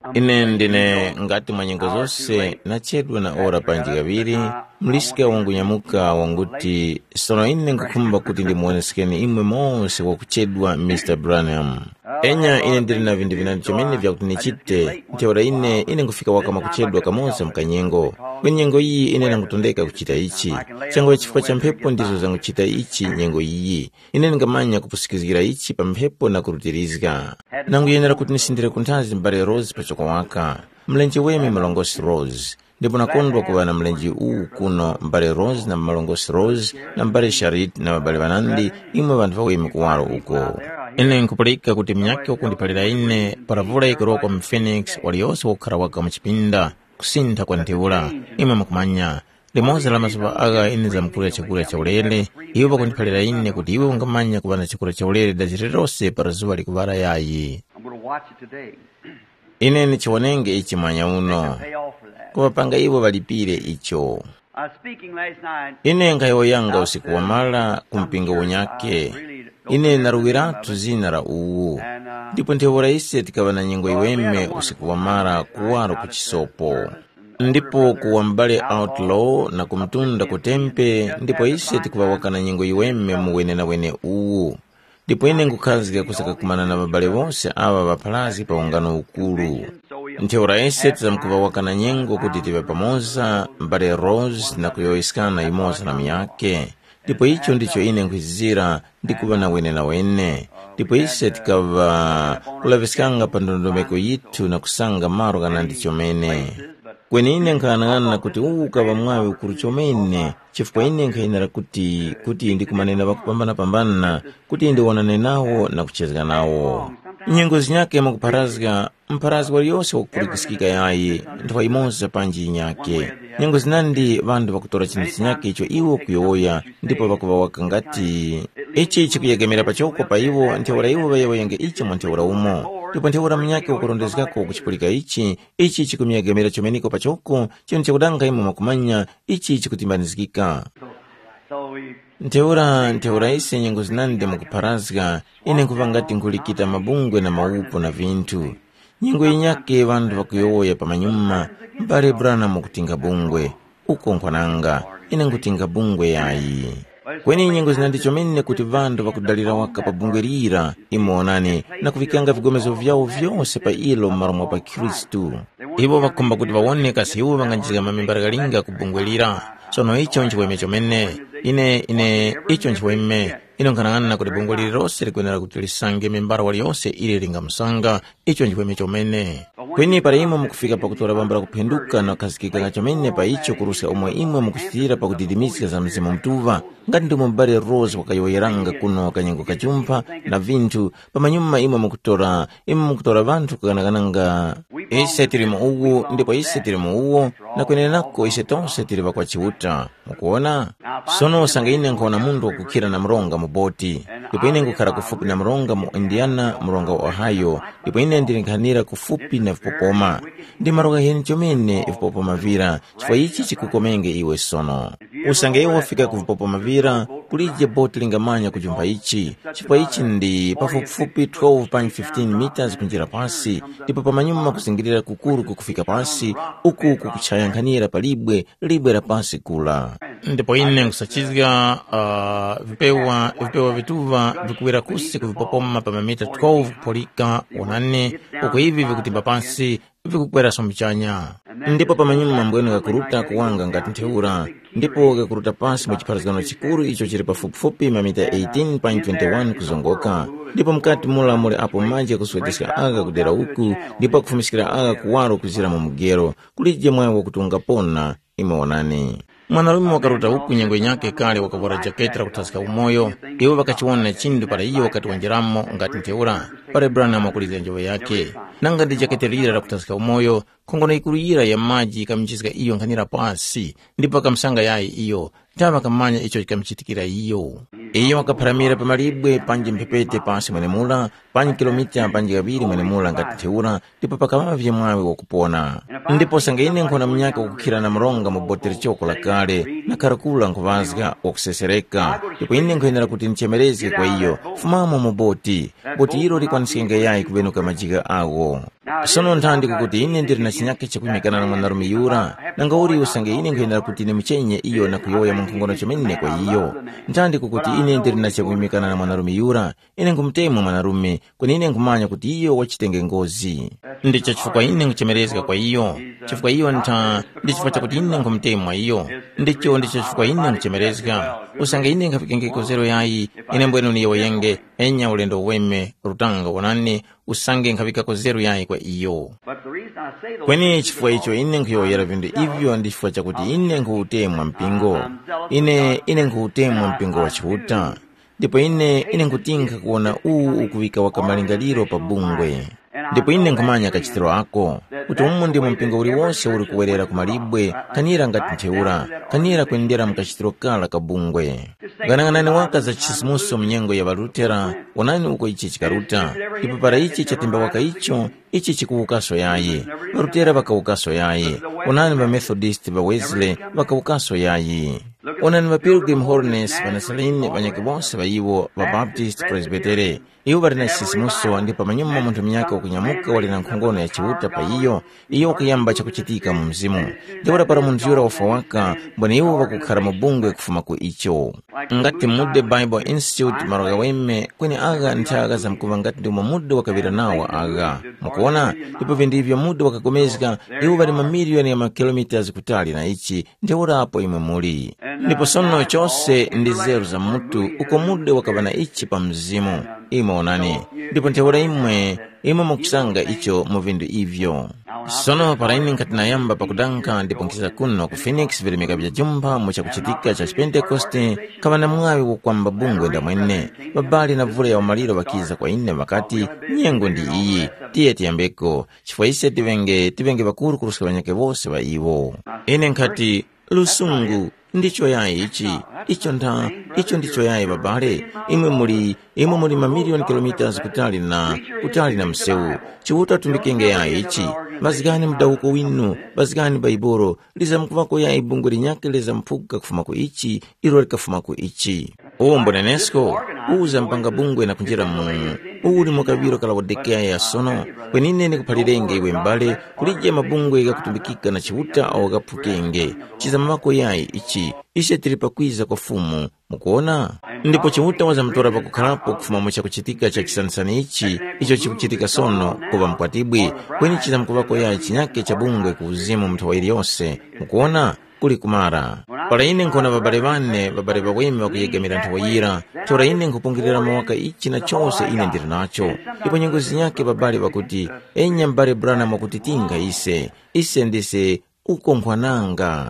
Ine ndine ngati mwanyengo zonse nachedwa na ora panji kabiri mlisika wangu nyamuka wanguti sono ine nkukumba kuti ndimuonesekeni imwe monse kwa kuchedwa Mr. Branham. Enya ine ndili na vindu vinandi chomene vya kuti nichite nteora ine nkufika wakama kuchedwa kamonsa mkanyengo. Kwenyengo iyi ine nangutondeka kuchita ichi. Chango ya chifukwa cha mphepo ndizo zangu chita ichi nyengo iyi. Ine ngamanya kupusikizgira ichi pa mphepo na kurutirizika. Nangu yenera kuti nisindire kunthazi mbale Rose pachoko waka. Mlenji wemi Malongosi Rose. Ndipo nakondwa kuwa na mlenji kuno mbale Rose na Malongosi Rose na mbale Sharit na mbale Vanandi imwe vandu wawemi kuwaro uko. Ine nkupulika kuti mnyake ukundipalira ine paravula ikiroa kwa Phoenix waliyose wakukhala waka mchipinda kusintha kwa nteula imwe makumanya. Limoza la masupa aga ine za mkula chakula cha ulele iwe pakundipalira ine kuti iwe ungamanya kuwa na chakula cha ulele dachirirose parazuwa likuvara yayi. Ine ni chiwonenge ichi mwanya uno kuwapanga iwo walipire icho. Ine nkayo yanga usiku wa mala kumpinga unyake. Ine naruwiratu zina ra uwu. Ndipo nteora ise tikawa na nyingo iweme usiku wa mara kuwaro kuchisopo. Ndipo kuwa mbale outlaw na kumtunda kutempe. Ndipo ise tikuwa wakana nyingo iweme muwene na wene uwu. Ndipo ine nkukazika kusaka kumana na babale wose awa wapalazi pa ungano ukulu. Nteora ise tizamkuwa wakana nyengo kuti tiwe pamoza mbale Rose na kuyoiskana imoza na miyake. Ndipo icho ndicho ine nkwizira ndikuwa na wene. Ndipo ise tikawa ulaviskanga pa ndondomeko yitu na kusanga maro kana ndicho mene. Kweni ine nkanangana kuti ukawa mwawe ukuru chomene. Chifukwa ine nkainara kuti ndikumanena wakupambana kuti ndiwonane nawo na kuchezga nawo. Nyengo zinyake makuparazga mparazi waliyose wakupulikisikika yayi ntwa imoza panji nyake. Nyengo zinandi vandu wakutora chinitsi nyake icho iwo kuyoya ndipo wakuwa wakangati ichi kuyegemera pachoko pa iwo nteora iwo wayenge ichi mwanteora umo. Ndipo nteora mnyake wakurondezgako kuchipulika ichi kumyegemera chomeniko pachoko chino chakudanga imo makumanya ichi kutimbanizikika. Nteora ise nyengo zinande mukuparazga ine nkuvangati nkulikita mabungwe na maupo na vintu. Nyengo inyake vandu wakuyoya pa manyuma mbale Branham kutinga bungwe uko nkwananga ine nkutinga bungwe yayi. Kweni nyengo zinandi chomene kuti vandu wakudalira waka pa bungwe lira imoonane na kuvikanga vigomezo vyao vyose pa ilo maromwa pa Kristu. Iwo wakumba kuti wawoneka si iwo wanganjiga mamimbaragalinga kubungwe lira. Sono icho nchiweme chomene ine icho nchiweme ino nkanangana kuti bungwe lirose likwenera kuti lisange membara waliyose ili linga msanga icho nchiweme chomene. Kweni para imwe mukufika pa kutora bambara kuphenduka na kazikika chomene pa icho kurusa umwe imwe mukufira pa kudidimizika za mzimu mtuva. Ngati ndi mbale Rose wakayoyeranga kuno kanyengo kachumpa na vintu pamanyuma imwe mukutora vantu kukanakananga ise tirimo uwu ndipo ise tirimo uwo na kwenene nako ise tonse tiriva kwa chiuta mukuona. Sono sanga ine nkaona mundu wakukira na mronga muboti ndipo ine nkukhala kufupi na mronga mu Indiana mronga wa Ohio ndipo ine ndinkhanira kufupi na vipopoma ndi maroga heni chomene vipopoma vira chifukwa ichi chikukomenge iwe sono usanga iwo wafika ku vipopoma vira kulije boti lingamanya kujumba ichi chifukwa ichi ndi pafupifupi 12.15 meters kunjira pasi ndipo pamanyuma kusingirira kukuru kukufika pasi uku kukuchayankhanira pa libwe la pasi kula. Ndipo ine nkusachizga vipewa vituva vikuwira kusi kuvipopoma pa mamita 12 polika onane uko hivi vikutimba pasi vikukwera somichanya. Ndipo pamanyuma mbwenu kakuruta kuwanga ngati nteura ndipo kakuruta pasi muchiparazgano chikuru icho chiri pafupifupi mamita 18.21 kuzongoka. Ndipo mkati mula mule apo maji yakuswetiska aga kudera uku ndipo akufumisikira aga kuwaro kuzira mu mugero kulije mwayo wakutunga pona imeonani. Mwanalume wakaruta huku nyengo nyake kale wakavora jaketi la kutasika umoyo iwo wakachiwona chindu para iyo wakati wanjeramo ngati nteura pare Branham wakuliza njowe yake nanga ndi jaketi lira la kutasika umoyo kongono ikuluyira ya maji ikamchisika iyo nkhanira pasi ndipo akamsanga yayi iyo tama kamanya icho chikamchitikira iyo wakaparamira pa malibwe panji mpepete pasi mwenemula panji kilomita panji kabiri mwenemula ngati nteura ndipo pakamama vye mwawe wakupona. Ndipo sanga ine nkona mnyaka wakukira na mronga muboteri choko la kale na karakula nkuvazga wakusesereka ndipo ine nkwenera kuti nchemerezke kwa iyo fumamo muboti boti ilo likwa nsikenga yayi kubenuka majika awo. Sono nthandi kukuti ine ndiri na chinyake chakuimikana na mwanarume yura, nanga uri usange ine nkuyenera kuti ine mchenye iyo na kuyoya munkhongono chomene kwa iyo. Nthandi kukuti ine ndiri na chakuimikana na mwanarume yura, ine nkumtemu mwanarume, kwani ine nkumanya kuti iyo wachitenge ngozi. Ndicho chifukwa ine nkuchemerezeka kwa iyo. Chifukwa iyo ndi chifukwa chakuti ine nkumtemu wa iyo. Ndicho chifukwa ine nkuchemerezeka. Usange ine nkafike kozero yayi, ine mbwenu niyo wayenge, enya ulendo weme, rutanga wanane, usange nkafika kozero yayi kwa iyo. Kweni chifukwa icho ine nkuyoyera vindu ivyo ndi chifukwa chakuti ine nkuutemwa mpingo. Ine nkuutemwa mpingo wa chihuta. Ndipo ine nkutinka kuona ukuvika wakamalingaliro pa bungwe. Ndipo ine nkumanya kachitiro ako, kuti umu ndi mpingo uli wonse uli kuwerera kumalibwe, kanira ngati ntheura, kanira kuendera mkachitiro kala kabungwe. Ganang'anani waka za chisimuso mnyengo ya Balutera, onani uko ichi chikaruta, ndipo para ichi chatimba waka ichi chikuukaso yayi. Balutera bakaukaso yayi, onani ba Methodist ba Wesley bakaukaso yayi. Onani ba Pilgrim Holiness ba Nazaline banyake bonse ba iwo ba Baptist Presbytery. Iyo bari na chisimuso ndipo manyuma muntu mnyaka ukunyamuka wali na nkhongono ya chihuta pa iyo kuyamba chakuchitika mu mzimu. Ndewora para muntu yura wafawaka, mbwana iyo wakukhala mubungwe kufuma ku icho. Ngati Mude Bible Institute maroga weme, kweni aga nchaga za mkuva ngati ndi Mude wakavira nawa aga. Mkuona, ndipo vindi hivyo Mude wakakomezika, iyo bari mamilioni ya makilometers kutali na ichi, ndewora hapo imwe muli. Ndipo sono chose ndi zeru za mutu, uko Mude wakavana ichi pa mzimu. Onani, ndipo ntheura imwe mukusanga icho mu vindu ivyo. Sono para ine nkati nayamba pakudanka ndipo nkisa kuno ku Phoenix vilimika vya jumba mucha kuchitika cha Pentecoste kavana mwawi kukwamba bungwe nda mwene babali na vula ya umaliro bakiza kwa ine wakati nyengo ndi iyi tiye tiyambeko chifukwa ise tivenge bakuru kuruska banyake bose ba iwo. Ine nkati lusungu ndicho yayi icho ndicho yayi babale imwe muli mamilioni kilometers kutali na mseu chihuta tumbikenge yayi ichi bazigani mdauko winu bazigani baiboro liza mkuvako yayi bungu linyake liza mpuga kufumako ichi ilo likafumako ichi. Ombo nenesko uza mpanga bungwe na kunjira uli mukaviro kala wadekea ya sono kwenine ni kupalirenge iwe mbale kulije mabungwe ya kutumbikika na chihuta au kapukenge chiza mamako yayi ichi ise tilipakwiza kwa fumu mukuona. Ndipo chihuta waza mtora pakukhalapo kufuma mocha kuchitika cha chisanisani icho chikuchitika sono kuva mkwatibwi kweni chiza mkuvako yayi chinyake cha bungwe kuuzimu mtawairi yose mukuona kuli kumara. Para ine nkona babale baweme wakuyegamira ntawayira tora ine nkupungirira mawaka ichi na chose ine ndiri nacho. Ipo nyengozi nyake babale bakuti enya mbale Branham wakutitinga ise ndise uko nkwananga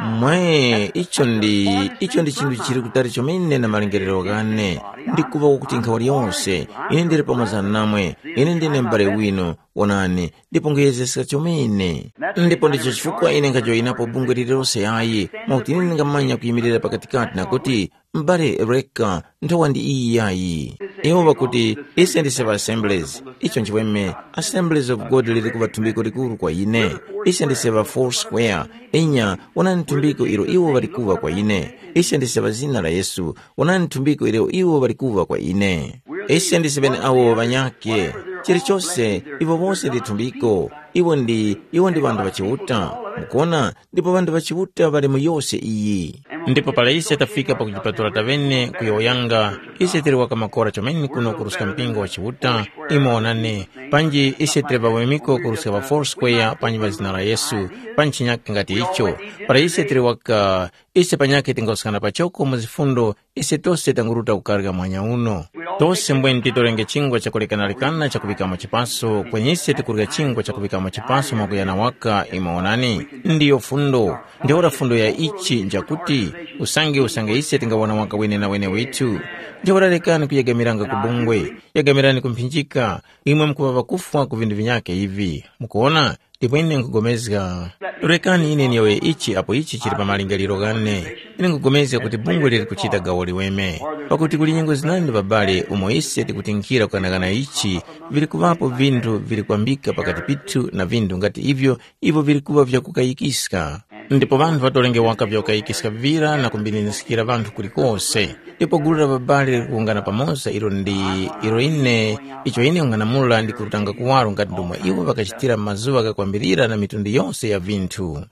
mwe icho ndi chindu chiri kutari chomene na malingerero gane ndikuva kukutinka wali yonse ine ndiri pamazana namwe ine ndine mbale wino onani ndipo ngeyezeseka chomene. Ndipo ndicho chifukwa ine nkajoyinapo bungwe lililonse yayi mauti ine ngamanya kuyimirira pakatikati nakuti mbale Reka nthawa ndi iyi yayi. Iwo bakuti ise ndise ba Assemblies icho nchiweme Assemblies of God lili kuva tumbiko likuru kwa ine. Ise ndise ba Foursquare enya onani tumbiko ilo iwo balikuva kwa ine. Ise ndise ba zina la Yesu onani tumbiko ilo iwo balikuva kwa ine. Ise ndise bene awo banyake chiri chose ivo bonse ndi tumbiko iwo ndi bandu bachihuta mukuona. Ndipo bandu bachihuta bali mu yose iyi. Ndipo pala ise tafika pa kujipatula tavene kuyoyanga ise tiri waka makora chomeni kuno kuruska mpingo wa chihuta imoonane panji ise tiri bawemiko kuruska ba Foursquare panji bazina la Yesu panji nyake ngati icho para ise tiri waka ise panyake tingoskana pachoko muzifundo ise tose tanguruta kukarga mwanya uno tose mbweni titorenge chingwa cha kulekanalekana cha kubika machipaso kwenye ise tikurga chingwa cha kubika machipaso mwakuyana waka imoonani ndiyo fundo ndiora fundo ya ichi njakuti usange ise tingawona waka wene na wene wetu ndiora lekani kuyegamiranga kubungwe yegamirani kumpinjika imwe mkuva bakufwa kuvindu vinyake hivi mukuona. Ndipo ine nkugomezga rekani ine niyowe ichi apo ichi chiri pa malingaliro gane ine nkugomezga kuti bungwe liri kuchita gawo liweme pakuti kuli nyengo zinandi babale umo ise tikutinkira kukanagana ichi vili kuvapo vindu vili kuambika pakati pitu na vindu ngati ivyo vili kuva vya kukayikiska. Ndipo vandu vatolenge waka vya kukayikiska vira na kumbinisikira vandu kulikose ndipo gulu la babale likuungana pamoza ilo ine icho ine ung'anamula ndi kulutanga kuwalo ngati ndomwe iwo pakachitira mazuwa kakwambirira na mitundu yonse ya vinthu.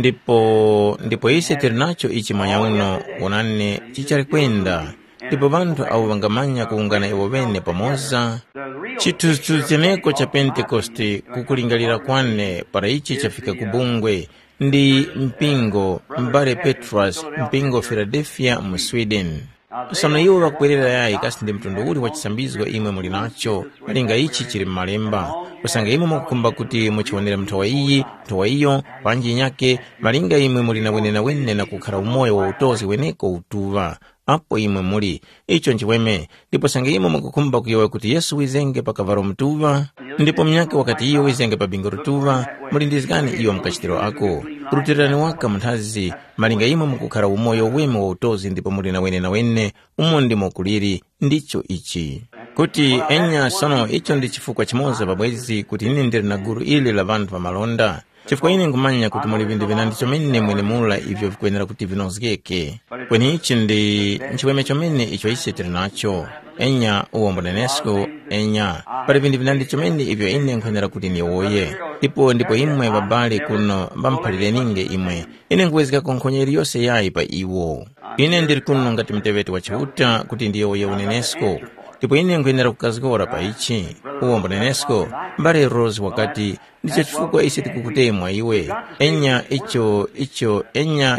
Ndipo ise tili nacho ichi mwanya uno wonane chichali kwenda, ndipo vanthu awo vangamanya kuungana iwo bene pamoza. Chithunzithunzi cheneko cha Pentekoste kukulingalira kwane para ichi chafika kubungwe ndi mpingo mbale Petrus, mpingo Philadelphia mu Sweden. Sono iwo bakubwerera yayi kasi ndi mtundu uli wachisambizwa imwe muli nacho malinga ichi chili mmalemba. Kusanga imwe mukukumba kuti muchionera mthawa iyo panji nyake malinga imwe muli na wene na kukhala umoyo wa utozi weneko utuva apo imwe muli icho nchiweme. Ndipo sanga imwe mukukumba kuyowa kuti Yesu wizenge pakavalo mtuva, ndipo mnyake wakati iyo wizenge pa bingo rutuva muli ndizikani iyo mkachitiro ako rutirani waka mnthazi malinga imwe mukukhala umoyo weme wa utozi ndipo muli na wene umo ndimo kuliri ndicho ichi kuti enya sono icho ndi chifukwa chimoza pabwezi kuti ine ndiri na gulu ili la vanthu pamalonda. Chifukwa ine ngumanya kuti muli vinthu vinandi chomene mwene mula ivyo vikuyenera kuti vinozgeke kweni ichi ndi nchiweme chomene icho ise tili nacho enya uwombo nenesco enya pali vinthu vinandi chomene ivyo ine nkwenera kuti niwoye. Ndipo imwe babale kuno bamphalire ninge imwe ine nkuwezeka konkhonye iliyonse yayi pa iwo. Ine ndiri kuno ngati mtevete wa chiuta kuti ndiyoye unenesco, ndipo ine nkwenera kukazikora pa ichi uwombo nenesco mbale Rose wakati ndicho chifukwa ise tikukutemwa iwe enya icho enya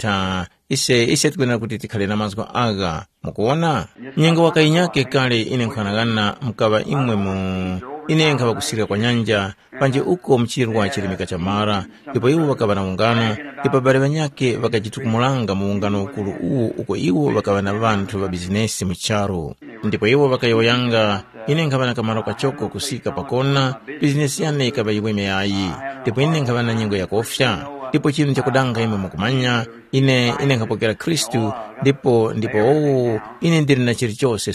ise tikuyenera kuti tikhale na maziko aga mukuona. Nyengo wakainyake kale ine nkhanakana mkava imwe ine nkava kusirika kwa nyanja panje uko mchirwa chilimika cha Mara, ndipo iwo wakava na ungano, ndipo bale banyake vakachitukumulanga mu ungano ukulu uwo uko iwo wakava na vanthu va bizinesi mcharo, ndipo iwo wakayoyanga ine nkava na kamaro kachoko kusika pakona bizinesi yane ikava iweme yayi, ndipo ine nkava na nyengo ya kofya. Ndipo chinu chakudanga imwe mukumanya ine nkapokera Kristu, ndipo ine ndiri na chilichonse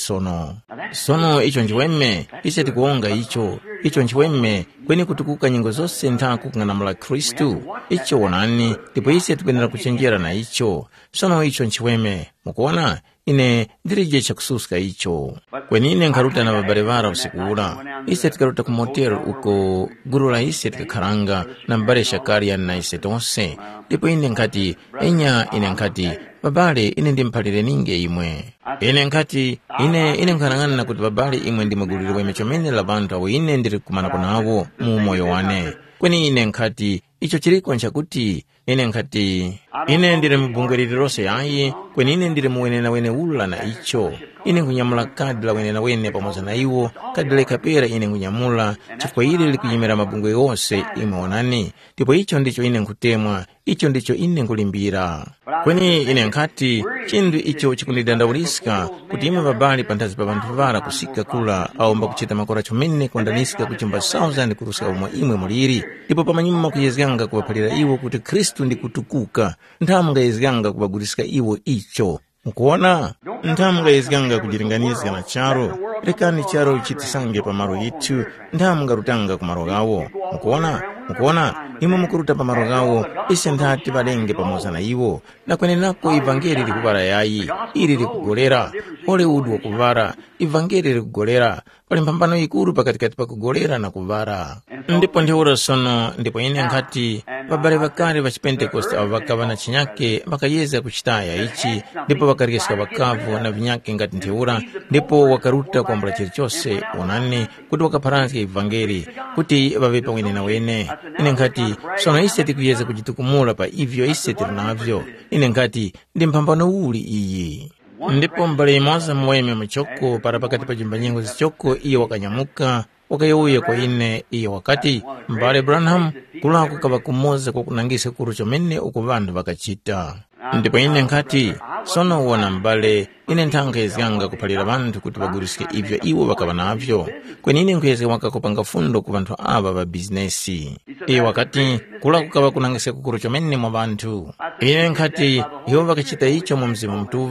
sono icho nchiweme ise tikuonga icho nchiweme kweni kutukuka nyingo zonse nthaku kung'anamula Kristu icho wonani, ndipo ise tikuyenera kuchenjera na icho sono icho nchiweme mukuona. Ine ndirije chakususka icho kweni ine nkharuta na babale vara usikula ise tikaruta ku motel uko guru la ise tikakharanga na mbale Shakaria na ise tonse, ndipo ine nkati ine nkati babale ine ndimphalire ninge imwe ine nkati ine nkhanang'ana kuti babale imwe ndimagulire weme chomene la vanthu awo ine ndiri kumana kunawo mu moyo wane kweni ine nkati icho chiliko nchakuti ine nkati ine ndiri mubungwerire lonse yayi kweni ine ndiri muwene ula na icho ine nkunyamula kadi la wene pamoza na iwo kadi lekapera ine nkunyamula chifukwa ili likunyimira mabungwe yonse imwe onani, ndipo icho ndicho ine nkutemwa icho ndicho ine nkulimbira kweni ine nkati chindu icho chikundidandaulika kuti imwe babali panthazi pa vanthu vara kusika kula aomba kuchita makora chomene kuandanisika kuchimba 1000 kurusika umwe imwe muliri, ndipo pamanyuma kuyezganga kubaphalira iwo kuti Kristu ndi kutukuka nthamunga yezganga kubagulisika iwo icho mukuona. Nthamunga yezganga kujiringanizika na charo lekani charo chitisange pamaro yitu nthamunga rutanga kumaro gawo mukuona imwe mukuruta pamaro gawo ise nthati balenge pamoza na iwo na kwenenako ivangeli likuvara yayi ili likugolera ole udu wakuvara ivangeli likugolera pali mpambano ikulu pakatikati pa kugolera na kuvara. Ndipo ndiura sono ndipo ine nkati babale bakale va Pentekoste avo vakava na chinyake vakayeza kuchitaya ichi, ndipo vakarekeseka vakavu na vinyake ngati ndiura, ndipo wakaruta kuambula chilichonse onani kuti wakapharanzika ivangeli kuti vave pamwene na wene. Ine nkati sono ise tikuyeza kuchitukumula pa ivyo ise tiri navyo, ine nkati ndi mpambano uli iyi. Ndipo mbale imoza mweme mchoko para pakati pa jimba nyengo zichoko iyo wakanyamuka wakayouya kwa ine iyo wakati mbale Branham kulako kava kumoza kwa kunangisa kuru chomene uko vandu vakachita. Ndipo ine nkati sono uona mbale ine nthanga yezganga kuphalira vanthu kuti vagulisike ivyo iwo vakava navyo kweni ine nkuyeze wakakopanga fundo ku vanthu ava va bizinesi iyo wakati kulako kava kunangisa kukuru chomene mwa vanthu. Ine nkati iwo vakachita icho mu mzimu mtuva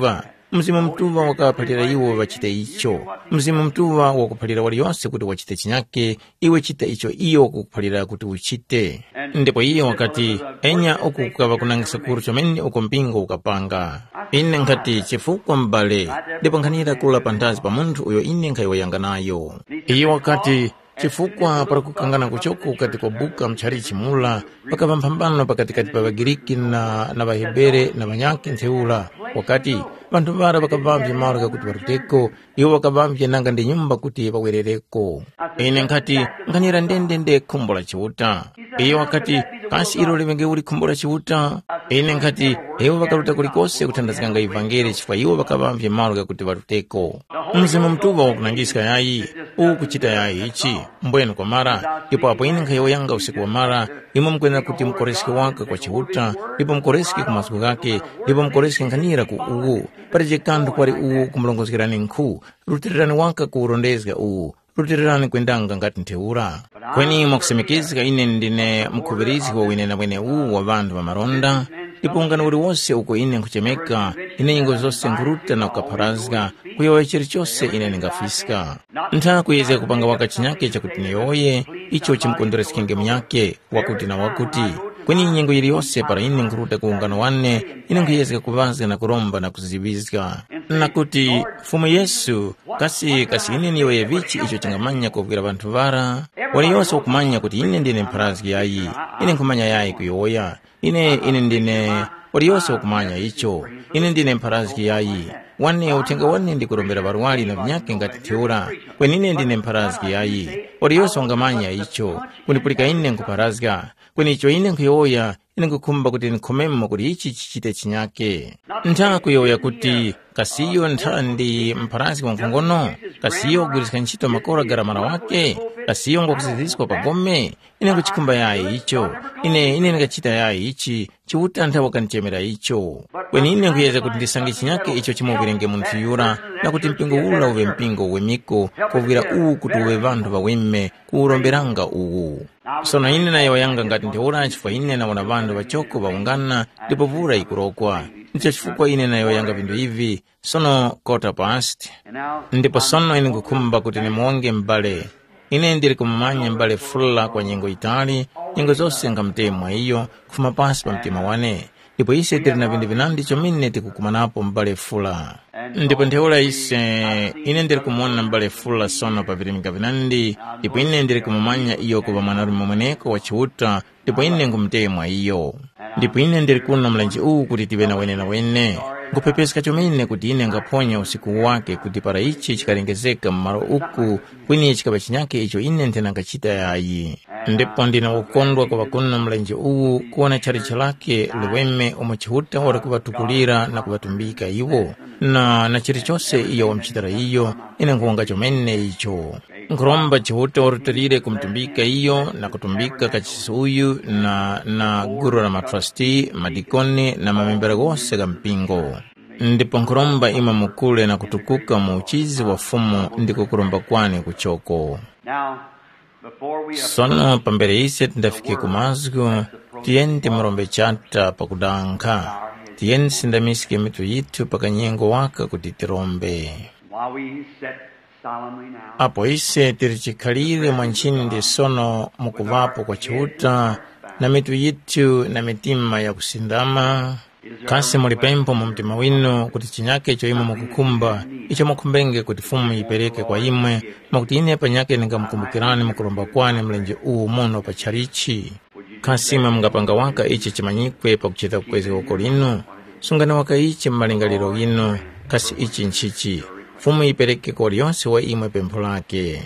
mzimu mtuva wakaphalira iwo wachite icho. Mzimu mtuva wakuphalira waliyonse kuti wachite chinyake, iwe chita icho iyo kukuphalira kuti uchite. Ndipo iye wakati enya uku kukava kunangisa kuru chomene uko mpingo ukapanga. Ine nkati chifukwa mbale ndipo nkhanira kula pandazi pa munthu uyo ine nkhayiwayanga nayo. Iye wakati chifukwa para kukangana kuchoko kati kwa buka mchari chimula pakava mphambano pakatikati pa Bagiriki na Bahebere na Banyaki ntheula. Wakati vantu vara vakavamvye maruka kuti varuteko, iwo vakavamvye nanga ndi nyumba kuti vawerereko. Ine nkati nkhanira ndendende khumbo la chiuta. Iye wakati kasi ilo limenge uli khumbo la chiuta. Ine nkati iwo vakaruta kulikose kuthandazikanga ivangeli chifukwa iwo vakavamvye maruka kuti varuteko. Mzimu mtuva wakunangisika yayi ukuchita yayi ichi mbwenu kwa mara. Ndipo apo ine nkhayiwayanga usiku wa mara imwe mkwenera kuti mkoresike waka kwa chiuta, ndipo mkoresike kumasiku gake, ndipo mkoresike nkhanira ku uwu pateche kanthu kwari uwu kumulongozekirani nkhu rutirirani waka kuurondezga uwu rutirirani kwendanga ngati ntheura. Kweni mwakusemekizika ine ndine mkhuviriziki wa winena wene uwu wa vantu va maronda. Ndipo ungano uli wonse uko ine nkuchemeka, ine nyingo zonse nkuruta na kukapharazika kuyoya chilichonse ine ningafisika. Ntha kuyeza kupanga waka chinyake chakuti niyoye icho chimkondera sikenge mnyake wakuti na wakuti. Kweni nyengo iliyonse para ine nkuruta kuungano wane ine nkuyezeka kuvaza na kuromba na kuzibizika. Nakuti fumu Yesu kasi ine niyoye vichi icho changamanya kuvira vantu vara. Wali yonse ukumanya kuti ine ndine mpharaziki yayi, ine nkumanya yayi kuyoya. Ine ndine wali yonse ukumanya icho, ine ndine mpharaziki yayi. Wane utenga wane ndi kurombera barwali na vinyake ngati theura. Kweni ine ndine mpharaziki yayi, wali yonse ungamanya icho, kunipulika ine nkupharazika. Kweni icho ine nkuyoya, ine nkukhumba kuti nikhomemo kuti ichi chichite chinyake. Ntha kuyoya kuti kasiyo ntha ndi mpharaziki wa nkhongono, kasiyo kugurisika ntchito makora garamara wake, kasiyo ngokusiziswa pagome, ine nkuchikhumba yayi icho, ine nikachita yayi ichi, chiuta ntha wakanichemera icho. Kweni ine nkuyeza kuti ndisange chinyake icho chimuvirenge munthu yura, na kuti mpingo ula uve mpingo uwemiko, kuvira uwu kuti uve vantu vawemme, kuuromberanga uwu. Sono ine nayiwayanga ngati ntheura chifukwa ine naona vantu vachoko vaungana, ndipo vura ikurokwa. Ndicho chifukwa ine nayiwayanga vindu ivi, sono 1:15. Ndipo sono ine nkukhumba kuti nimuonge mbale. Ine ndiri kumamanya mbale fula kwa nyengo itali, nyengo zonse ngamtemwa iyo, kufuma pasi pa mtima wane. Ndipo ise tiri na vindu vinandi chomine tikukumanapo mbale fula. Ndipo ntheula ise ine ndiri kumuona mbale fula sono pa virimika vinandi, ndipo ine ndiri kumamanya iyo kuva mwanarume mweneko wa chiuta, ndipo ine nkumtemwa iyo. Ndipo ine ndiri kuna mlanji uwu kuti tive na wene. Nkupepesika chomine kuti ine ngaponya usiku wake kuti para ichi chikalengezeka mmalo uku kwini chikaba chinyake icho ine ntena ngachita yayi. Ndipo ndina ukondwa kwa vakuna mlanji uwu kuona charicha lake liweme omochihuta ora kuvatukulira na kuvatumbika iwo. Na chirichose iyo wamchitara iyo ine nkuonga chomene icho. Nkuromba chihuta orutalire kumtumbika iyo na kutumbika kachisuyu na guru na matrustee, madikoni na mamembera gose ga mpingo. Ndipo nkuromba ima mukule na kutukuka muuchizi wa fumu ndiko kuromba kwane kuchoko. Sono pambere ise tindafike kumazgu, tiyende murombe chata pakudanka. Tiyende sindamisike mitu yitu pakanyengo waka kuti tirombe. Apo ise tirichikhalire mwanchindi sono mukuvapo kwa chiuta na mitu yitu na mitima ya kusindama. Kasi mulipempo mu mtima winu kuti chinyake icho imwe mukukumba icho mukumbenge kuti fumu ipereke kwa imwe makuti ine panyake ningamukumbukirani mukuromba kwane mlenje uwu muno pa charichi. Kasi imwe mungapanga waka ichi chimanyikwe pa kuchita kukwezi wako lino sungana waka ichi mmalingaliro ino kasi ichi nchichi fumu ipereke kwa lionse wa imwe pempo lake.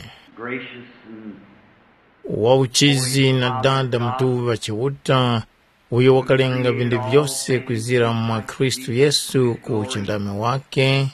Wa uchizi na dada mtuva chiuta uyo wakalenga vindu vyose kuzira mwa Kristu Yesu kuuchindame wake.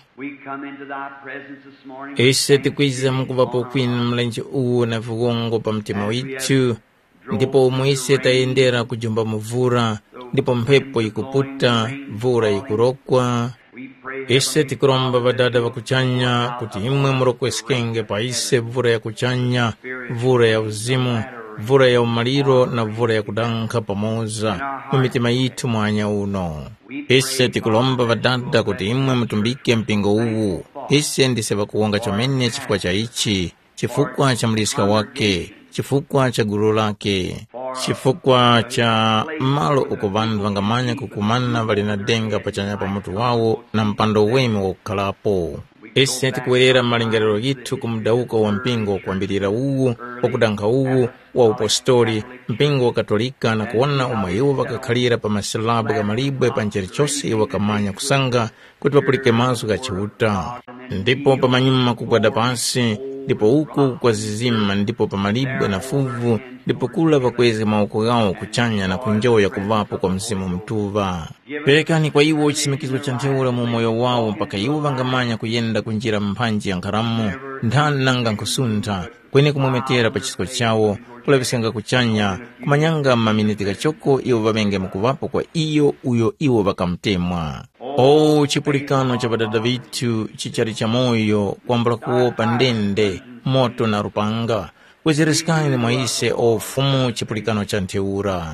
Ise tikwiza mkuvapo kwinu mlenje uwu na vigongo pa mtima witu, ndipo umwise tayendera kujumba muvura, ndipo mpepo ikuputa, vura ikurokwa. Ise tikuromba vadada vakuchanya kuti imwe murokwe sikenge pa ise vura ya kuchanya, vura ya uzimu, vura ya umaliro na vura ya kudankha pamoza mu mitima yithu mwanya uno. Ise tikulomba vadada kuti imwe mutumbike mpingo uwu. Ise ndise vakuwonga chomene chifukwa cha ichi, chifukwa cha mlisika wake, chifukwa cha gulu lake, chifukwa cha malo uko vandu vangamanya kukumana vali na denga pachanya pa mutu wawo na mpando wemi wakukhalapo. Ise tikuwerera malingaliro yithu kumudauko wa mpingo kuambirira uwu wakudankha uwu wa upostoli mpingo wa katolika na kuona umwe iwo vakakhalira pa masilabu kamalibwe pa njeri chose iwo kamanya kusanga kuti papulike mazu kachiuta. Ndipo pa manyuma kugwada pansi, ndipo uku kwa zizima, ndipo pa malibwe na fuvu, ndipo kula vakweze mauko yao kuchanya na kunjoya kuvapo kwa mzimu mtuva. Perekani kwa iwo chisimikizo cha nteula mu moyo wao mpaka iwo vangamanya kuyenda kunjira mphanji ya nkaramu, nthani nanga nkusuntha, kwene kumumetera pa chisiko chawo, kulavisenga kuchanya, kumanyanga maminiti kachoko iwo vavenge mukuvapo kwa iyo uyo iwo vakamtemwa. O chipulikano cha vadada vithu chichari cha moyo kwambula kuopa ndende, moto na rupanga, kwezeresikani mwa ise o fumu chipulikano cha nteura.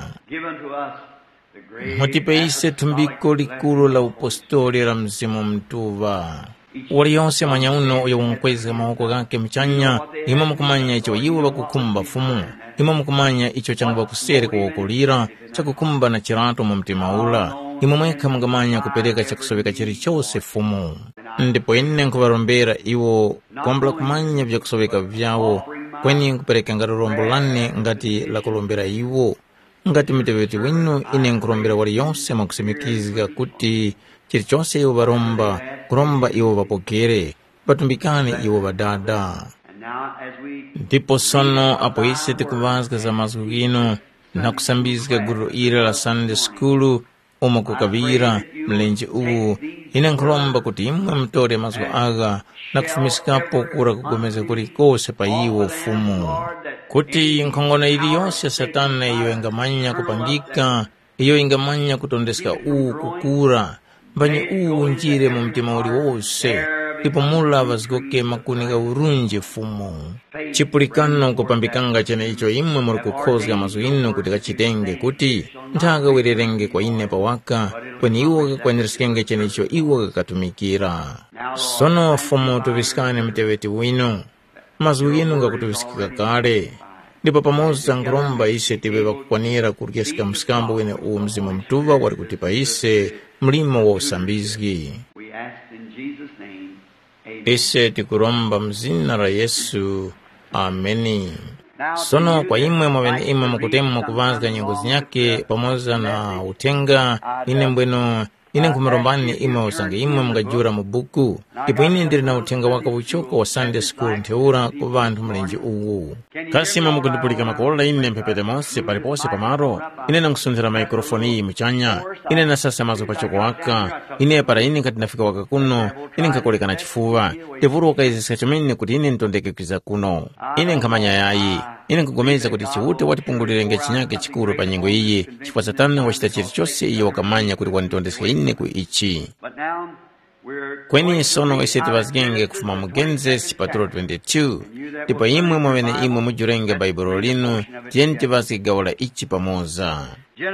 Mutipe ise tumbiko likulu la upostoli la mzimu mtuva. Wali yonse mwanya uno uyo unkweze maoko gake mchanya, ima mukumanya icho iwo wakukumba fumu, ima mukumanya icho changu wakuseri kuwakulira, chakukumba na chirato mu mtima ula, ima mweka mugamanya kupeleka chakusoveka chiri chose fumu. Ndipo ine nkuvarombera iwo kwambula kumanya vya kusoveka vyawo, kweni nkupeleka ngarurombulane ngati la kulombera iwo. Ngati miteveti winu ine nkurombera wali yonse makusimikizika kuti chiri chose iwo varomba, kuromba iwo vapokere, patumbikane iwo vadada. Ndipo sono apo ise tikuvazga za mazugino na kusambizika guru ira la Sunday School uma kukavira mlenje uwu, ine nkuromba kuti imwe mtore mazu aga na kufumisikapo kura kugomeza kulikose pa iwo fumu. Kuti nkhongona ili yonse satana iyo ingamanya kupangika, iyo ingamanya kutondeska uwu kukura, mbanye uwu njire mu mtima uli wose, ipo mula vazgoke makunika urunje fumu. Chipulikano kupambikanga chene icho imwe muri kukhozga mazu ino kuti kachitenge kuti nthaga wererenge kwa ine pawaka, kweni iwo kakwanirisikenge chene icho iwo kakatumikira. Sono fumu tuvisikane miteveti wino, mazu ino ngakutuvisikika kale, ndipo pamoza nkuromba ise tive vakukwanira kurikesika msikambo wene uwu mzimu mtuva wari kutipa ise mlimo wa usambizgi. Ise tikuromba mzina la Yesu. Ameni. Sono kwa imwe mwene imwe mukutemu kuvazga nyengozi nyake pamoza na utenga, ine mbweno ine nkumirombani imwe usange imwe mngajura mubuku, ipo ine ndiri na utenga waka uchoko wa Sunday School nteura kuva antu mlenji uwu. Kasi imwe mukundipulika makola ine mpepete mose palipose pamaro, ine nankusunzira mikrofoni hii mchanya, ine nasasa mazo pachoko waka, ine para ine kati nafika waka kuno, ine nkakoleka na chifuwa, devuru wakaizisika chomene kuti ine ntondeke kwiza kuno. Ine nkamanya yayi, ine nkugomeza kuti chiwute watipungulirenge chinyake chikuru pa nyengo iye, chifwa satana wachita chiri chose iye wakamanya kuti wanitondesika ine ku ichi. Kweni sono ise tivazgenge kufuma mu Genesis chipatulo 22, ndipo imwe mwene imwe mujurenge Baibolo linu, tieni tivazgigawala ichi pamoza.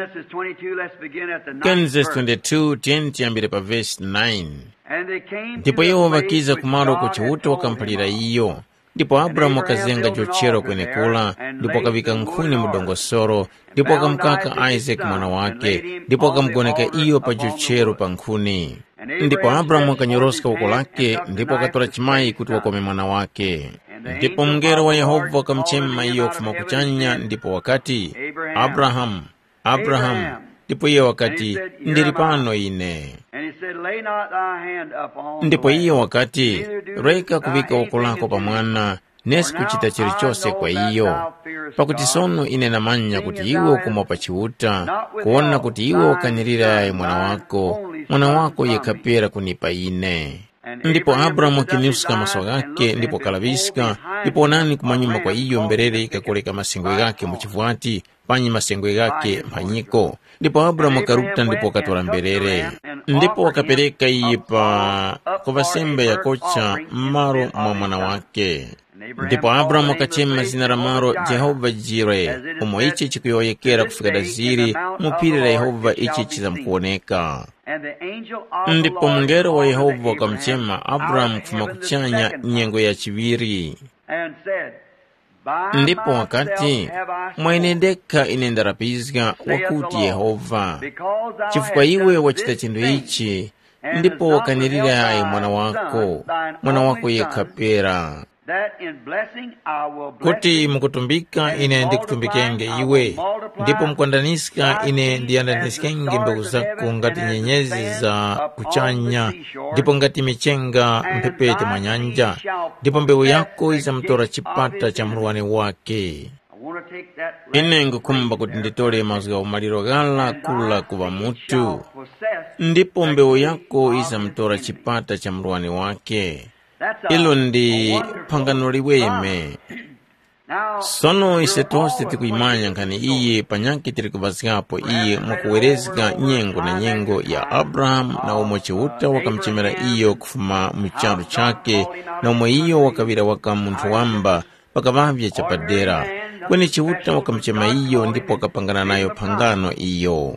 Genesis 22, tieni tiambire pa verse 9. Ndipo iwo vakiza kumaro kuchiwute wakampalira iyo. Ndipo Abrahamu akazenga jochero kwenye kula, ndipo akavika nkhuni mudongosoro, ndipo akamkaka Isaac mwana wake, ndipo akamgoneka iyo pa jochero pa nkhuni. Ndipo Abrahamu akanyoroska uko lake, ndipo akatola chimai kuti wakome mwana wake. Ndipo mngero wa Yehova akamchema iyo kufuma kuchanya, ndipo wakati, Abraham, Abraham, ndipo iyo wakati, ndiri pano ine. Ndipo iyo wakati, reka kuvika uko lako pa mwana, nesi kuchita chiri chose kwa iyo. Pakuti sono ine namanya kuti iwo kumopa chiuta, kuona kuti iwo wakanirira yae mwana wako yekapera kunipa ine. Ndipo Abrahamu akinuska maso gake, ndipo kalaviska, ndipo nani kumanyuma kwa iyo mberere ikakoleka masengwe gake muchivuati, panyi masengwe gake mpanyiko. Ndipo Abrahamu akaruta, ndipo akatola mberere. Ndipo wakapereka iye pa kuvasembe ya kocha maro mwa mwana wake. ndipo Abrahamu akachema zina la malo Jehova Jire, omwe ichi chikuyoyekera kufika daziri mupiri la Yehova ichi chizamukuoneka. Ndipo mngelo wa Yehova wakamchema Abrahamu kufuma kuchanya nyengo ya chiviri. Ndipo wakati mwainendeka ine ndarapizga wakuti Yehova, chifukwa iwe wachita chindu ichi, ndipo wakanirira ayi mwana wako yekapera, kuti mukutumbika ine ndikutumbikenge iwe, ndipo mukwandanisika ine ndiyandanisikenge mbeu zako ngati nyenyezi za kuchanya, ndipo ngati michenga mpepete mwa nyanja, ndipo mbeu yako izamtora chipata cha mruwani wake. Ine ngukumba kuti nditole mazgawo maliro gala kula kuva mutu, ndipo mbeu yako izamtora chipata cha mruwani wake. Ilo ndi pangano liweme. Sono ise tonse tikuimanya nkani iye panyaki tirikuvazikapo iye mukuwerezika nyengo na nyengo ya Abraham, na omwe chiuta wakamchemera iyo kufuma mchalo chake, na omwe iyo wakavira waka munthu wamba pakavavya chapadera, kweni chiuta wakamchema iyo ndipo wakapangana nayo pangano iyo.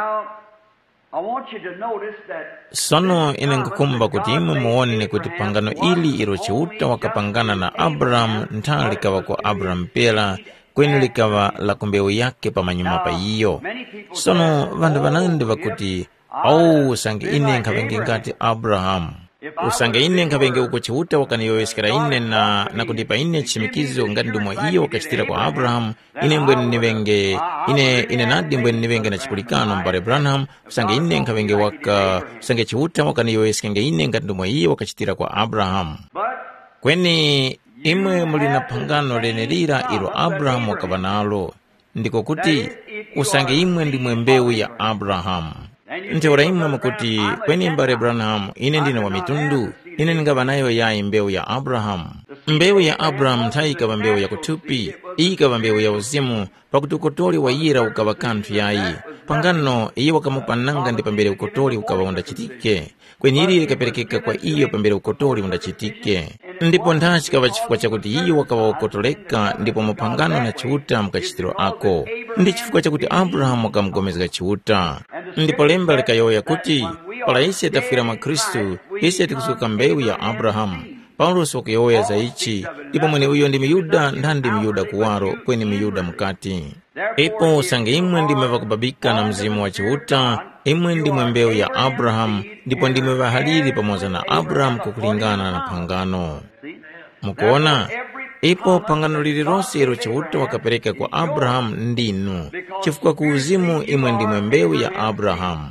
Sono ine ngukumba kuti imwe muone kuti pangano ili ilo chiuta wakapangana na Abraham ntha likawa kwa Abraham pela, kweni likawa la kumbeu yake pamanyuma pa iyo. Sono vandu vanandi vakuti usange ine nkavenge ngati Abraham, usange ine nkavenge uko chiuta wakaniyoyeskera ine na kundipa ine chimikizo ngati ndumwa iyo wakachitira kwa Abraham, ine mbweni nivenge ine nadi mbweni nivenge na chipulikano mbare Branham, usange ine nkavenge usange chiuta wakaniyoyeskenge ine ngati ndumwa iyo wakachitira kwa Abraham. Kweni imwe mulina pangano lenelira ilo Abraham wakava nalo, ndiko kuti usange imwe ndimwe mbeu ya Abraham. Nteora imwe mukuti kweni mbare Branham ine ndine wa mitundu, ine ngava nayo yayi mbeu ya Abraham. Mbeu ya Abraham nthai ikava mbeu ya kutupi, ikava mbeu ya uzimu, pakuti ukotoli wa ira ukava kanthu yayi. Pangano iyo wakamupananga ndi pambere ukotoli ukava undachitike, kweni ili ikaperekeka kwa iyo pambere ukotoli undachitike. Ndipo ntha chikava chifukwa chakuti iyo wakava ukotoleka, ndipo mupangano na chiuta mukachitiro ako, ndi chifukwa chakuti Abraham wakamugomezeka chiuta. Ndipo lemba likayoya kuti pala ise tafira mwa Kristu, ise tikusuka mbeu ya Abraham. Paulo sokuyoya za ichi, ndipo mwene uyo ndi miyuda ndandi miyuda kuwaro, kweni miyuda mukati. Ipo sange imwe ndimwe vakubabika na mzimu wa chiuta, imwe ndimwe mbeu ya Abraham, ndipo ndimwe vahaliri pamoza na Abraham kukulingana na pangano. Mukuona? Ipo pangano lilironse ilo chiuta wakapereka kwa Abraham ndinu, chifukwa kuuzimu imwe ndimwe mbeu ya Abraham.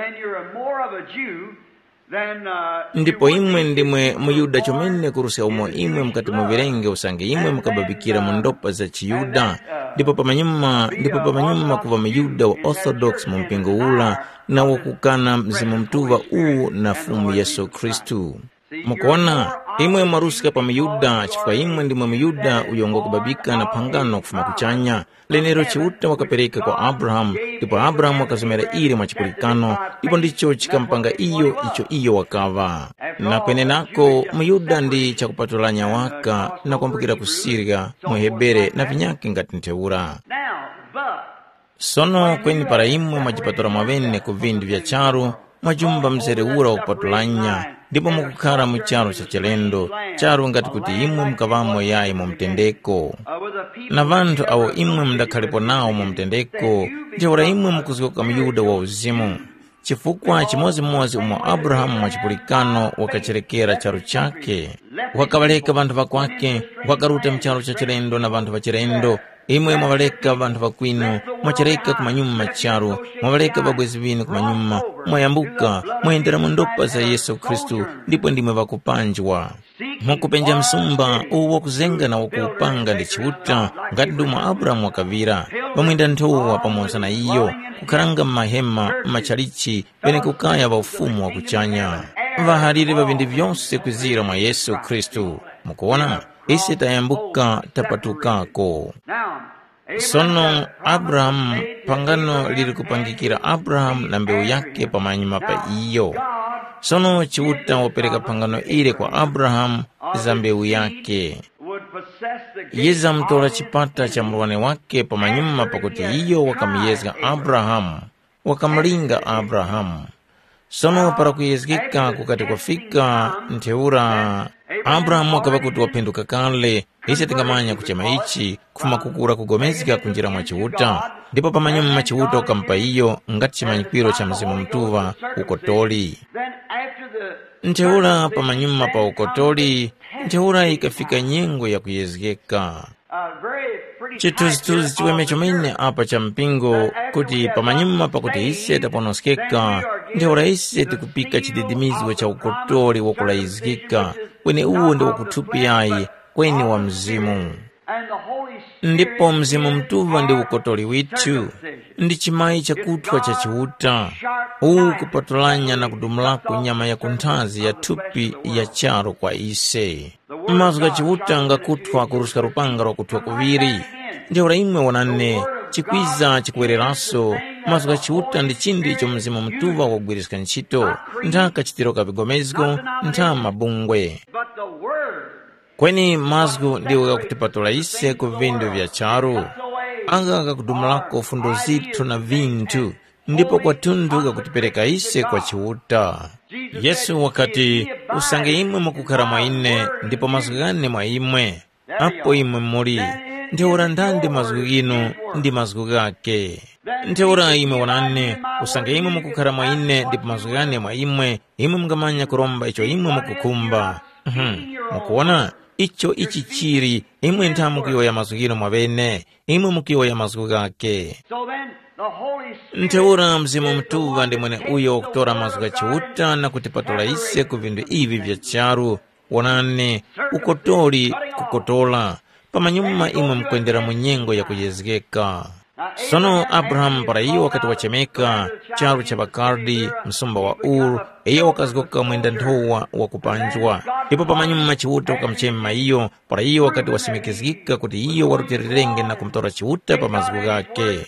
Ndipo imwe ndimwe muyuda chomene kurusia umo imwe mkati muvirenge, usange imwe mukababikira mundopa za chiyuda, ndipo pamanyuma kuva muyuda wa Orthodox mumpingo ula na wakukana mzimu mtuva na fumu Yesu Kristu. Mukuona? Imwe marusika pa miyuda, chifukwa imwe ndimwe miyuda uyongo kubabika na pangano kufuma kuchanya, lenero chiuta wakapereka kwa Abraham, ndipo Abraham wakazomera ile mwachipulikano, ndipo ndicho chikampanga iyo wakava. Na kwene nako muyuda ndi chakupatulanya waka na kuambukira kusirika muhebere na vinyake ngati nteura. Sono kweni para imwe mwajipatura mwavene kuvindu vya charu, mwajumba mzere ura wakupatulanya, ndipo mukukara mucharo cha chilendo, charu ngati kuti imwe mukavamo yayi mumtendeko. Na vantu awo imwe mdakhalipo nawo mumtendeko, nteora imwe mukuzikoka muyuda wa uzimu. Chifukwa chimozi umo Abrahamu mwachipulikano wakacherekera charu chake, wakavaleka vantu vakwake, wakaruta mcharo cha chilendo na vantu vachilendo. Imwe mwavaleka vantu vakwinu, mwachareka kumanyuma charu, mwavaleka vabwezi vinu kumanyuma, mwayambuka, mwayendera mundopa za Yesu Kristu, ndipo ndimwe vakupanjwa. Mwakupenja msumba uwo kuzenga na wakupanga ndi chiuta, ngati dumwa Abrahamu wakavira, vamwenda ntowa pamoza na iyo, kukaranga mahema, machalichi, pene kukaya va ufumu wa kuchanya. Vahaliri vavindi vyonse kuzira mwa Yesu Kristu. Mukuona? Isi tayambuka tapatukako. Sono Abraham, pangano lili kupangikira Abraham na mbeu yake pamanyuma pa iyo. Sono chiuta wapereka pangano ile kwa Abraham za mbeu yake. yeza mtola chipata cha mruwane wake pamanyuma pakuti iyo wakamiyezga Abrahamu wakamlinga Abrahamu. Sono para kuyezgika kukati kwafika nteura Abrahamu akaba kuti wapenduka kale ise tingamanya kuchema ichi kufuma kukura kugomezika kunjira mwa chiuta, ndipo pamanyuma machiuta ukampa iyo ngati chimanyikwiro cha mzimu mtuva ukotoli. Nteura pamanyuma pa ukotoli nteura ikafika nyengo ya kuyezgeka. Chituzi chiweme chomene apa cha mpingo kuti pamanyuma pakuti ise taponoskeka nteura ise tikupika chididimizwa cha ukotoli wakulayizgika kweni uwu ndi wakutupiayi kweni wa mzimu. Ndipo mzimu mtuva ndi ukotoli witu ndi chimayi chakutwa cha chiuta uwu kupatulanya na kudumulaku nyama ya kunthazi ya thupi ya charo kwa ise. Mazga chiuta ngakutwa kurusika rupanga rwa kutwa kuviri ndeura imwe wanane chikwiza chikuwereraso. Mazga chiuta ndi chindi cho mzimu mtuva wagwirisika nchito nthaka chitiro kapigomezgo ntha mabungwe. Kweni mazgu ndiwo kakutipatula ise ku vindu vya charu anga kakudumulako fundo zithu na vintu ndipo kwa tundu kakutipereka ise kwa chiuta. Yesu wakati usange imwe mukukhala mwa ine ndipo mazgu gane mwa imwe apo imwe muri nteura ndandi mazgu gino ndi mazgu gake. Nteura imwe wanane usange imwe mukukhala mwa ine ndipo mazgu gane mwa imwe mungamanya kuromba icho imwe mukukumba. Mukuona icho ichi chiri imwe ntha mukiyoya mazgu gino mwa bene imwe mukiyoya mazgu gake. Nteura mzimu mtuva ndi mwene uyo kutora mazgu ga chiuta na kutipatula ise ku vindu ivi vya charu wanane ukotoli kukotola pamanyuma imwe mkwendera munyengo ya kuyezgeka. Sono Abrahamu para iyo wakati wachemeka charu cha Bakardi msumba wa Ur iyo wakazgoka mwenda ntowa wakupanjwa ndipo pamanyuma chiuta wakamchema iyo para iyo wakati wasimikizgika kuti iyo warutirenge na kumtora chiuta pa mazgu gake.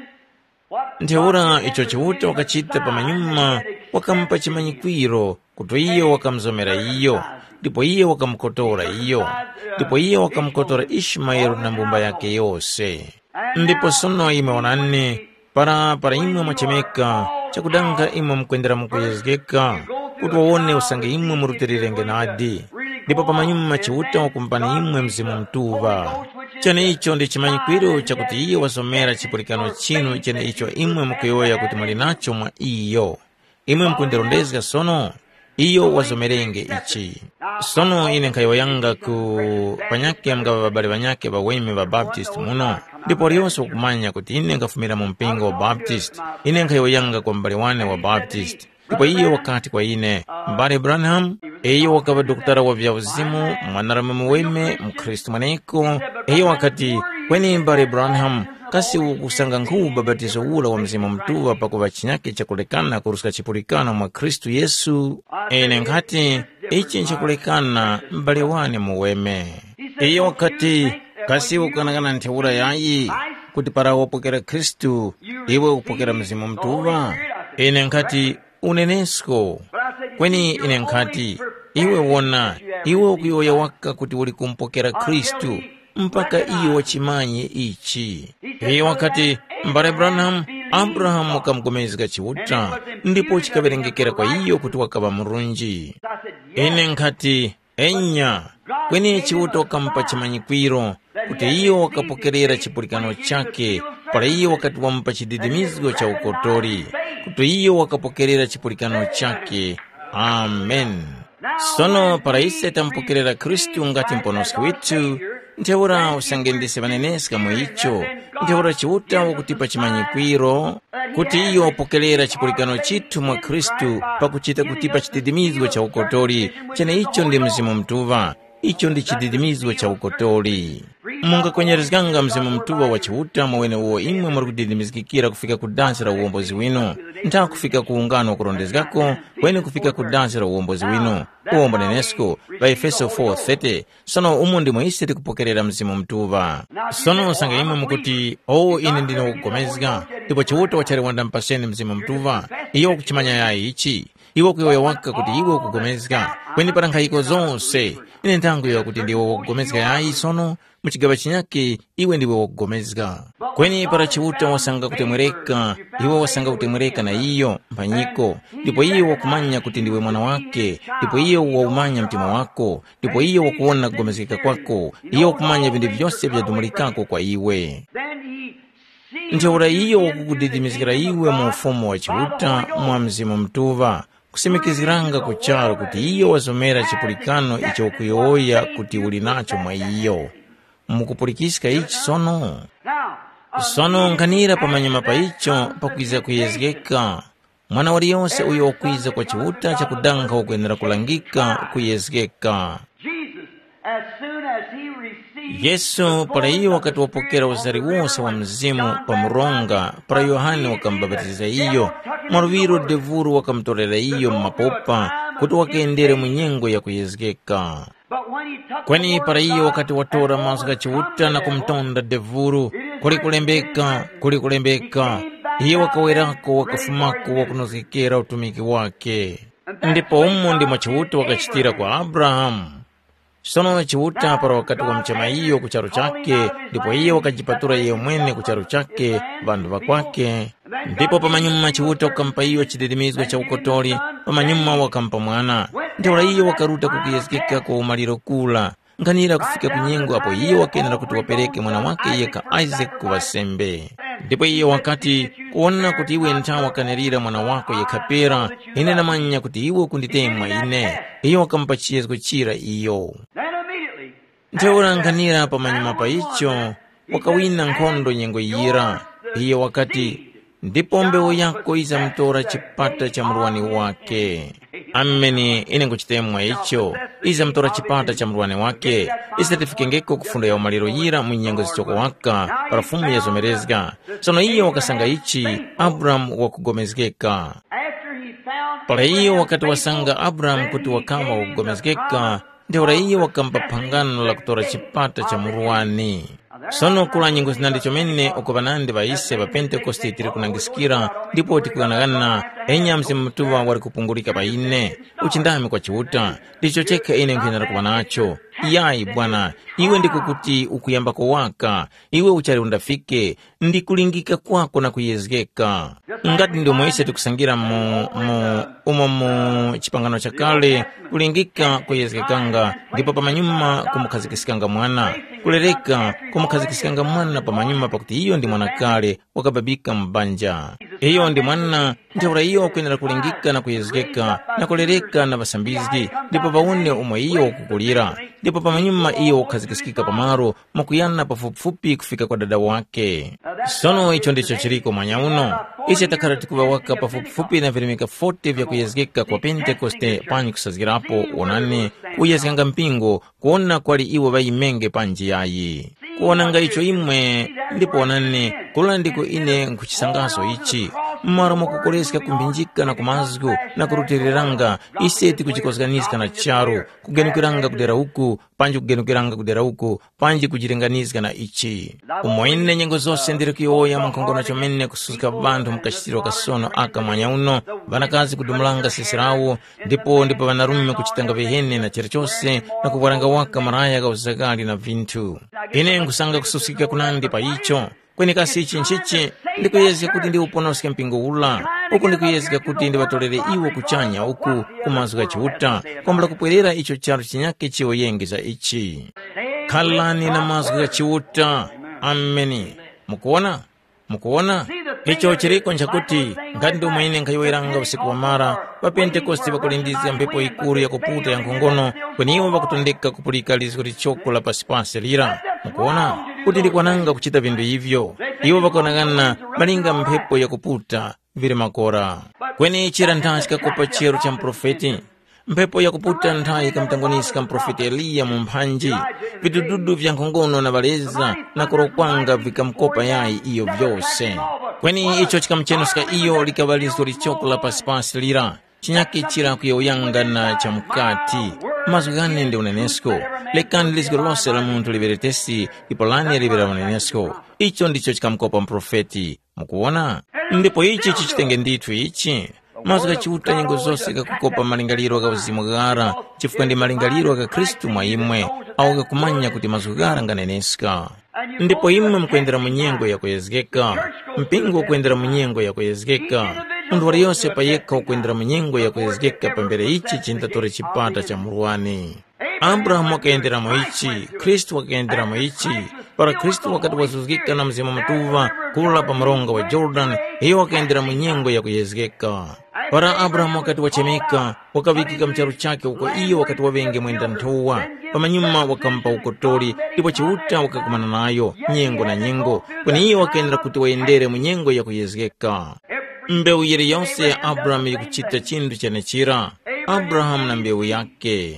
Nteura icho chiuta wakachita pamanyuma wakampa chimanyikwiro kuti iyo wakamzomera iyo ndipo iyo wakamkotora iyo ndipo iyo wakamkotora Ishmaeli na mbumba yake yose. Ndipo sono imwe wanane para imwe mwachemeka chakudanga imwe mkwendera mukuyezgeka kuti waone usange imwe murutirenge nadi ndipo pamanyuma chiuta wakumpani imwe mzimu mtuva. Chene icho ndi chimanyikwiro chakuti iyo wasomera chipulikano chinu chene icho imwe mukuyoya kuti muli nacho mwa iyo imwe mkwenderondezga sono iyo wasomerenge ichi. Sono ine nkayoyanga ku panyake mga babale banyake baweme ba Baptist muno ndipo liyonse kumanya kuti ine nkafumira mu mpingo wa Baptist. Ine nkayoyanga kwa mbale wane wa Baptist ndipo iyo wakati kwa ine mbale Branham iyo wakaba doktara wa vya uzimu mwanaramu muweme mkristu mwaneko iyo wakati kweni mbale Branham kasi ukusanga nkuu babatizo ula wa mzimu mtuva pakuva chinyake chakulekana kurusika chipulikana mwa Kristu Yesu. Ene nkati ichi nchakulekana mbale wane muweme iyo wakati kasi ukanagana nteura yayi kuti para wapokera Kristu iwe upokera mzimu mtuva. Ene nkati unenesko kweni ine nkati iwe wona iwe ukuyoya waka kuti uli kumpokera Kristu mpaka iyo wachimanye ichi. Iyo wakati mbale Branham Abrahamu wakamgomezga chiuta ndipo chikaverengekera kwa iyo kuti wakaba murunji. Ine nkati enya kweni chiuta wakampa chimanyikwiro kuti iyo wakapokerera chipulikano chake para iyo wakati wampa chididimizgo cha ukotoli kuti iyo wakapokerera chipulikano chake. Amen. Sono para ise tampokerera Kristu ngati mponoski witu nteura usangendese vaneneska mwicho nteura chiuta wakutipa chimanyikwiro kuti iyo wapokelera chipulikano chitu mwa Kristu pakuchita kutipa chididimizgo cha ukotoli chene icho ndi mzimu mtuva. Icho ndi chididimizgo cha ukotoli. Munga kwenyerezganga mzimu mtuva wa chiuta mwene uwo imwe mwari kudidimizgikira kufika kudansira uwombozi wino nta kufika kuungano kurondezgako kweni kufika kudansira uwombozi wino uwombo nenesko va Efeso 4:30. Sono umu ndi mwaise tikupokerera mzimu mtuva. Sono usanga imwe mukuti ine ndino kugomezga ndipo chiuta wachari wanda mpaseni mzimu mtuva iyo kuchimanya yayi ichi iwo kuyoya waka kuti iwe kugomezga kweni para nkhaiko zonse ine nthawiyo kuti ndiwe wokugomezeka yayi sono muchigawo chinyake iwe ndiwe wokugomezeka kweni para chiuta wasanga kutemwereka iwe wasanga kutemwereka na iyo mphanyiko ndipo iyo wakumanya kuti ndiwe mwana wake ndipo iyo waumanya mtima wako ndipo iyo wakuona kugomezeka kwako iyo wakumanya vindu vyose vyadumulikako kwa iwe ntheura iyo wakukudidimizikira iwe mu ufumu wa chiuta mwa mzimu mtuva kusimikiziranga kuchalo kuti iyo wazomera chipulikano icho ukuyoya kuti uli nacho mwa iyo mukupulikisika ichi sono nkanira pamanyama pa icho pakwiza kuyezekeka mwana waliyonse uyo wakwiza kwa chiuta chakudankha ukuyenera kulangika kuyezekeka Yesu para iyo wakati wapokera uzari wonse wa mzimu pamuronga para Yohane wakambabatiza iyo maruviro devuru wakamtorera iyo mmapopa kuti wakaendere munyengo ya kuyezekeka kweni para iyo wakati watora maso ga chiuta na kumtonda devuru kulembeka iyo wakawerako wakafumako wakunozekera utumiki wake ndipo umu ndimo chiuta wakachitira kwa Abrahamu sono chiuta para wakati wa mchama iyo kucharo chake ndipo iyo wakajipatura iyo mwene kucharo chake vandu vakwake ndipo pamanyuma chiuta wakampa iyo chididimizwa cha ukotori pamanyuma wakampa mwana ndiora iyo wakaruta kukiyezekeka kwa umaliro kula nkanira kufika kunyengo apo iyo wakenera kuti wapereke mwana wake yeka Isaac kuvasembe ndipo iyo wakati kuona kuti iwe ntawa wakanirira mwana wako yekapera ine namanya kuti iwe kunditemwa ine iyo wakampa chiyezgo chira iyo ntheura nkanira pamanyuma pa icho wakawina nkhondo nyengo yira iyo wakati ndipo mbewu yako izamtora chipata cha mruwani wake ameni ine nkuchitemwa icho izamtora chipata cha mruwani wake isatifike kufunda ya umaliro yira munyengo zichoko waka para fumu yazomerezga sono iyo wakasanga ichi Abraham wakugomezekeka para iyo wakati wasanga Abraham kuti wakama wakugomezekeka ndiora iyo wakampa phangano la kutora chipata cha mruwani sono kula nyengo zinandi chomene ukupanande vaise va Pentekoste tiri kunangisikira ndipo tikukanakana enya mzimu mtuva wari kupungulika pa ine uchindami kwa chiuta ndicho cheka ine nkhenera kuva nacho yayi bwana iwe ndikukuti ukuyambako waka iwe uchari undafike ndikulingika kwako na kuyezekeka ngati ndio moise tikusangira mu chipangano cha kale kulingika kuyezekekanga ndipo pamanyuma kumukhazikisikanga mwana kulereka kumukhazikisikanga mwana pamanyuma pakuti iyo ndi mwana kale wakababika mbanja iyo ndi mwana ntheura iyo kuyenera kulingika na kuyezekeka na kulereka na vasambizgi ndipo paune umwe iyo wakukulira ndipo pamanyuma iyo wakhazikisikika pamaro mukuyana pafupifupi kufika kwa dada wake sono icho ndicho chiriko mwanya uno isi atakhala tikuva waka pafupifupi na vilimika 40 vya kuyezekeka kwa Pentekoste panyi kusazikirapo onani kuyezekanga mpingo kuona kwali iwo vaimenge panji yayi kuonanga icho imwe ndipo onani kula ndiko ine nkuchisangaso ichi mmaro mukukoleseka kumbinjika na kumazgu na kurutireranga iseti kuchikosekaniska na charo kugenukiranga kudera uku panji kugenukiranga kudera uku panji kujirenganiska na ichi umoine nyengo zose ndiri kuyoya mankhongono chomene kususika bantu mukachitiro kasono aka mwanya uno vanakazi kudumulanga sisirawo ndipo vanarume kuchitanga vihene na chirichose na kuwaranga waka maraya kauzakali na vintu ine nkusanga kususika kunandi pa icho kweni kasi ichi nchichi ndikuyezeka kuti ndi uponosike mpingo ula uku ndikuyezeka kuti ndivatolere iwo kuchanya uku kumazu ka chiuta kwambula kupwerera icho charo chinyake chiwoyengeza ichi khalani na mazu ka chiuta ameni mukuona icho chiriko nchakuti ngati ndi umwe ine nkhayoweranga usiku wa mara pa Pentekoste vakulindizira mphepo ikulu yakuputa ya nkhongono kweni iwo vakutondeka kupulika liziko lichoko la pasipasi lira mukuona kuti ndikwananga kuchita vindu ivyo iwo vakonakana malinga mphepo yakuputa vili makora kweni chira nthawi chikakopa chero cha mprofeti mphepo yakuputa nthawi ikamtangonisika mprofeti Eliya mu mphanji vidududu vya nkhongono na valeza na kurokwanga vikamkopa yayi iyo vyose kweni icho chikamchenosika iyo likavalizo lichoko la pasipasi lira chinyake chira kuyoyanga na cha mkati mazu gane ndi unenesko lekani liziko lonse la muntu liberetesi ipolani libera unenesko icho ndicho chikamkopa mprofeti mukuona ndipo ichi chichitenge ndithu ichi mazwi kachiuta nyengo zonse kakukopa malingaliro ka uzimu gara chifukwa ndi malingaliro ka Khristu mwa imwe au kakumanya kuti mazwi gara nganeneska. Ndipo imwe mkuendera munyengo yakuyezekeka, mpingo ukuendera munyengo yakuyezekeka, munthu waliyonse payekha ukuendera munyengo yakuyezekeka pambere ichi chintatore chipata cha Mulwani. Abrahamu akaendera mu ichi, Khristu akaendera mu ichi. Para Khristu wakati wazuzikika na mzimu mtuva kula pa mronga wa Jordan, iyo akaendera munyengo yakuyezekeka. Para Abrahamu wakati wachemeka wakavikika mcharu chake uko iyo wakati wavenge mwenda ntowa pamanyuma wakampa ukotoli ndipo chiuta wakakumana nayo nyengo na nyengo kwani iyo wakaendera kuti waendere munyengo yakuyezekeka. Mbewu yiri yonse ya Abrahamu yukuchita chindu chanechira Abrahamu na mbewu yake.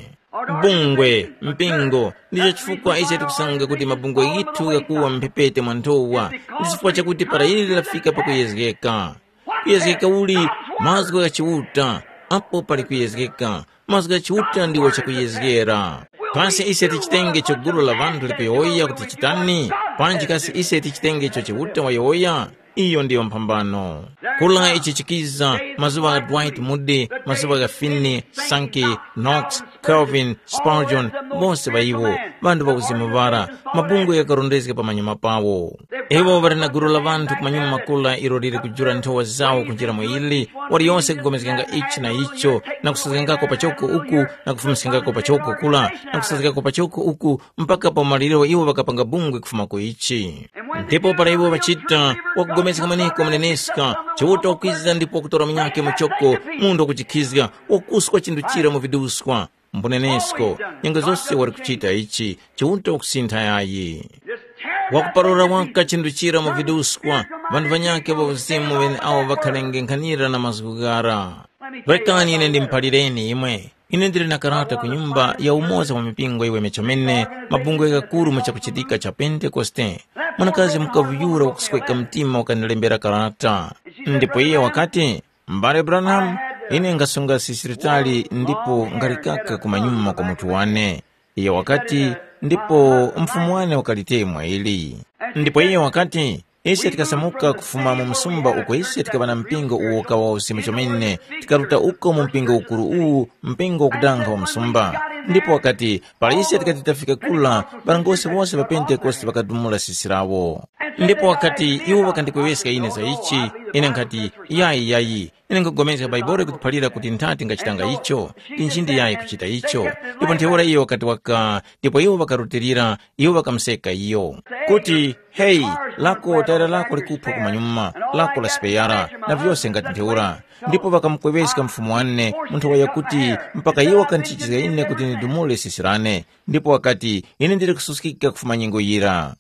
Bungwe mpingo ndicho chifukwa ichi tikusanga kuti mabungwe itu yakuwa mpepete mwantowa ndi chifukwa chakuti para ili lafika pa kuyezekeka. Kuyezekeka uli mazwi kachiuta apo pali kuyezekeka. Mazwi kachiuta ndiwo chakuyezekera. Kasi ise tichitenge chogulu la vantu likuyoya kuti chitani panji kasi ise tichitenge chochiuta wayoya. Iyo ndiyo mpambano. Kula ichi chikiza mazuwa ga Dwight Moody, mazuwa ga Finney, Sankey, Knox, Calvin, Spurgeon, bose baiwo vandu bakuzimu vara mabungu yakarondezeka pamanyuma pawo. Ewo varina guru la vantu kumanyuma makula iro liri kujura ntowa zawo kunjira mwili wali yonse kugomezekanga ichi na icho na kusazengako pachoko uku na kufumisikangako pachoko kula na kusazengako pachoko uku mpaka pa malileo iwo vakapanga bungu kufumako ichi. Ndipo para iwo vachita wakugomezeka maniko mneneska chiuta ukwiza ndipo kutora mnyake mchoko mundu kuchikizga wakuswa chindu chira muviduswa mbunenesko nyengo zonse wari kuchita ichi chiuta ukusintha yayi wakuparura waka chindu chira muviduswa vandu vanyake vauzimu vene awo vakhalengenkanira na mazugara. Vekani ine ndimpalireni imwe ine ndiri na karata ku nyumba ya umoza wa mipingo iwe mechomene mabungo yakakuru muchakuchitika cha Pentekoste. Mwanakazi mukavuyura wakusweka mtima wakanilembera karata. Ndipo iye wakati mbale Branham ine ngasunga sisiritali ndipo ngarikaka kumanyuma kwa mutu wane. Iye wakati ndipo mfumu wane wakalitemwa ili. Ndipo iye wakati ise tikasamuka kufuma mu msumba uko ise tikabana mpingo uoka wa usimu chomene tikaruta uko mu mpingo ukuru uu mpingo ukudanga wa msumba. Ndipo wakati pala ise tikatitafika kula barangose wose wa Pentekoste wakadumula sisirawo. Ndipo wakati iwo wakandikwewesika ine za ichi ine nkati yayi ine ngogomeza baibore kutupalira kuti ntati ngachitanga icho tinchindi yayi kuchita icho. Ndipo nteora iyo wakati ndipo iwo wakarutirira iwo wakamseka iyo kuti hey lako taira lako likupha kumanyuma lako la speyara na vyose ngati nteora. Ndipo wakamkwewesika mfumu wane munthu waya kuti mpaka iwo wakanchichiza ine kuti nidumule sisirane. Ndipo wakati ine ndiri kususikika kufuma nyengo yira.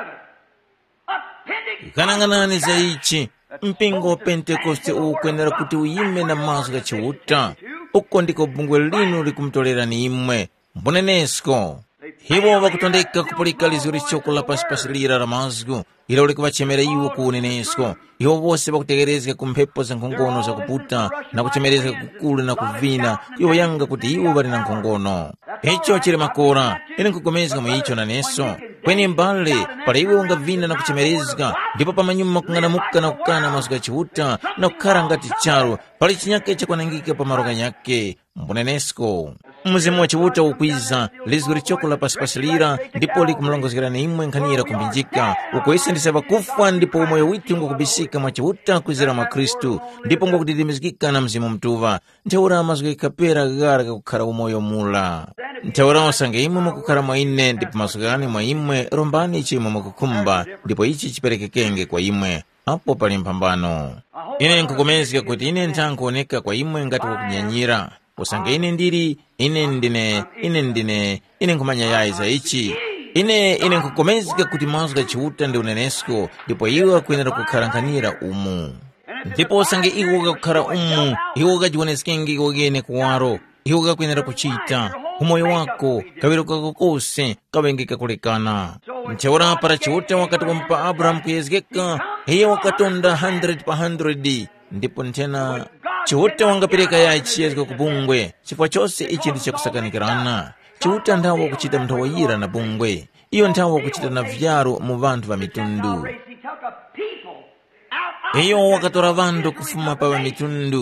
Kanang'anani za ichi mpingo wa Pentekoste ukuendera kuti uyime na mazwi kachiuta uko ndiko bungwe linu likumtolera ni imwe mbunenesko. Hivo wakutondeka kupulika lizuri choko la pasipasilira la mazgu ila ulikuvachemera iwo kuunenesko. Iwo wose wakutegerezeka kumphepo za nkongono za kuputa na kuchemerezeka kukulu na kuvina iwo yanga kuti iwo bali na nkongono. Icho chile makora ine nkugomezeka mwicho na neso kweni mbale para iwo unga vina na kuchemerezeka ndipo pamanyuma kung'anamuka na kukana mazwi kachiuta na kukara ngati charo pali chinyake chakwanangika pa maroga nyake mbunenesko. Mzimu wa chiuta ukwiza lizuri choko la pasipasilira ndipo likumlongozekera ni imwe nkhanira kumbinjika uko ise ndiseva kufa ndipo umoyo witu ngokubisika mwa chiuta kwizira mwa Khristu ndipo ngokutitimizikika na mzimu mtuva. Nteura mazwi kapera gara kakukhala umoyo mula. Nteura osange imwe mukukhala mwa ine ndipo mazwi gani mwa imwe rombani ichi imwe mukukumba ndipo ichi chiperekekenge kwa imwe. Apo pali mpambano. Ine nkukomezeka kuti ine ntankuoneka kwa imwe ngati wakunyanyira. Usange ine ndiri ine ndine nkumanya yayi za ichi ine nkukomezeka kuti mazwi kachiuta ndi unenesko ndipo iwo akuyenera kukhalankanira umu. Ndipo usange iwo kakukhala umu iwo kajiwonesekenge iwo gene kuwaro iwo kakuyenera kuchita umoyo wako kawiro kako kose kawengeka kulekana. Ncheora para chiuta wakati wampa Abraham kuyezekeka iye wakatonda 100 pa 100 ndipo ntena chiuta wangapereka yayi chiyezeka kubungwe chifukwa chose ichi ndi chakusakanikirana. Chiuta nthawi wakuchita mthawayira na bungwe iyo nthawi wakuchita na vyaro mu vantu va mitundu. Iyo wakatora vantu kufuma pa mitundu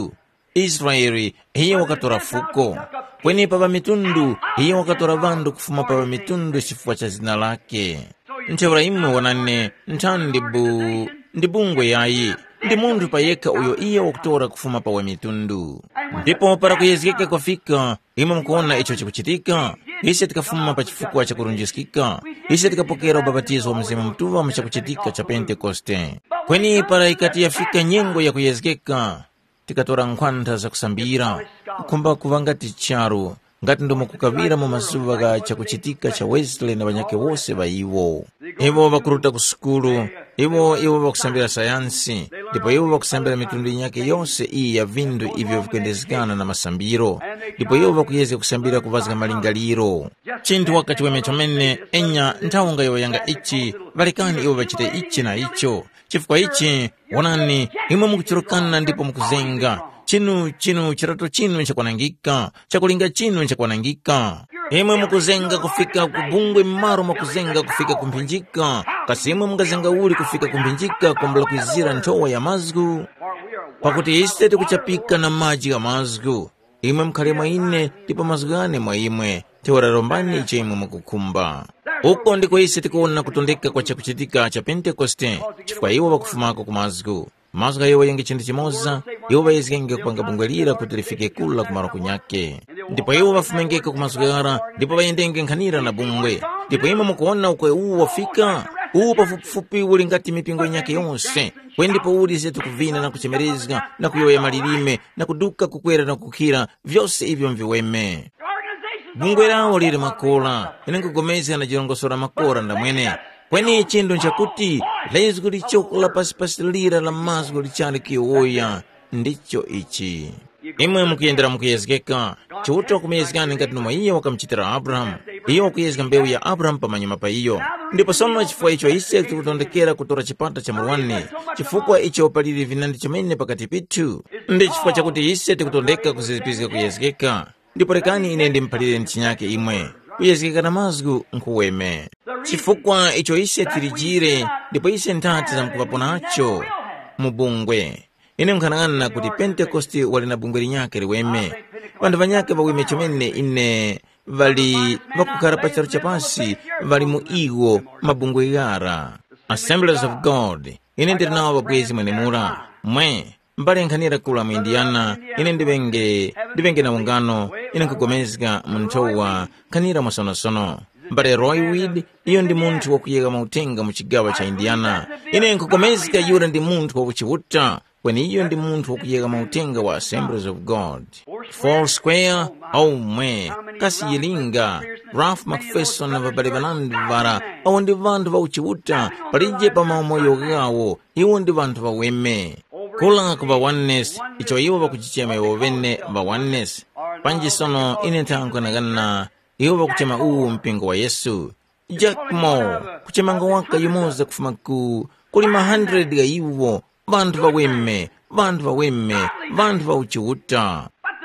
Israeli iye wakatora fuko, kweni pa mitundu iye wakatora vandu kufuma pa mitundu chifukwa cha zina lake. Nchebrahimu wanane nthandi ndi bungwe yayi ndi munthu payekha uyo iye wakutora kufuma pa mitundu. Ndipo para kuyezekeka kwafika imwe mkuona icho chikuchitika, ise tikafuma pa chifukwa cha kurunjisikika, ise tikapokera ubabatizo wa Mzimu Mtuva mchakuchitika cha Pentekoste. Kweni para ikati yafika nyengo ya kuyezekeka, tikatora nkhwanda za kusambira kukhumba kuvangati charu ngati ndomo kukavira mu masuva ga chakuchitika cha Wesley na banyake wose ba iwo bakuruta kusukulu, iwo bakusambira sayansi, ndipo iwo bakusambira mitundu yake yose iyi ya vindu ivyo vikendezekana na masambiro, ndipo iwo bakuyeze kusambira kuvazika malingaliro. Chinthu wakati weme chomene enya nthaunga yoyanga ichi valikani iwo bachite ichi na icho. Chifukwa ichi wonani imwe mukuchurukana ndipo mukuzenga chinu chirato chinu chakwanangika, chakulinga chinu chakwanangika. Imwe mukuzenga kufika kubungwe mmaro mukuzenga kufika kumpinjika, kasi imwe mukazenga uli kufika kumpinjika kumbula kuizira nthowa ya mazgu. Pakuti ise tikuchapika na maji ya mazgu, imwe mkhale mwa ine tipo mazgu ane mwa imwe tiwararombani icho imwe mukukumba. Uko ndiko ise tikuona kutondeka kwa chakuchitika cha Pentekoste, chifukwa iwo bakufumako ku mazgu. Mazgu ayo yenge chindu chimoza, iwo bayezgenge kupanga bungwelira kuti lifike kula kumaro kunyake. Ndipo iwo bafumengeka kumazugara, ndipo bayendenge nkhanira na bungwe. Ndipo imwe mukuona ukwe uwu wafika, uwu pafupi uli ngati mipingo nyake yonse. Kwendipo uli zetu kuvina na kuchemerezga na kuyoya malilime na kuduka kukwera na kukira, vyose ivyo mviweme. Bungwe lao lili makola, inengogomezi anajirongosora makora ndamwene. Kweni chindu nchakuti lezgu lichokula pasipasilira la mazgu lichali kiyoya, ndicho ichi. Imwe mukuyendera mukuyezgeka, chiuto kumiyezgani ngati numa iyo wakamchitira Abraham, iyo wakuyezga mbeu ya Abraham pamanyuma pa iyo. Ndipo sono chifukwa icho ise tikutondekera kutora chipata cha murwani, chifukwa icho palili vinandi chomene pakati pitu. Ndi chifukwa chakuti ise tikutondeka kuzizipizika kuyezgeka, ndipo rekani ine ndi mpalire nchinyake imwe, kuyezgeka na mazgu nkuweme. Chifukwa icho ise tirijire, ndipo ise ntati za mkuvaponacho mubungwe. Ine mkhanangana kuti Pentekoste wali na bungwe linyake liweme. Vandu vanyake vawime chomene ine vali vakukara pacharo chapasi vali mu iwo mabungwe yara. Assemblies of God, ine ndiri nawo vabwezi mwenemura. Mbali nkhanira kula mu Indiana, ine ndivenge na ungano, ine nkugomezga mnthowa khanira mwasonosono. Mbale Roy Weed, iyo ndi munthu wakuyeka mautenga mu chigawa cha Indiana. Ine nkugomezga yura ndi munthu wakuchiwuta, kweni iyo ndi munthu wakuyeka mautenga wa Assemblies of God. Foursquare, kasi Yilinga, Ralph McPherson na vabale vanandi vara, awo ndi vantu vauchiwuta, palije pa maumoyo gawo, iwo ndi vantu vaweme. Kula kuva oneness, icho iwo vakuchichema iwo vene va oneness. Panjisono ine ntango nagana, iwo vakuchema mpingo wa Yesu. Jack Moore, kuchemanga waka yumoza kufuma kuli 100 ga iwo, vantu vaweme, vantu vauchiwuta.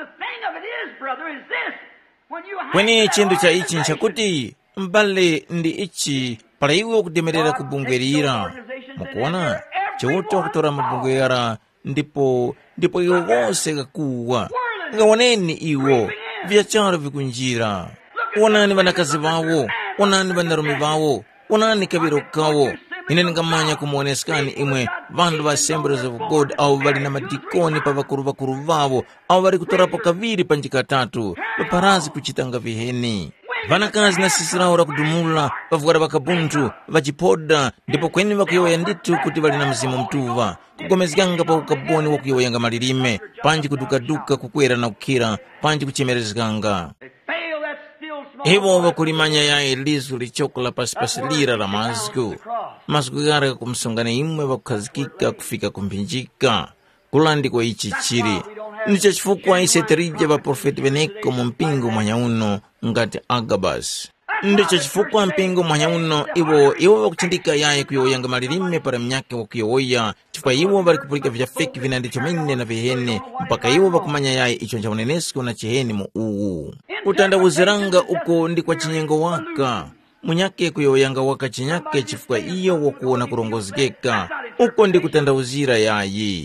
Kweni chindu cha ichi nchakuti, mbale ndi ichi, para iwo kudemerera kubungwerira. Mukuona, chiwuta kutora mabungwera, ndipo iwo wose gakuwa. Ngawoneni iwo, vyacharo vikunjira. Onani vanakazi vawo, onani vanarumi vawo, onani kabiro kawo. Ine ngamanya kumuoneskani imwe vandu va Assemblies of God au vali na madikoni pa vakuru vavo au vari kutorapo kaviri panjika tatu vaparazi kuchitanga viheni. Vanakazi na sisiraura kudumula vavuara vakabuntu vachipoda, ndipo kweni vakuyoya nditu kuti vali na Mzimu Mtuva kugomezganga pa ukaboni wakuyoyanga malilime, panji kudukaduka kukwera na kukira, panji kuchemerezganga. Iwo vakulimanya ya ilizu lichokula pasipasilira la mazgu gara kumsungane imwe vakukazikika kufika kumpinjika. Kulandiko ichi chiri, nicho chifukwa ise terija va profeti veneko mumpingo mwanyauno ngati Agabus. Ndicho chifukwa mpingo mwanyauno iwo vakuchindika yaye kuyoyanga malilime para mnyake wakuyoya, chifukwa iwo vari kupulika vyafeki vinandi chomene na vihene, mpaka iwo vakumanya yaye icho cha unenesko na chiheni mu uwu. Utanda uziranga uko ndi kwa chinyengo waka, munyake kuyoyanga waka chinyake chifukwa iyo wakuona kurongozgeka, uko ndi kutanda uzira yayi.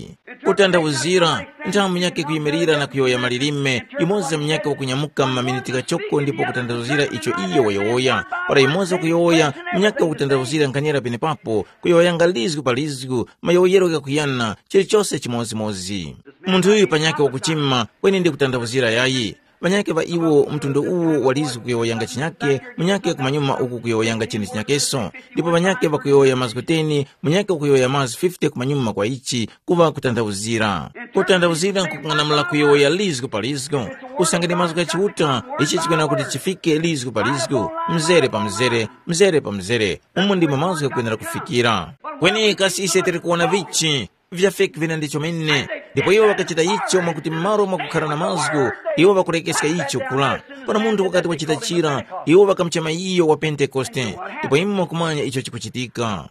kutandauzira nthawi myake kuyimirira na kuyoya malilime imoza myake wakunyamuka mmaminiti kachoko ndipo kutandauzira icho iyo wayoya para imoza kuyoya myake wakutandauzira nkanyera pene papo kuyoyanga lizgu pa lizgu mayoyero kakuyana chilichonse chimozimozi munthu uyu panyake wakuchima kweni ndi kutandauzira yayi banyake ba iwo mtundu uwo walizu kuyoyanga chinyake munyake kumanyuma uku kuyoyanga chini chinyakeso ndipo banyake bakuyoya mazikuteni munyake kuyoya mazi 50 kumanyuma kwa ichi kuva kutandauzira nkukung'anamula kuyoya lizgu pa lizgu usangani mazu kachiuta ichi chikwena kuti chifike lizgu pa lizgu mzere pa mzere umu ndimo mazu kakuyenera kufikira kweni kasi ise tiri kuona vichi vyafeki vina ndicho mene ndipo iwo wakachita icho mwakuti mmaro mwakukhala na mazgu iwo wakulekesika icho kula pana munthu wakati wachita chira iwo wakamchema iyo wa Pentekoste ndipo imwe kumanya icho chikuchitika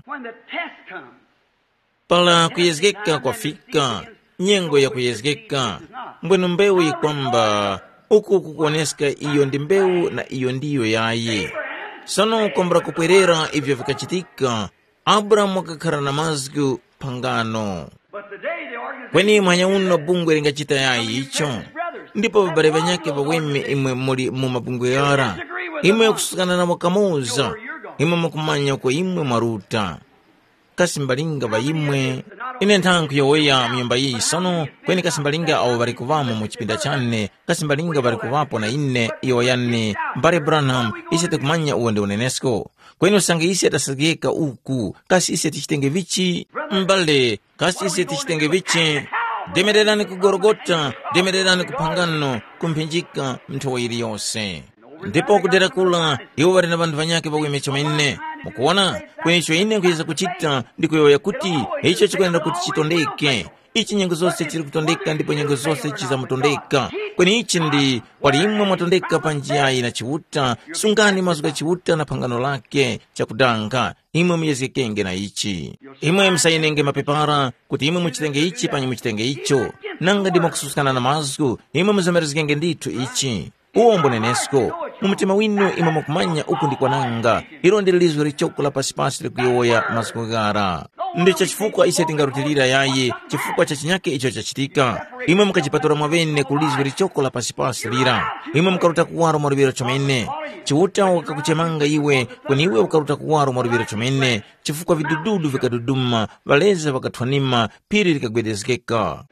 pala kuyezekeka kwafika nyengo ya kuyezekeka mbwenu mbewu ikwamba uku kukuoneska iyo ndi mbewu na iyo ndiyo yayi sono kombra kupwerera ivyo vikachitika Abrahamu wakakhala na mazgu pangano kweni mwanya uno bungwe lingachita yayi icho ndipo babale banyake baweme imwe muli mu mabungwe yara imwe kusukana na mwakamuza imwe mwakumanya uko imwe maruta kasimbalinga bayimwe ine nthanku yoweya myumba iyi sono kweni kasimbalinga awo bali kuvamo mu chipinda channe kasimbalinga bali kuvapo na ine iyo yanne mbale Branham isete kumanya uwo ndi unenesko kweni usange isi atasageka uku kasi isi tichitenge vichi mbale kasi isi tichitenge vichi demererani kugorogota demererani kupangano kumphinjika mthowa ili yonse ndipo kudera kula iwo bali na bandu banyake bawemecho mene mukuona kwenisho ine kuyeza kuchita ndikuyoya kuti icho chikuenda kuti chitondeke ichi nyengo zonse chiri kutondeka ndipo nyengo zonse chizamutondeka kweni ichi ndi wali imwe mwatondeka pa njia ina chiuta sungani mazuka chiuta na pangano lake chakudanga imwe muyezekenge na ichi imwe msayinenge mapepara kuti imwe muchitenge ichi panyi muchitenge icho nanga ndimo kususikana na mazgu imwe muzamerezekenge ndithu ichi uwo mbonenesko mumutima winu imwe mukumanya uku ndikwananga ilo ndi lizo lichokula pasipasi likuyoya masiku gara ndicho chifukwa ise tingarutilira yayi chifukwa cha chinyake icho chachitika imwe mukachipatura mwavene kulizo lichokula pasipasi lira imwe mukaruta kuwaro mwaruviro chomene chiuta wakakuchemanga iwe kweni iwe ukaruta kuwaro mwaruviro chomene chifukwa vidududu vikaduduma valeza vakathwanima piri likagwedezekeka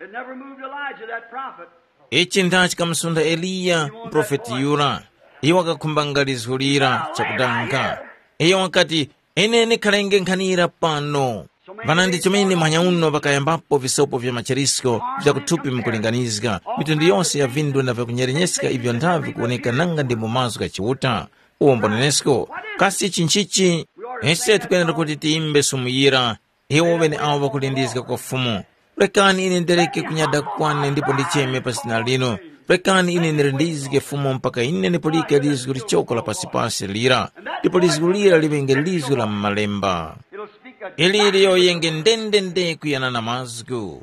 ichi ndachi kamsunda Eliya profeti yura iwo akakhumbangarizulira chakudanga iyo wakati ene khalenge nkhanira pano vana ndi chomene mwanya uno vakayambapo visopo vya macherisko vyakuthupi mkulinganizika mitundu yonse ya vindu na vyakunyerenyesika ivyo ndavi kuoneka nanga ndimo mazu kachiuta uwo mbonenesko kasi chinchichi ese tukuyenera kuti tiimbe sumuyira iwo vene awo vakulindizika kwa fumu rekani ine ndereke kunyada kwane ndipo ndicheme pasina lino rekani ine nirindizike fumo mpaka ine nipulike lizgu lichoko la pasipasi lira ndipo lizgu lira livenge lizgu la malemba ili liyoyenge ndendende kuyana na mazgu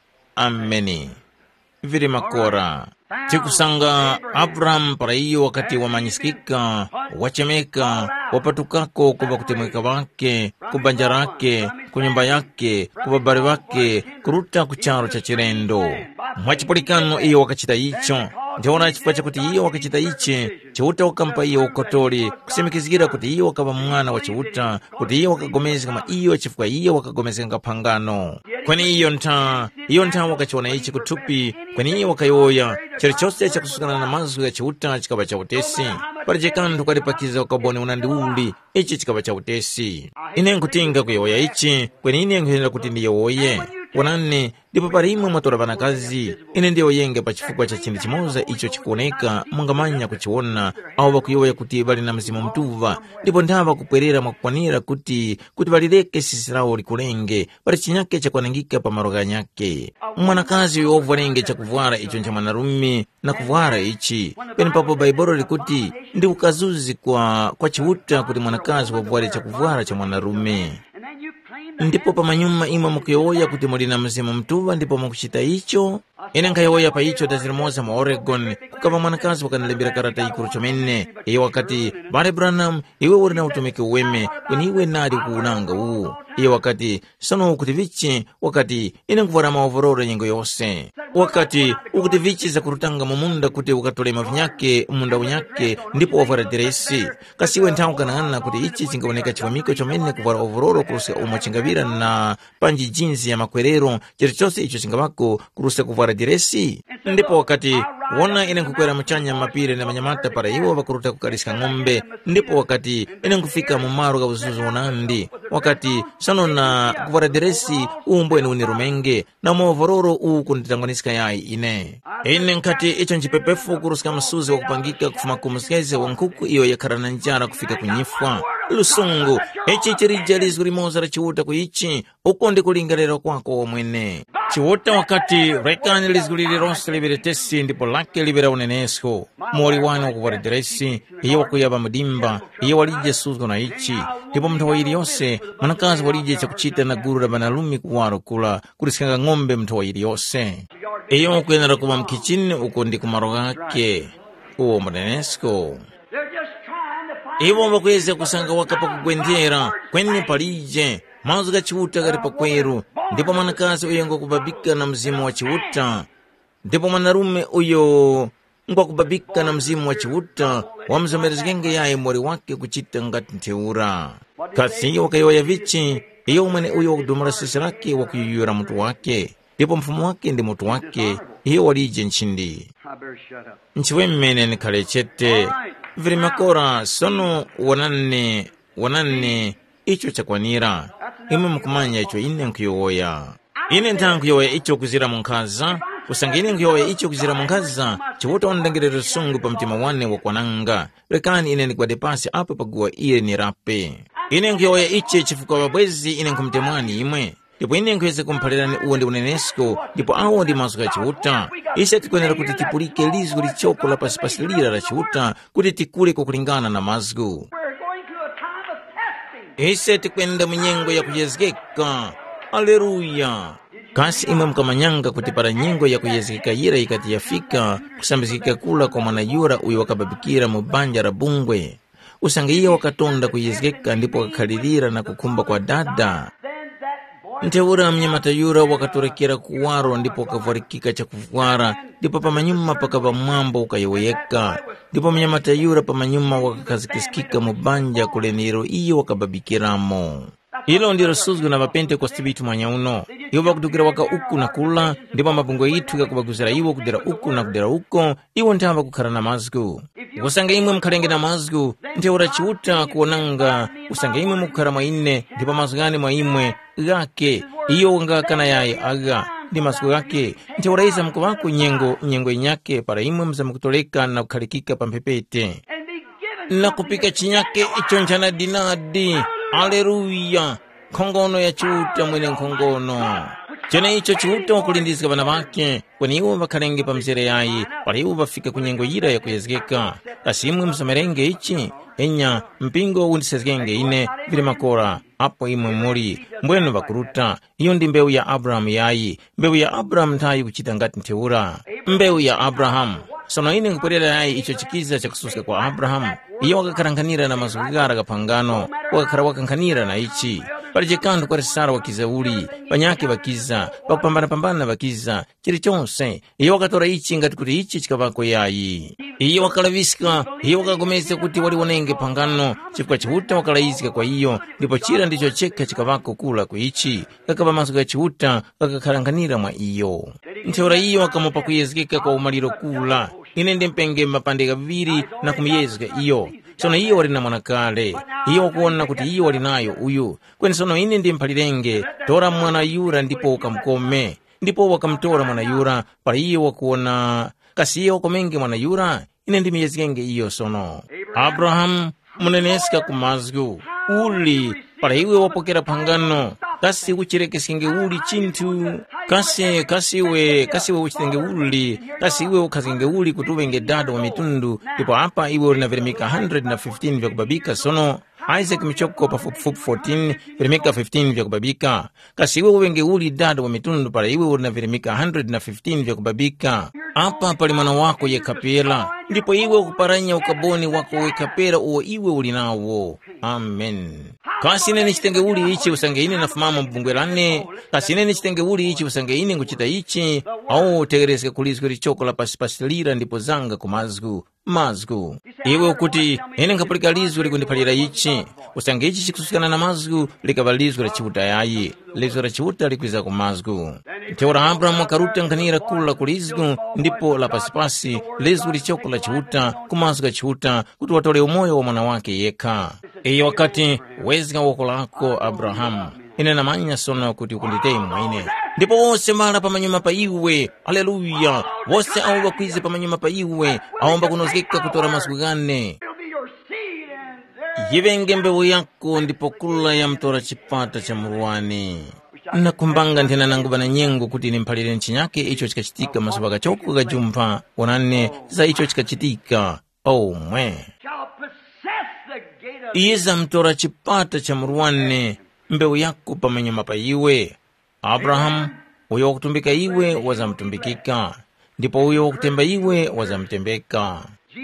ameni vili makora chikusanga Abraham para iyo wakati wamanyisikika wachemeka wapatukako kuva kutemweka wake kubanja rake kunyumba yake kubabari wake kuruta kucharo cha chirendo mwachipolikano iyo wakachita icho ndiona chifukwa chakuti iyo wakachita ichi chiuta wakampa iyo ukotoli kusemekizira kuti iyo wakava mwana wa chiuta kuti iyo wakagomezeka kama iyo chifukwa iyo wakagomezeka ngapangano kweni iyo ntha wakachiona ichi kuthupi kweni iyo wakayoya chilichonse chakusukana na mazu ya chiuta chikaba cha utesi pali kanthu kalipakiza wakabone unandiuli ichi chikaba cha utesi ine nkutinga kuyoya ichi kweni ine nkuyenera kuti ndiyoye wanane ndipo pali imwe mwatora vanakazi ine ndiyoyenge pa chifukwa cha chinthu chimoza icho chikuoneka mungamanya kuchiona awo vakuyoya kuti vali na mzimu mtuva ndipo ndava kupwerera mwakukwanira kuti valileke sisi lawo likulenge pali chinyake chakwanangika pa maroga nyake mwanakazi uyo ovwalenge chakuvwara icho ncha mwanarume na kuvwara ichi pene papo baibolo likuti ndi ukazuzi kwa chiuta kuti mwanakazi wavwale chakuvwara cha mwanarume ndipo pamanyuma imwe mukuyoya kuti muli na mzimu mtuva ndipo mukuchita icho ine nkayoya pa icho tazilimoza mu Oregon kukava mwanakazi wakanilembera karata ikuru chomene iyo wakati Bale Branham iwe uri na utumiki uweme kweni iwe nadi kuunanga uwu iyo wakati sono ukuti vichi wakati ine nkuvara maovororo nyengo yose wakati ukuti vichi za kurutanga mumunda kuti ukatole mavinyake munda unyake ndipo wavara diresi kasiwe nthawu kanangana kuti ichi chingawoneka chivamiko chomene kuvara ovororo kurusa umwe chingavira na panji jinsi ya makwerero chiri chose icho chingavako kurusa kuvara diresi ndipo wakati wona ine nkukwera mchanya mapire na manyamata para iwo vakuruta kukalisa ng'ombe ndipo wakati ine nkufika mumaro ka uzuzu unandi wakati sano na kuvara diresi umbwe ni unirumenge na mwavororo kunitanganisika yai ine nkati icho nchipepefu kurusika msuzi wa kupangika kufuma kumusikeze wa nkuku iyo ya karana njara kufika kunyifwa lusungu ichi chirija lizuri moza la chiwuta kuichi ukonde kulingalero kwako wa mwene chiwuta wakati rekani lizuri lironsi libire tesi ndipo lake libira unenesko mwori wani wa kuvara diresi iyo wakuyaba mdimba iyo walije suzo na ichi ndipo mtu wa ili yose manakazi walije cha kuchita na guru la banalumi kuwaro kula kurisikanga ng'ombe mtu wa ili yose iyo wakwenera kuwa mkichini ukundi kumaro gake uo mnenesko iwo wakweze kusanga wakapa kugwendera kwenye palije mazu ga chiwuta gari pakweru ndipo manakazi uyo ngokubabika na mzimu wa chiwuta ndipo mwanarume uyo ngokubabika na mzimu wa chiwuta wamzomerezgenge yae mwari wake kuchita ngati nteura kasi iyo wakayoya vichi iyo mwene uyo wakudumara sisi lake wakuyuyura mtu wake ndipo mfumu wake ndi mtu wake iyo walije nchindi nchiwe mmene nikale chete vili makora sono wanane icho chakwanira imwe mkumanya icho ine nkuyoya ine ntankuyoya icho kuzira munkaza kusanga ine nkuyoya icho kuzira munkaza chiwuta wandangerero sungu pa mtima wane wakwananga rekani ine nikwade pasi apa paguwa iye ni rape ine nkuyoya iche chifuka wabwezi ine nkumtemwani imwe ndipo ine nkweze kumphalirani uwo ndi unenesko ndipo awo ndi mazuka chiwuta ise tikwenera kuti tipulike lizu lichoko la pasipasilira la chiwuta kuti tikule kukulingana na mazgu ise tikwenda munyengo ya kuyezekeka aleluya kasi imwe mkamanyanga kuti para nyengo ya kuyezekeka yira ikati yafika kusambizikika kula kwa mwanayura uyo wakababikira mubanja la bungwe usanga iye wakatonda kuyezekeka ndipo wakakhalirira na kukumba kwa dada nteura mnyamatayura wakatorekera kuwaro ndipo wakavwarikika cha kuvwara ndipo pamanyuma pakava mwambo ukayeweyeka ndipo mnyamatayura pamanyuma wakakazikisikika mubanja kulenero iyo wakababikiramo ilo ndiro suzgu na mapentekosti bitu mwanya uno iwo bakudukira waka uku na kula ndipo mabungo itu yakubaguzira iwo kudira uku na kudira uko iwo ntamba kukhala na mazgu usanga imwe mkhalenge na mazgu nteura chiwuta kuonanga usanga imwe mukukhala mwa ine ndipo mazgani mwa imwe gake iyo ngakana yaye aga ndi mazgu gake nteura isa mkuvako nyengo inyake para imwe mzamukutoleka na kukhalikika pampepete na kupika chinyake icho nchana dinadi aleluya khongono ya chiwuta mwene nkhongono chene icho chiwuta wakulindizika vana vake kweni iwo vakhalenge pa mzere yayi pala iwo vafika kunyengo yira ya kuyezekeka kasi imwe msomerenge ichi enya mpingo undisezekenge ine vile makora apo imwe muli mbwenu vakuruta iyo ndi mbewu ya Abrahamu yayi mbewu ya Abrahamu ntayi kuchita ngati nteura mbewu ya Abrahamu sono ine nkupwerera yayi icho chikiza chakususika kwa Abrahamu iyo wakakharanganira na mazukigara kapangano wakakhala wakankanira na ichi pali chikandu kwa risara wakiza uli panyake wakiza pakupambana wakiza chiri chonse iyo wakatora ichi ngati kuti ichi chikavako yayi iyo wakalavisika iyo wakagomeza kuti waliwonenge pangano chifukwa chiwuta wakalayizika kwa iyo ndipo chira ndicho chekha chikavako kula ku ichi kakava mazuka ya chiwuta wakakharanganira mwa iyo ntheura iyo wakamupa kuyezekeka kwa umaliro kula ine ndi mpenge mapande kaviri na kumiyezeka iyo sono iyo wali na mwanakale iyo wakuona kuti iyo wali nayo uyu kweni sono ine ndi mphalirenge tora mwana yura ndipo wakamkome ndipo wakamtora mwana yura pala iyo wakuona kasi iyo wakomenge mwana yura ine ndi miyezekenge iyo sono Abrahamu muneneska kumazgu uli pala iwe wapokera pangano kasi uchirekesenge uli chinthu kasi iwe uchitenge uli kasi iwe ukhazenge uli kuti uvenge dada wa mitundu ndipo apa iwe ulinaveremika 115 vyakubabika sono Isaac michoko pafupifupi 14 virimika 15 vya kubabika. Kasi iwe uwenge uli dada wa mitundu para iwe uli na virimika 115 vya kubabika. Apa pali mwana wako ye kapela, ndipo iwe ukuparanya ukaboni wako we kapela uo iwe uli nawo. Amen. Kasi nene chitenge uli ichi usange ine nafumama mbungwelane. Kasi nene chitenge uli ichi usange ine nguchita ichi. Au tegereske kulizwe lichoko la pasipasilira ndipo zanga kumazgu. Mazgu. Iwe ukuti ene ngapulika lizu likundipalira ichi. Usange ichi chikususikana na mazgu likavalizwa la chivuta yayi. Lizu la chivuta likwiza kumazgu. Teora Abrahamu akaruta nkanira kula kulizgu ndipo la pasipasi lizu lichoko la chivuta kumazgu chivuta kuti watole umoyo wa mwana wake yeka. Iyo wakati wezika wako lako Abrahamu. Ine namanya sono kuti ukunditei mwaine. Ndipo wose mara pamanyuma pa iwe. Haleluya. Wose au wakwize pamanyuma pa iwe. Aomba kunozgeka kutora masugane. Yivenge mbewu yako ndipo kula ya mtora chipata cha muruani. Nakumbanga ntena nanguba na nyengo kuti nimpalire nchinyake icho chikachitika masubaga choko gajumpa. Onane za icho chikachitika. Oh mwe. Iza mtora chipata cha muruani. Mbewu yako pamanyuma pa iwe. Abraham, uyo wakutumbika iwe wazamtumbikika. Ndipo uyo wakutemba iwe wazamtembeka.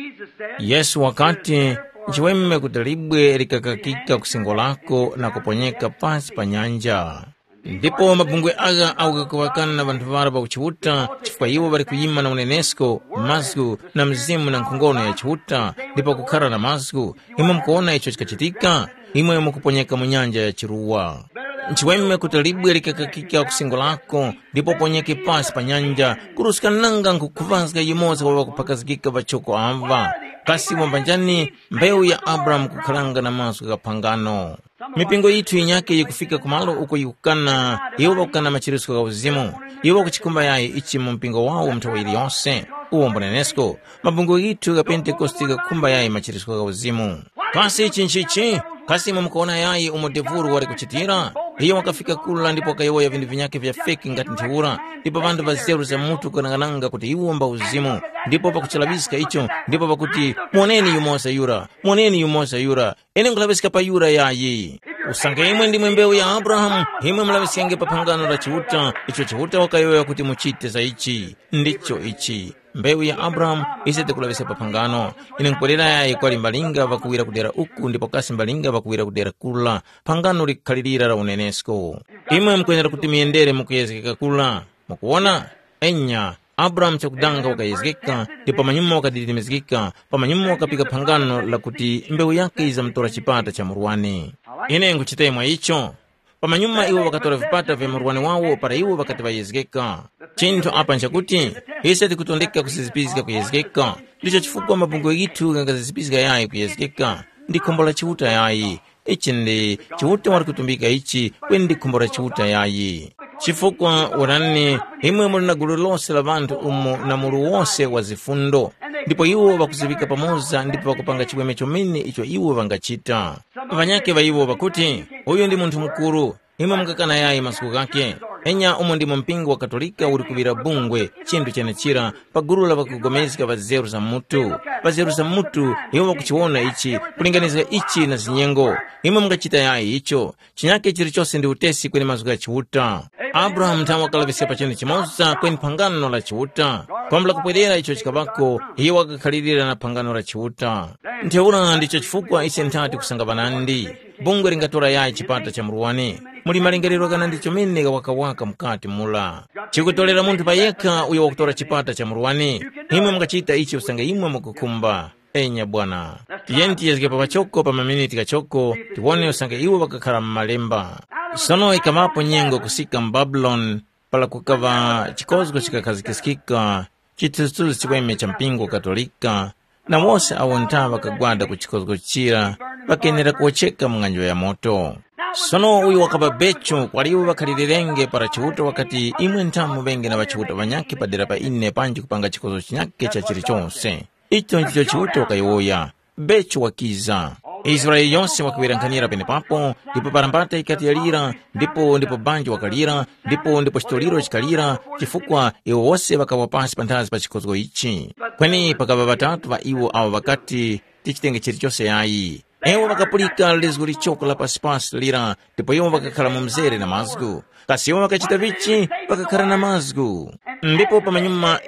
Yesu wakati nchiweme kutalibwe likakakika kusingo lako na kuponyeka pasi pa nyanja. Ndipo mabungwe aga au kakawakana na bantu vara pa kuchivuta. Chifukwa iwo bari kuyima na unenesko, mazgu na mzimu na nkungono ya chivuta. Ndipo kukara na mazgu. Imo mkuona icho chikachitika. Imo mkuponyeka munyanja ya chiruwa. Nchiweme kutalibwe likakakika kusingo lako. Ndipo ponyeke pasi pa nyanja. Kurusika nanga nkukuvazga yimoza wawa kupakazikika vachoko ava. Kasi wambanjani mbeu ya Abraham kukalanga na masu kapangano. Mipingo yitu inyake yikufika kumalo uko yikukana. Iwo wakukana machirisko ka uzimu. Iwo kuchikumba yae ichi mpingo wao mtawili yonse. Uwo mbonenesko. Mabungo yitu ya Pentekosti kakumba yae machirisko ka uzimu. Kasi ichi nchichi. Kasi mumukaona yae umodevuru wale kuchitira. Hiyo wakafika kula ndipo kayewa ya vindu vinyake vya feki ngati ntiura. Ndipo bandu vazeru za mutu kanangananga kuti iwo mba uzimu. Ndipo pa kuchalabisika icho. Ndipo pa kuti moneni yumosa yura. Moneni yumosa yura. Ene mkulabisika pa yura yae. Usange imwe ndi mbeu ya Abraham. Imwe mlabisikenge pa pangano la chivuta. Icho chivuta wakayewa kuti muchite za ichi. Ndicho ichi. Mbeu ya Abraham isete kulabisa pa pangano. Ine nkwelera yae kwa limbalinga vakuwira kudera uku. Ndipo kasi mbalinga vakuwira kudera kula. Pangano likalirira la unenesko. Imwe mkwenera kuti miendere mukuyezekeka kula. Mukuona? Enya. Abraham chakudanga wakayezekeka. Ndipo manyuma wakadiditimezekeka. Pamanyuma wakapika pangano la kuti mbeu yake iza mtora chipata cha muruani. Ine nguchitemwa icho. Pamanyuma iwo wakatora vipata vya muruani wawo para iwo wakati vayezekeka. Chinto apa nchakuti isati kutondeka kusizipizika kuyezekeka. Ndicho chifukwa mabungo yitu ngazizipizika yae kuyezekeka. Ndi kombola chivuta yae. Ichi ndi chivuta wari kutumbika ichi wendi kombola chivuta yae. Chifukwa urani imwe muli na gulu lose la vantu umo na mulu wose wa zifundo. Ndipo iwo wakuzivika pamoza ndipo wakupanga chiweme chomini icho iwo vangachita. Vanyake va iwo wakuti uyu ndi muntu mkuru. Imwe mkakana yae masuku kake. Enya umo ndi mpingo wa Katolika uri kuvira bungwe chindu chenechira pa guru la wakugomezika vazeru za mutu. Vazeru za mutu iwo wakuchiwona ichi kulinganiza ichi na zinyengo. Imwe mkachita yae icho. Chinyake chiri chose ndi utesi kwenye mazuka ya chivuta. Abraham tamu kalabisia pa chindu chimoza kwenye pangano la chivuta. Kwa mla kupwedera icho chikabako iwo wakakalirira na pangano la chivuta. Nteura ndicho chifukwa isi ntati kusanga vanandi. Bungwe ringatora yae chipata cha muruani. Muli malingaliro kana ndicho minega wakawaka mkati mula. Chikutolera muntu payeka uyo wakutora chipata cha muruani. Imwe mkachita ichi usanga imwe mkukumba. Enya bwana. Tiyenti yazike pa pachoko pa maminiti kachoko. Tiwone usanga iwe wakakara malemba. Sono ikamapo nyengo kusika Mbabylon. Pala kukava chikozgo chikakazikisikika. Chitustuzi chikweme cha mpingo Katolika. Na wose awonta wakagwada kuchikozgo chira. Wakenera kuocheka mnganjo ya moto. Sono uyu wakaba becho kwa liwe wakalilirenge para chivuta wakati imwe ntamu benge na wachivuta wanyake padera pa ine panji kupanga chikozo chinyake cha chiri chonse. Ito nchicho chivuta wakayoya. Becho wakiza. Israeli yonse wakiwirankanira pene papo. Ndipo parambata ikati ya lira. Ndipo banji wakalira. Ndipo chitoliro chikalira. Chifukwa iwo wose wakawapasi pantazi pa chikozo ichi. Kweni pakaba batatu wa iwo awa wakati tichitenge chiri chose yayi. ewo vakapulika lizgu lichoko la pasipasi lira ndipo iwo vakakhala mu mzere na mazgu kasi iwo vakachita vichi vakakhala na mazgu ndipo pamanyuma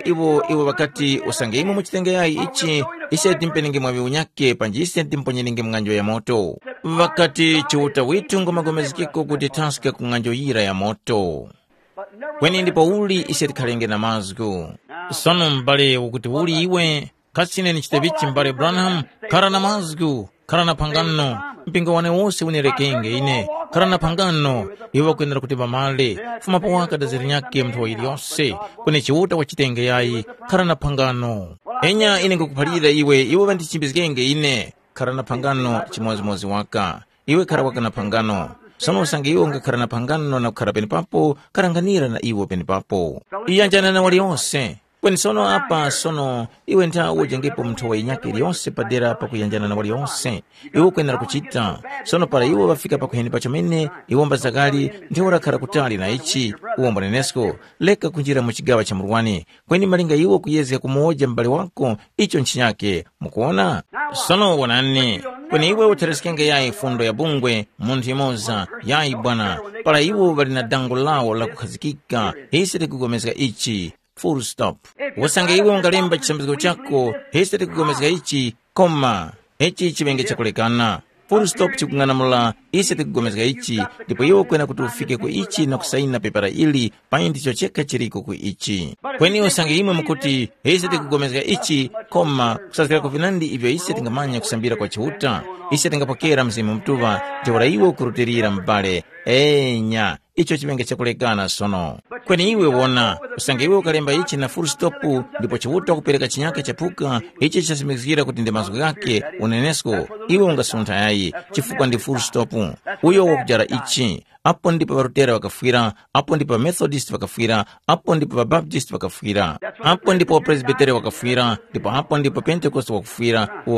iwo vakati usange imwe muchitenge yayi ichi iseti mpenenge mwavi unyake panji iseti mponyenenge mng'anjo ya moto vakati chiuta witu ngomagomezikiko kuti taska ku ng'anjo yira ya moto kweni ndipo uli iseti khalenge na mazgu sono mbale ukuti uli iwe kasine nichite vichi mbale Branham kara na mazgu kara na pangano mpingo wane wose unirekenge ine kara na pangano iwo kuendera kuti pamale fuma powaka daziri nyake mtu wa iliyose kwenye chiuta wachitenge yayi kara na pangano enya ine ngukupalira iwe vandichimbizikenge ine kara na pangano chimozi waka iwe kara waka na pangano sono usange iwo nga kara na pangano na kara peni papo karanganira na iwo peni papo iyanjana na wali yonse kweni sono apa sono iwe ntawo jengepo mtu wa inyake iliyonse padera pa kuyanjana na wali yonse iwo kuendera kuchita sono para iwo wafika pa kuheni pachomene iwo mbazakali ndiwo kara kutali na ichi uwo mbanenesko leka kunjira muchigawa cha Murwani kweni malinga iwo kuyezeka kumuoja mbali wako icho nchinyake mukuona sono wanane kweni iwe uteresikenge yayi fundo ya bungwe muntu imoza yayi bwana para iwo wali na dango lao la kukhazikika hisete kugomezeka ichi full stop wasange iwe ungalemba chisambiziko chako hisete kugomezeka ichi koma ichi chivenge chakulekana full stop chikung'anamula isete kugomezeka ichi ndipo iwo kwena kuti ufike ku ichi na kusaina pepara ili paindi chocheka chiriko ku ichi kweni usange imwe mukuti isete kugomezeka ichi koma kusazikira kuvinandi ivyo isete ngamanya kusambira kwa chiuta isete ngapokera mzimu mtuva jawara iwo kurutirira mbale enya icho chivenge chakulekana sono kweni iwe wona usange iwe ukalemba ichi na full stop ndipo chiuta kupereka chinyake chapuka ichi chasimikizira kuti ndi mazgu yake unenesko iwe ungasuntha yayi chifukwa ndi full stop uyo wakujara ichi apo ndipo Varutera wakafwira apo ndipo Methodist wakafwira apo ndipo Baptist wakafwira apo ndipo Presbytery wakafwira ndipo apo ndipo Pentecost wakafwira uwo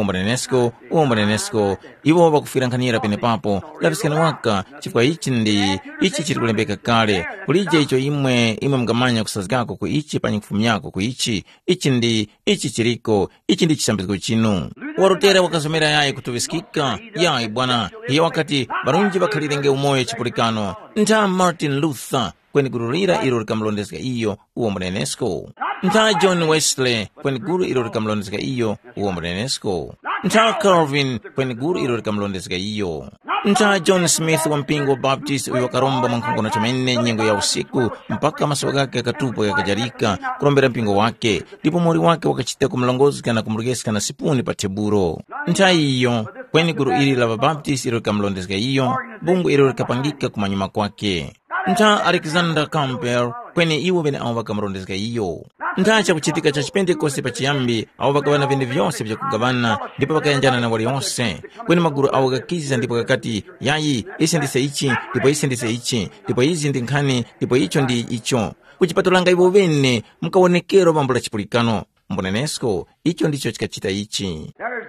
mbanenesko iwo wakufwira nkhanira pene papo lapisikana waka chifukwa ichi chiri kulembeka kale kulija icho imwe mngamanya kusazikako ku ichi pa nyimfumu yako ku ichi chiriko ichi ndi chisambiziko chinu Warutera wakazomera yayi kutuvisikika yayi bwana iye wakati barunji bakhalirenge umoyo chipulikano nta Martin Luther kweni gururira ilo likamlondezeka iyo uwo mbanenesko nta John Wesley kweni guru ilo likamlondezeka iyo uwo mbanenesko nta Calvin kweni guru ilo likamlondezeka iyo nta John Smith wa mpingo Baptist uyo karomba mwankongono chamene nyengo ya usiku mpaka maso gake akatupo yakajarika kurombera mpingo wake ndipo mori wake wakachita kumlongozika na kumrugesika na sipuni pa teburo nta iyo kweni guru ili la Baptist ilo likamlondezeka iyo bungu ilo likapangika kumanyuma kwake nta Alexander Campbell kweni iwo bene awo bakamlondezeka iyo nta chakuchitika cha Pentecost pachiyambi awo bakabana vindi vyonse vyakugabana ndipo bakayanjana na wali yonse kweni maguru awo gakiza ndipo kakati yayi isi ndise ichi ndipo isi ndise ichi ndipo izi ndi nkhani ndipo icho ndi icho kuchipatulanga iwo bene mkaonekero bambula chipulikano mbonenesko icho ndicho chikachita ichi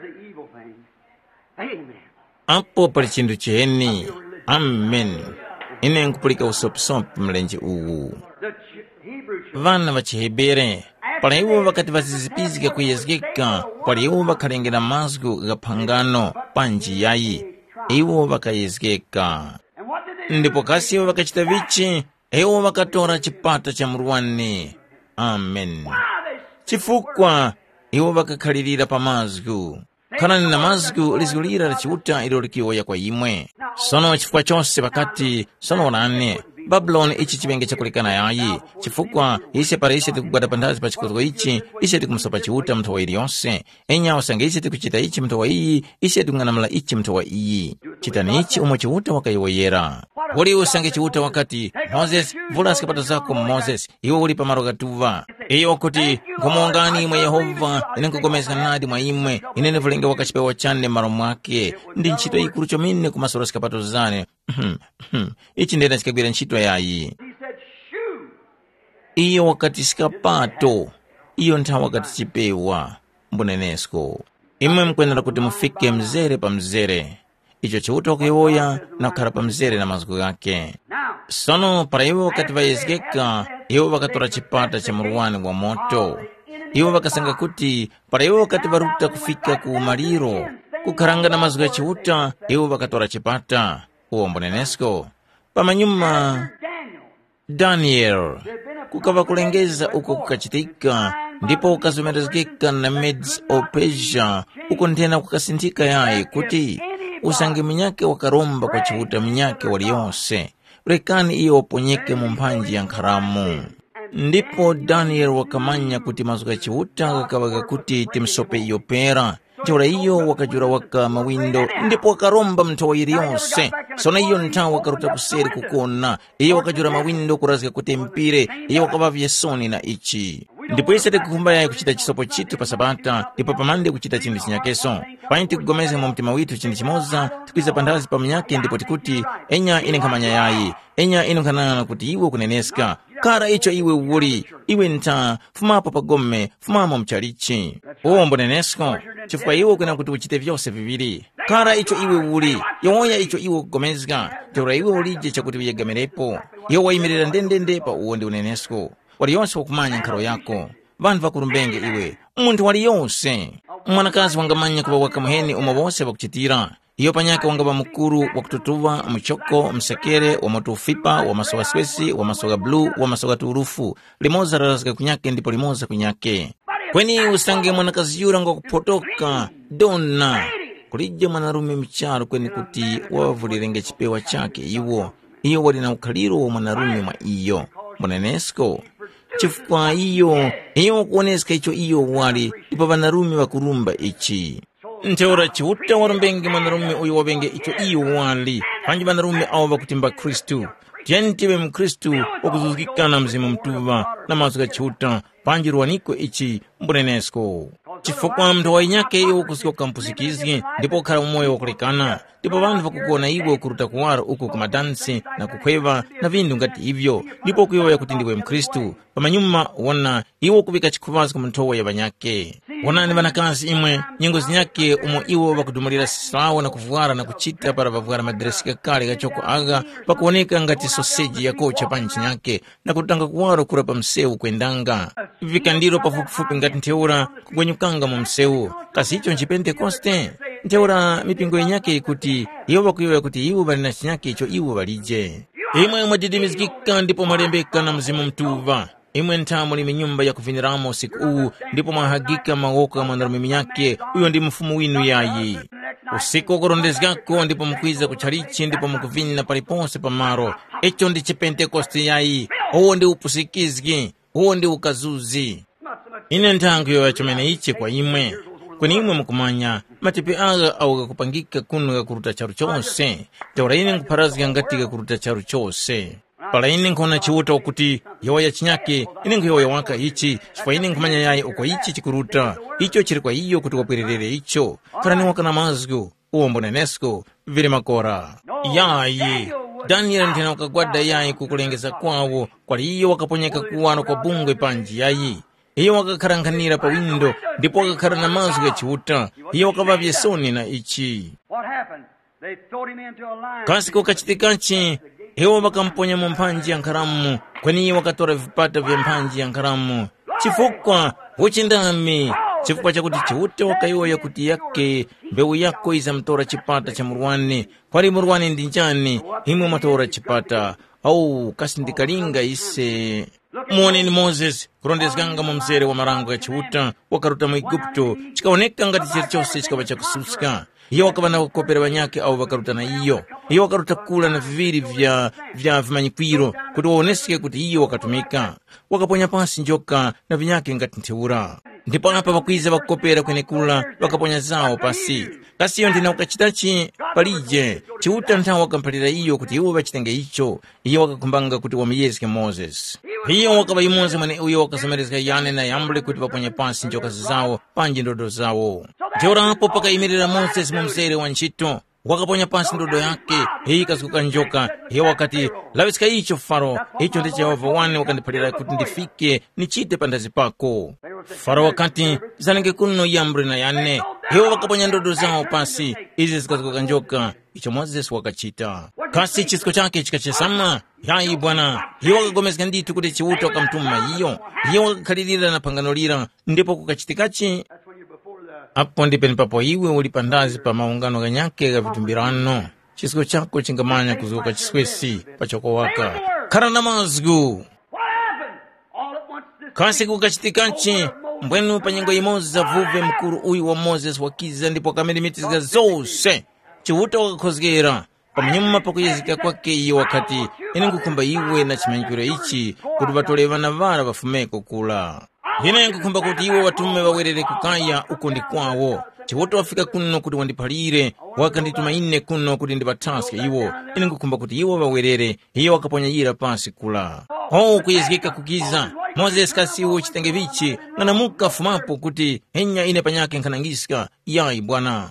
apo pali chindu cheni amen ine nkupulika usopisopi mlenje uwu vana vachihebere pala iwo vakati vazizipizika kuyezekeka pala iwo vakhalengera mazgu gapangano panji yayi iwo vakayezekeka ndipo kasi iwo vakachita vichi iwo vakatora chipata cha Murwani amen chifukwa iwo vakakhalirira pa mazgu khalani na mazgu lizulira la chiuta ilo likiwoya kwa imwe sono chifukwa chonse pakati sono wanane Babylon ichi chivenge chakulekana yayi chifukwa ise para ise tikugwada pandazi pa chikozo ichi ise tikumsopa chiuta mtu wa iliyonse enya usange ise tikuchita ichi mtu wa iyi ise tikung'anamula ichi mtu wa iyi chitani ichi umo chiuta wakayiwoyera wali usange chiuta wakati Moses vula sikapata zako Moses iwo uli pamaro gatuva iyo kuti ngomongani imwe Yehova ine nkugomeza nadi mwa imwe ine nevulenga wakachipewa chane maro mwake ndi nchito ikulu chomine kumasoro sikapato zane ichi ndena chikagwira nchito yayi iyo wakati sikapato iyo ntha wakati chipewa mbunenesko imwe mkwenera kuti mufike mzere pa mzere icho chiuta wakuyoya na kukhala pa mzere na mazgu yake sono para iwo wakati vayezekeka iwo vakatora chipata cha Murwani wa moto iwo vakasanga kuti para iwo wakati varuta kufika ku maliro kukharanga na mazuka chiuta iwo vakatora chipata uombo nenesko pamanyuma Daniel kukava kulengeza uko kukachitika ndipo ukazomerezekeka na Medes o Persia uko ndena kukasinthika yaye kuti usange minyake wakaromba kwa chiuta minyake waliyonse rekani iyo oponyeke mu mphanji ya nkharamu. Ndipo Daniel wakamanya kuti mazuka chiuta kakavaga kuti timsope iyo pera chora iyo wakajura waka mawindo ndipo wakaromba mthawa iliyonse sona iyo nthawa wakaruta kuseri kukona iyo wakajura mawindo kurazika kuti mpire iyo wakavavye soni na ichi ndipo isati kukumba yaye kuchita chisopo chitu pa sabata ndipo pamande kuchita chinthu chinyakeso pani tikugomeza mu mtima witu chinthu chimoza tikwiza pandazi pa mnyake ndipo tikuti enya ine nkhamanya yayi enya ino nkhanana kuti iwe kuneneska kara icho iwe uli iwe nta fumapo pagome fumamo mchalichi uombo nenesko chifukwa iwe kwena kuti uchite vyose viviri kara icho iwe uli yoya icho iwe kugomezga teura iwe ulije chakuti uyegamerepo iyo wayimirira ndendende pa uwo ndi unenesko waliyonse wakumanya nkhalo yako vanhu vakurumbenge iwe munthu waliyonse mwanakazi wangamanya kuva wakamuheni umwe wonse vakuchitira iyo panyake wangava mukuru wakututuva mchoko msekere wa moto ufipa wa masoga swesi wa masoga blue wa masoga turufu limoza rarazika kunyake ndipo limoza kunyake kweni usange mwanakazi yura nga kupotoka dona kulije mwanarume mcharo kweni kuti wavulirenge chipewa chake iyo wali na ukhaliro wa mwanarume mwa iyo mwanenesko chifukwa iyo kuoneska icho iyo wali ipa vanarume wakurumba ichi nteora chiuta warumbenge mwanarume uyo wavenge icho iyo wali panji vanarume awo vakutimba Kristu tiyantiwe mkristu wakuzuzikana mzimu mtuva na mazuka chiuta panji ruwaniko ichi mbunenesko chifukwa mndu wainyake iyo kusiko kampusikizi ndipo khala umoyo wakulekana ndipo vanhu vakukona iwe kuruta kuwara uku kumadansi na kukhweva na vindu ngati ivyo ndipo kuyoya kuti ndiwe mkristu pamanyuma wona iwo kuvika chikhuvazi kumnthowa ya vanyake wonani vanakazi imwe nyengo zinyake umo iwo vakudumalira sisawo na kuvuara na kuchita para vavuara madiresi kakale kachoko aga pakuoneka ngati soseji yakocha panchi nyake na kutanga kuwara kura pa msewu kwendanga vikandiro pafupifupi ngati ntheura kugwenyukanga mu msewu kasi icho nchipentekoste ntheura mipingo yenyake ikuti iwo vakuyoya kuti iwo vali na chinyake icho iwo valije imwe mwadidimizikika ndipo mwalembeka na mzimu mtuva imwe nthamu limi nyumba ya kuviniramo usiku uwu ndipo mwahagika mawoka mwanarume minyake uyo ndi mfumu winu yayi usiku wakurondezgako ndipo mukwiza kuchalichi ndipo mukuvina paliponse pamaro icho ndi chipentekoste yayi uwo ndi upusikizgi uwo ndi ukazuzi ine nthangu yoya chomene ichi kwa imwe kweni imwe mukumanya matipi aga au kakupangika kuno kakuruta charu chonse teura ine nkupharazika ngati kakuruta charu chonse pala ine nkhona chiuta ukuti yowa ya chinyake ine nkhuyoya waka ichi chifukwa ine nkhumanya yayi uko ichi chikuruta icho chiri kwa iyo kuti wapwererere icho khalani wakana mazgu uombo nenesko vili makora yayi Daniel nthena wakagwada yayi kukulengeza kwawo kwali iyo wakaponyeka kuwano kwa bungwe panji yayi iyo wakakharanganira pa windo ndipo wakakhala na mazgu ya chiuta iyo wakavavye soni na ichi kasi kukachitikachi iwo wakamponya mu mphanji ya nkharamu kweni wakatora vipata vya mphanji ya nkharamu chifukwa uchindami chifukwa chakuti chiuta wakayoya kuti yake mbewu yako izamtora chipata cha murwani kwali murwani ndi njani imwe matora chipata au kasindikalinga ise muoneni Moses kurondezganga mu mzere wa marango ya chiuta wakaruta mu Igupto chikaoneka ngati chiri chose chikava chakususka iyo wakava na kukopera vanyake au vakaruta na iyo wakaruta kula na viviri vya vimanyikwiro kuti waoneseke kuti iyo wakatumika wakaponya pasi njoka na vinyake ngati ntheura ndipo apa vakwiza vakukopera kwene kula vakaponya zawo pasi kasi iyo ndina ukachitachi palije chiuta nthawi wakamphalira iyo kuti iwo vachitenge icho iyo wakakumbanga kuti wamuyezeke Moses iyo wakava imodzi mwene uyo wakasomerezeka yane na yambule kuti vaponye pasi njoka zawo panji ndodo zawo teurapo pakayimirira Moses mu mzere wa ntchito wakaponya pasi ndodo yake iyi ikasuka njoka iyo wakati lawisika icho Faro icho ndi Yehova wani wakandiphalira kuti ndifike nichite pandazi pako Faro wakati zanenge kuno yambure na yane iyo wakaponya ndodo zawo pasi izi zikasuka njoka icho Moses wakachita kasi chisiko chake chikachesama yayi bwana iyo wakagomezeka nditu kuti chiuta wakamtuma iyo wakakhalirira na pangano lira ndipo kukachitikachi apo ndipeni papo iwe uli pandazi pa maungano ganyake ga vitumbirano chisiko chako chingamanya kuzuka chiswesi pachoko waka khala na mazgu kasi kukachitikanchi mbwenu pa nyengo imodzi zavuve mkulu uyu wa Moses wakiza ndipo akamilimitizika zonse chiwuta wakakhozekera pamanyuma pakuyezeka kwake iyo wakati ine nkukhumba iwe na chimanyikiro ichi kuti vatole vana vana vafumeko kula. Ine nkukhumba kuti iwe watume wawerere kukaya uko ndi kwawo chiwoto wafika kuno kuti wandiphalire wakandituma ine kuno kuti ndivathaske iwo. Ine nkukhumba kuti iwo wawerere iyo wakaponyayira pasi kula. Kuyezekeka kukiza Moses kasiwo chitenge vichi nganamuka fumapo kuti henya ine panyake nkhanangiska yayi bwana.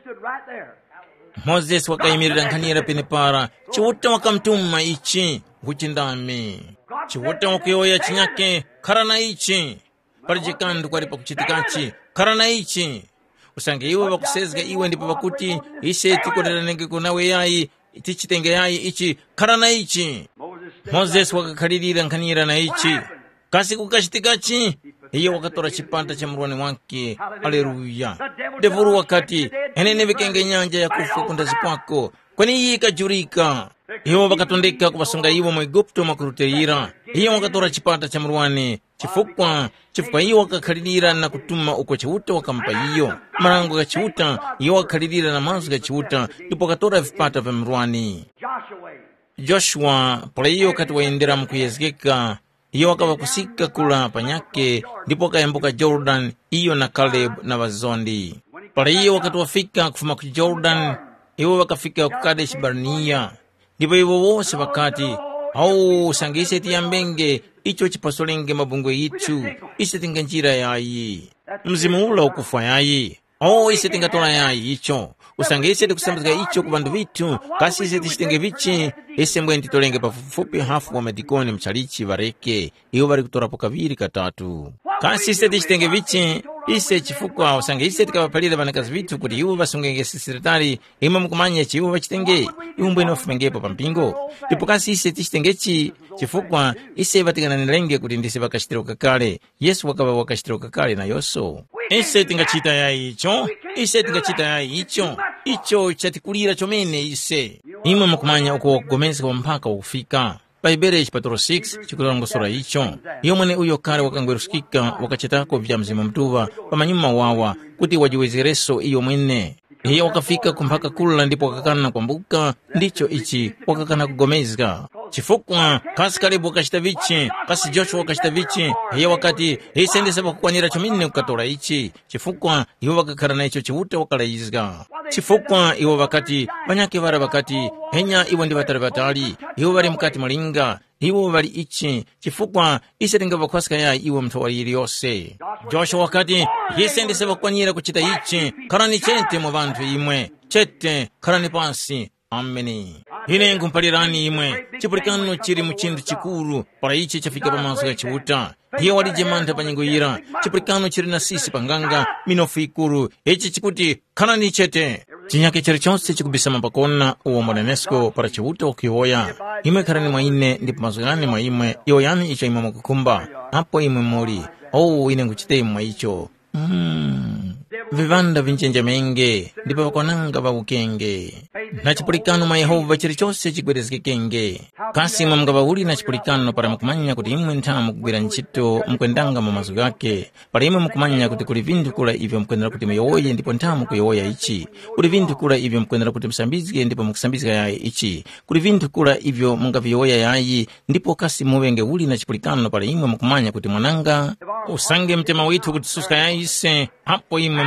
Moses wakayimirira nkhanira penepara chiwuta wakamtuma ichi kuchindami chiwuta wakuyoya chinyake khala na ichi pali chikandu kwali pakuchitikachi khala na ichi usange iwe wakusezeka iwe ndipo pakuti ise tikoteranenge kunawe yayi tichitenge yayi ichi khala na ichi. Moses wakakhalirira nkhanira na ichi kasi kukachitikachi iyo wakatora chipanda cha mruwani wake. Haleluya. Devuru wakati enene vikenge nyanja ya kufa kundazi kwako kwani iyi ikajurika iyo wakatondeka kuwasunga iwo mu Igupto makuruterira. Iyo wakatora chipanda cha mruwani chifukwa iyo wakakhalirira na kutuma uko chiwuta wakampa iyo marango ga chiwuta. Iyo wakakhalirira na mazu ga chiwuta ndipo wakatora vipata vya mruwani. Joshua pala iyo kati waendera mkuyezekeka iyo wakava kusika kula panyake ndipo wakayambuka Jordan iyo na Caleb na wazondi. Pala iyo wakati wafika kufuma ku Jordan iyo wakafika ku Kadesh Barnea ndipo iwo wose wakati sange ise tiyambenge icho chipasolenge mabungwe itu ise tinganjira yayi mzimu ula ukufa yayi ise tingatola yayi icho usange ise tikusambizika icho ku bandu vitu kasi ise tichitenge vichi ise mbwe ntitolenge pafupi hafu wa madikoni mchalichi vareke iyo vari kutorapo kaviri katatu kasi ise tichitenge vichi ise chifukwa usange ise tikavapalira vanakazi vitu kuti iwo vasungenge sisiritari imwe mukumanya chiwo vachitenge iwo mbwene vafumengepo pampingo ndipo kasi ise tichitengechi chifukwa ise vatikananilenge kuti ndise vakachitiroka kale Yesu wakava wakachitiroka kale na yoso. Ise tingachita yayi icho ise tingachita yayi icho chatikulira chomene ise imwe mukumanya uko wakugomezeka mpaka ukufika. Pa Hebrews chapter 6 chikulongosora icho iyo mwene uyo kale wakangwerusikika wakachitako vya mzimu mtuva pamanyuma wawa kuti wajiwezereso iyo mwene. Iyo wakafika kumpaka kula ndipo wakakana kwambuka ndicho ichi wakakana kugomezeka chifukwa kasi Kalebu wakachita vichi kasi Joshua wakachita vichi. Iyo wakati ise ndise wakukwanira chomine kukatola ichi chifukwa iyo wakakana na icho chiwuta wakalaizika chifukwa iyo wakati banyake vara wakati henya iwo ndi vatali vatali iyo vari mukati malinga iwo vari ichi chifukwa ise tinga vakwasika yayi iwo mtawaliri yose. Joshua wakati ise ndise wakukwanira kuchita ichi khalani chete mu vanthu imwe chete khalani pansi. Ameni. Ine nkumpalirani imwe chipulikano chiri mu chinthu chikulu para ichi chafika pamaso ya chiwuta. Iyo walije mantha panyengoyira chipulikano chiri na sisi panganga minofu ikulu ichi chikuti khalani chete chinyake chilichonse chikubisama pakona uwo mwanenesko para chiwuta wakuyoya imwe khalani mwa ine ndipo mazuyani mwa imwe iyo yani icho imwe mwakukhumba apo imwe muli ine nkuchite imwe icho. Vivanda vinchenja menge ndipo vakonanga vaukenge na chipulikano mwa Yehova chilichonse chigwerezekenge kasi imwe mungava uli na chipulikano para mukumanya kuti imwe nthawi mukugwira ntchito mukwendanga mu mazu gake para imwe mukumanya kuti kuli vinthu kula ivyo mukwendera kuti muyowoye ndipo nthawi mukuyowoya ichi kuli vinthu kula ivyo mukwendera kuti musambizike ndipo mukusambizika yayi ichi kuli vinthu kula ivyo mungaviyowoya yayi ndipo kasi muwenge uli na chipulikano para imwe mukumanya kuti mwananga usange mtema withu kuti suska yayi ise apo imwe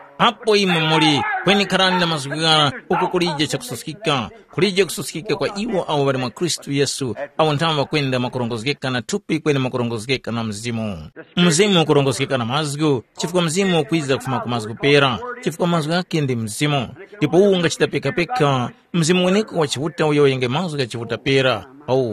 muli kweni khalani na mazugara uko kulije chakususikika kulije kususikika kwa iwo awo vari mwa Kristu Yesu awo nthawi vakwenda makurongozekeka na thupi kweni makurongozekeka na mzimu kurongozekeka na mazgu chifukwa mzimu ukwiza kufuma ku mazgu pera chifukwa mazgu ake ndi mzimu ndipo uwu ungachita pekapeka mzimu weneko wa chiwuta uyo yenge mazgu ya chiwuta pera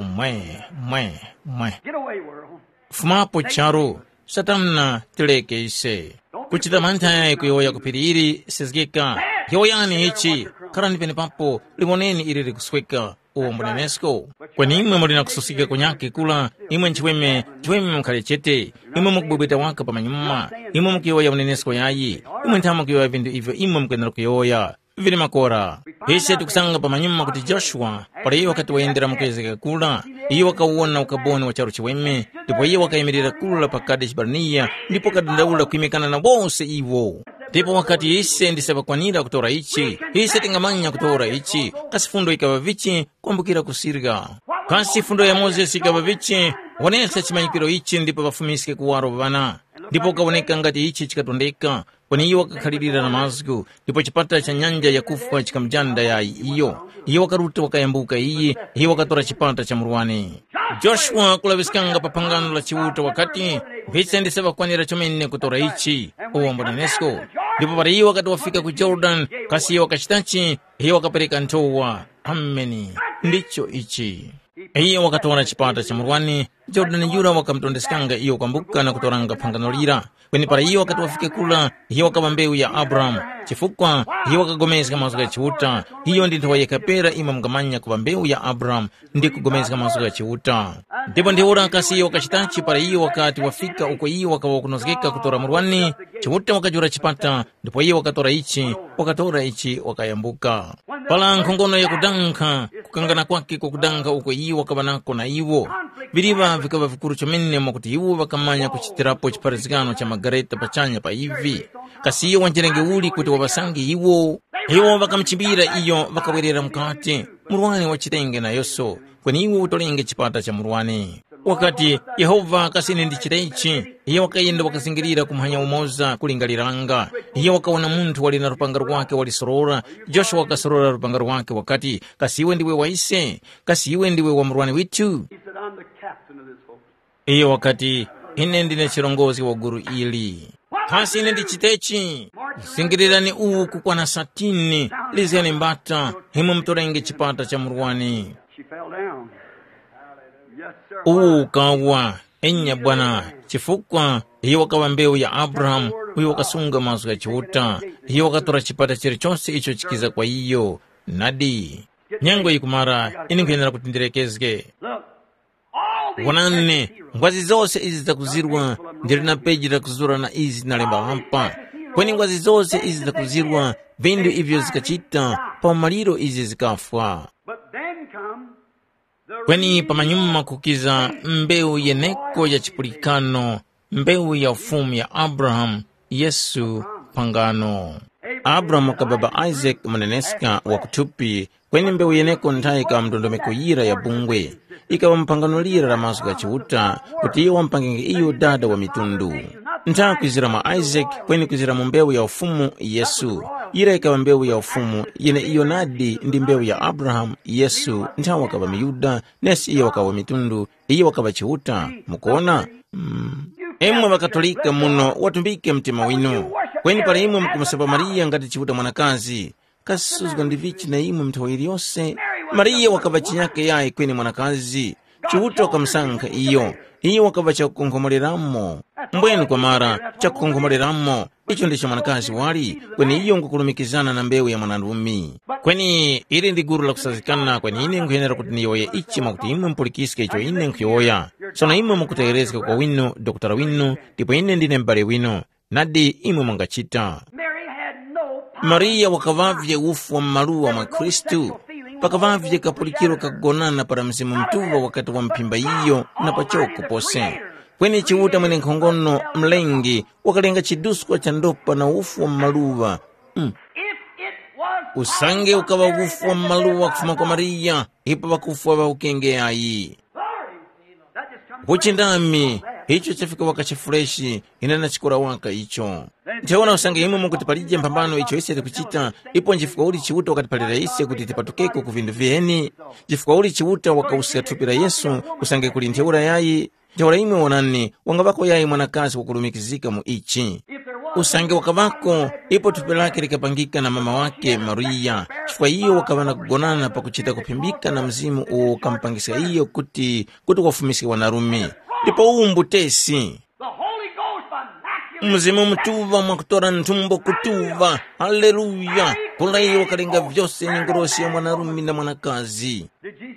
fumapo charo satana tileke ise kuchita mantha yaye kuyoya kupiriri sezgeka yoyani ichi khalani pene papo limoneni ili likusweka uwo mbunenesko kweni imwe mulina kususika kunyake kula imwe nchiweme mkhale chete imwe mukubwebweta waka pamanyuma imwe mukiyoya unenesko yayi imwe nthamu kiyoya vindu ivyo imwe mkuyenera kuyoya vili makora hise tikusanga pamanyuma kuti Joshua pala iyo wakati wayendera mukuyezeka kula iyo wakauwona ukaboni wa charo chiweme ndipo iyo wakayimirira kula pa Kadesh Barnea ndipo kadandaula kuyimikana na wonse iwo ndipo wakati hise ndisavakwanira kutora ichi hise tingamanya kutora ichi kasi fundo ikava vichi kuambukira kusirga kasi fundo ya Moses ikava vichi wanesa chimanyikiro ichi ndipo vafumisike kuwaro vana ndipo kawoneka ngati ichi chikatondeka kwani iyo wakakhalirira na mazgu ndipo chipata cha nyanja ya kufa chikamjanda yayi iyo wakaruta wakayambuka iyo wakatora chipata cha murwani Joshua kulavisikanga pa pangano la chiwuta wakati vise ndisavakwanira chomene kutora ichi uwo mbunenesko ndipo para iyo wakati wafika ku Jordan kasi iyo wakachitachi iyo wakapereka ntowa ameni ndicho ichi iyo wakatora chipata cha murwani Jordan yura wakamtondesikanga iyo kwambuka na kutoranga pangano lira kweni para iyo wakati wafike kula iyo wakava mbewu ya Abraham chifukwa iyo wakagomezeka mazuka ya chiwuta iyo ndi nthawi yakapera imwe mkamanya kuva mbewu ya Abraham ndi kugomezeka mazuka ya chiwuta ndipo ndiura kasi iyo wakachitachi para iyo wakati wafika uko iyo wakawa kunozekeka kutora murwani chiwuta wakajura chipata ndipo iyo wakatora ichi wakayambuka pala nkhongono ya kudankha kukangana kwake kukudankha uko iyo wakava nako na iwo viliva vikava vikuru chomene mwakuti iwo vakamanya kuchitirapo chiparizikano cha magareta pachanya pa ivi kasi iyo wanjerenge uli kuti wapasangi iwo vakamchimbira iyo vakabwerera mkati murwani wachitenge na yonso kweni iwo utolenge chipata cha murwani wakati Yehova kasine ndichita ichi iyo wakayenda wakazingirira kumhanya umoza kulingaliranga iyo wakaona munthu wali na rupanga rwake walisorora Joshua wakasorora rupanga rwake wakati kasiwe ndiwe waise kasiwe ndiwe wa murwani witu iyo wakati ine ndine chirongozi wa guru ili kasi ine ndichitechi singirirani uwu kukwana satini liziyani mbata himu mtorenge chipata cha murwani uwu kawa enya bwana chifukwa iyo wakawa mbewu ya Abraham uyo wakasunga mazu ya chiwuta iyo wakatora chipata chiri chonse icho chikiza kwa iyo nadi nyango ikumara ini nkuyenera kuti ndirekezge wanane ngwazi zose izi zakuzirwa ndiri na peji zakuzura na izi nalemba hapa kweni ngwazi zose izi zakuzirwa vindu ivyo zikachita pa maliro izi zikafwa kweni pamanyuma kukiza mbewu yeneko ya chipulikano mbewu ya ufumu ya Abraham Yesu pangano Abraham kababa Isaac mneneska wa kutupi kweni mbewu yeneko ntaika mdondomeko yira ya bungwe ikawa mpangano lira la mazuka chiwuta kuti iyo wampangenge iyo dada wa mitundu ntaa kwizira mwa Isaac kweni kwizira mu mbewu ya ufumu Yesu ira ikawa mbewu ya ufumu yene iyo nadi ndi mbewu ya Abraham Yesu ntaa wakaba miyuda nesi iyo wakaba mitundu iyo wakaba chiwuta mukuona emwe wakatolika muno watumbike mtima wino kweni pala imwe mkumusaba Maria ngati chiwuta mwanakazi kasuzwa ndivichi na imwe mtawiri yose Maria wakaba chinyake yae kweni mwanakazi chiwuta wakamusanka iyo wakaba chakukongomoleramo mbwenu kwa mara chakukongomoleramo icho ndicho mwanakazi wali kweni iyo nkukulumikizana na mbewu ya mwanarumi kweni ili ndi guru la kusazikana kweni ine nkuyenera kuti niyoye ichi mwakuti imwe mpulikisike icho ine nkuyoya sona imwe mukutegerezeka kwa wino doktora wino ndipo ine ndine mbale wino nadi imwe mwangachita Maria wakavavye ufu wa mmaluwa mwa Kristu pakavavye kapulikiro kagonana para mzimu mtuva wakati wa mpimba iyo na pachoko pose kweni chiwuta mwene nkhongono mlengi wakalenga chiduskwa cha ndopa na ufu wa mmaluwa usange ukava ufu wa mmaluwa kufuma kwa Maria ipo wakufu wa ukenge ayi kuchindami icho chafika wakachifureshi inana chikura waka icho ntiona usange imwe mukuti palije mpambano icho isi kuchita ipo njifuka uli chiwuta wakati palira isi kuti tipatukeko kuvindu vyeni njifuka uli chiwuta wakausika tupira Yesu usange kuli nteura yayi nteura imwe wonani wangavako yayi mwanakazi wakulumikizika mu ichi usange wakavako ipo tupira lake likapangika na mama wake Maria chifukwa iyo wakavana kugonana pa kuchita kupimbika na mzimu uo kampangisa iyo kuti wafumisike wanarumi ndipo umbutesi mzimu mtuva mwakutora ntumbo kutuva haleluya kula iyo wakalenga vyose nyingorosi ya mwanarumi na mwanakazi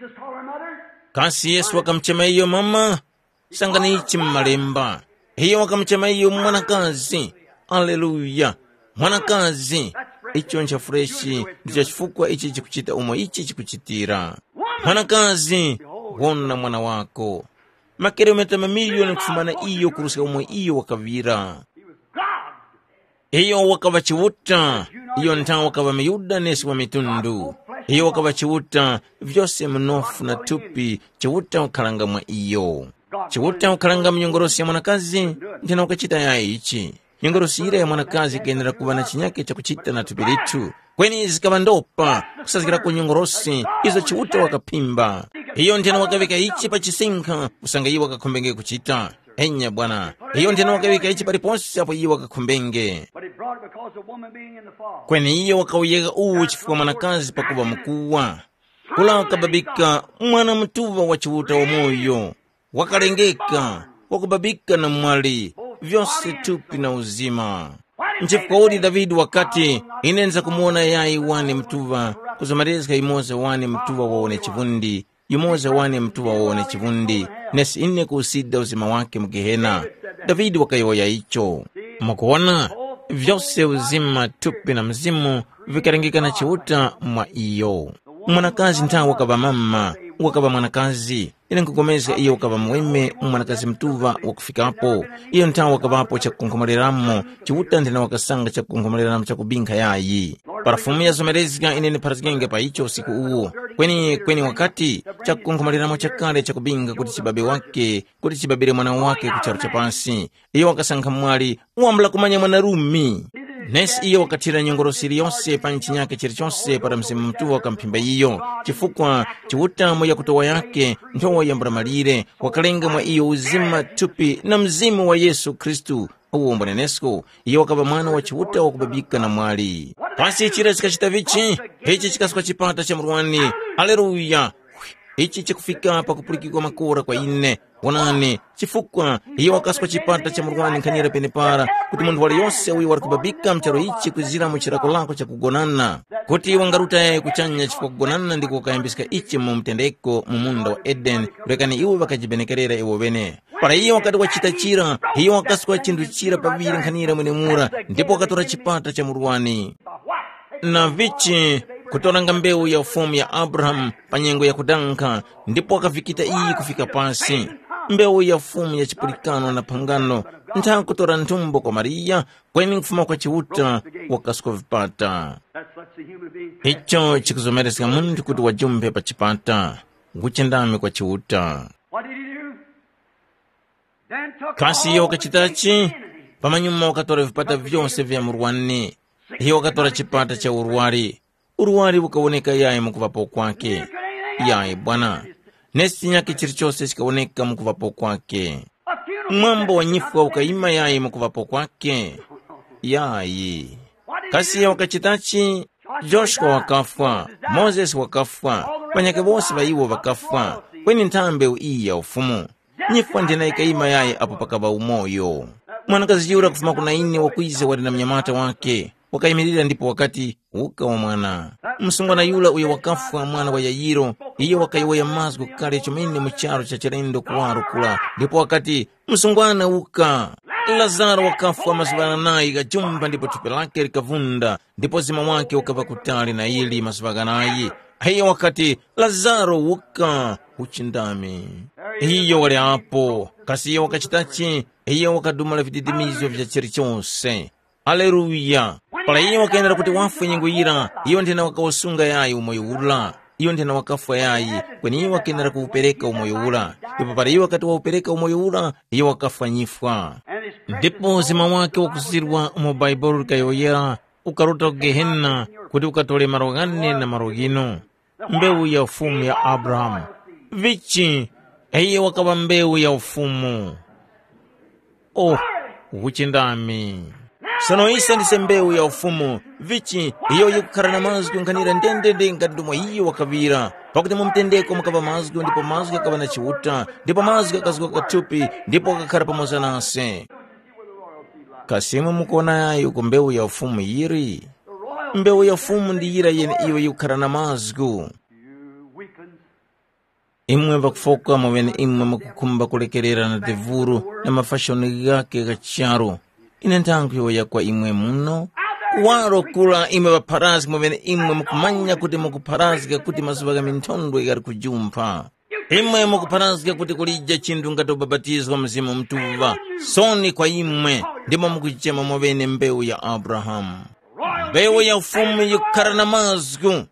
kasi Yesu wakamchema iyo mama sanganichi mmalemba. Iyo wakamchema iyo mwanakazi. Haleluya, mwanakazi. Icho ncha freshi ndicho chifukwa ichi chikuchita umo ichi chikuchitira. Mwanakazi, wona mwana wako. Makilomita mamilioni kufumana iyo kurusika umo iyo wakavira. Iyo wakava chiwuta. Iyo nta wakava miyuda nesi wa mitundu. Iyo wakava chiwuta vyose mnofu na tupi chiwuta wakalanga mwa iyo. Chiwuta wakalanga mnyongorosi ya mwanakazi ntina wakachita ya ichi. Nyongorosi ira ya mwanakazi kaenera kuwa na chinyake cha kuchita na tupiritu. Kweni zikava ndopa kusazikira kwa nyongorosi izo chiwuta wakapimba. Iyo ntina wakavika ichi pa chisinka usanga iyo wakakumbenge kuchita. Enya bwana, iyo ntina wakavika ichi pariponsi hapo iyo wakakumbenge. Kweni iyo wakawiyega chifukwa mwanakazi pakuwa mkuwa. Kula wakababika mwana mtuva wa chiwuta wa moyo. Wakalengeka, wakubabika na mwali, vyose tupi na uzima. Nchifukwa udi David wakati inenza kumuona yai wani mtuva, kuzamarezika imoze wani mtuva waone chivundi, imoze wani mtuva waone chivundi, nesi ine kusida uzima wake mgehena. David wakayoya icho. Mkuona, vyose uzima tupi na mzimu, vikarengeka na chiwuta mwa iyo. Mwanakazi nta wakaba mama, wakaba mwanakazi. Ile nkukomeza iyo wakaba mweme, mwanakazi mtuva wakufika hapo. Iyo nta wakaba hapo cha kunkumaliramo, chiwuta ntina wakasanga cha kunkumaliramo cha kubinka yayi. Parafumu ya somerezika inene parazgenge pa icho siku uo. Kweni wakati cha kunkumaliramo cha kale cha kubinka kuti chibabe wake, kuti chibabire mwana wake kucharu chapasi. Iyo wakasanga mwali, uamla kumanya mwanarumi. Nesi iyo wakatira nyongorosiri yose panchi nyake chirichose para msimu mtuwa wakampimba iyo. Chifukwa chiwuta moya kutowa yake ntowa yambura malire wakalenga mwa iyo uzima tupi na mzimu wa Yesu Kristu. Uwo mbonenesko iyo wakaba mwana wa chiwuta wakubabika na mwali. Pasi chira chikachita vichi, hichi chikasuka chipata cha mruwani. Haleluya. Ichi chikufika hapa kupulikikwa makura kwa ine. Wanane, chifukwa iyo wakasuka chipata cha mruwani nkanyira penepara. Kuti mundu wale yose uyi warikubabika mcharo ichi kuzira mchirako lako cha kugonana. Kuti wangaruta ya kuchanya chifukwa kugonana ndiko wakayambisika ichi mumtendeko mumunda wa Eden. Kurekani iwe wakajibenekerera iwo bene. Para iyo wakati wachita chira, iyo wakasuka chindu chira paviri nkanyira mwenemura. Ndipo wakatora chipata cha mruwani. Na vichi kutoranga mbeu ya ufumu ya Abraham panyengo ya kudanka. Ndipo wakafikita iyi kufika pasi. Mbeu ya ufumu ya chipulikano na pangano. Nta kutora ntumbo kwa Maria. Kweni kufuma kwa chiwuta wakasuka vipata. Hicho chikuzomeresika mundu kuti wajumbe pa chipata. Guchendame kwa chiwuta. Kasi iyo wakachitachi. Pamanyuma wakatora vipata vyose vya murwani. Hiyo wakatora chipata cha uruwari. Uruwari wukawoneka yae mukuvapo kwake. Yae bwana. Nesi nyake chirichose chikawoneka mukuvapo kwake. Mwambo wa nyifwa wukaima yae mukuvapo kwake. Yae. Kasi ya wakachitachi. Joshua wakafwa. Moses wakafwa. Panyake bose baiwo wakafwa. Kweni ntambe iyi ya ufumu. Nyifwa ndina ikaima yae apo pakaba umoyo. Mwanakazi yura kufuma kuna ine wakwize wali na mnyamata wake. Wakaimirira ndipo wakati uka wa mwana. Msungwana yula uye wakafwa mwana wa Yairo. Iyo wakaiwa ya mazgu kare chumini mcharo cha cherendo kuwaru kula. Ndipo wakati msungwana uka. Lazaro wakafwa masubana nai gajumba ndipo tupe lake likavunda. Ndipo zima wake ukava kutali na ili masubaga nai. Hiyo wakati Lazaro uka uchindami. Hiyo wale hapo. Kasi hiyo wakachitachi. Hiyo wakadumala vididimizo vya cherichose. Haleluya. Pala hiyo wakaendera kuti wafu nyinguira. Hiyo ndina wakawasunga yai umoyo ula. Hiyo ndina wakafwa yai. Kweni hiyo wakaendera kuupereka umoyo ula. Ndipo pala hiyo wakati waupereka umoyo ula. Hiyo wakafwa nyifwa. Ndipo zima wake wakusirwa umo Bible kayoyera. Ukaruta Gehenna kuti ukatole marogane na marogino. Mbeu ya ufumu ya Abraham. Vichi. Hiyo wakaba mbeu ya ufumu. Uchindami. Sano isa ndise mbeu ya ufumu. Vichi, iyo yukukarana mazgu nkanira ndendende ngadumwa iyo wakavira. Pakuti mumtendeko mukava mazgu, ndipo mazgu yakava na chiwuta. Ndipo mazgu yakazuka katupi, ndipo wakakara pamoza nase. Kasimu mukona yuko mbeu ya ufumu yiri. Mbeu ya ufumu ndi yira yene iyo yukukarana mazgu. imwe vakufoka mwene imwe mukukhumba kulekerera na devuru na mafashoni gake gacharu. Ine nthankho yakwa imwe muno kuwaro kula imwe vapharazi mwene imwe mukumanya kuti mukupharazika kuti masuva ga minthondwe gari kujumpha. Imwe mukupharazika kuti kulija chinthu ngati ubabatizwa mzimu mtuva. Soni kwa imwe ndimo mukuchema mwene mbewu ya Abrahamu. Mbewu ya ufumu yukara na mazgu.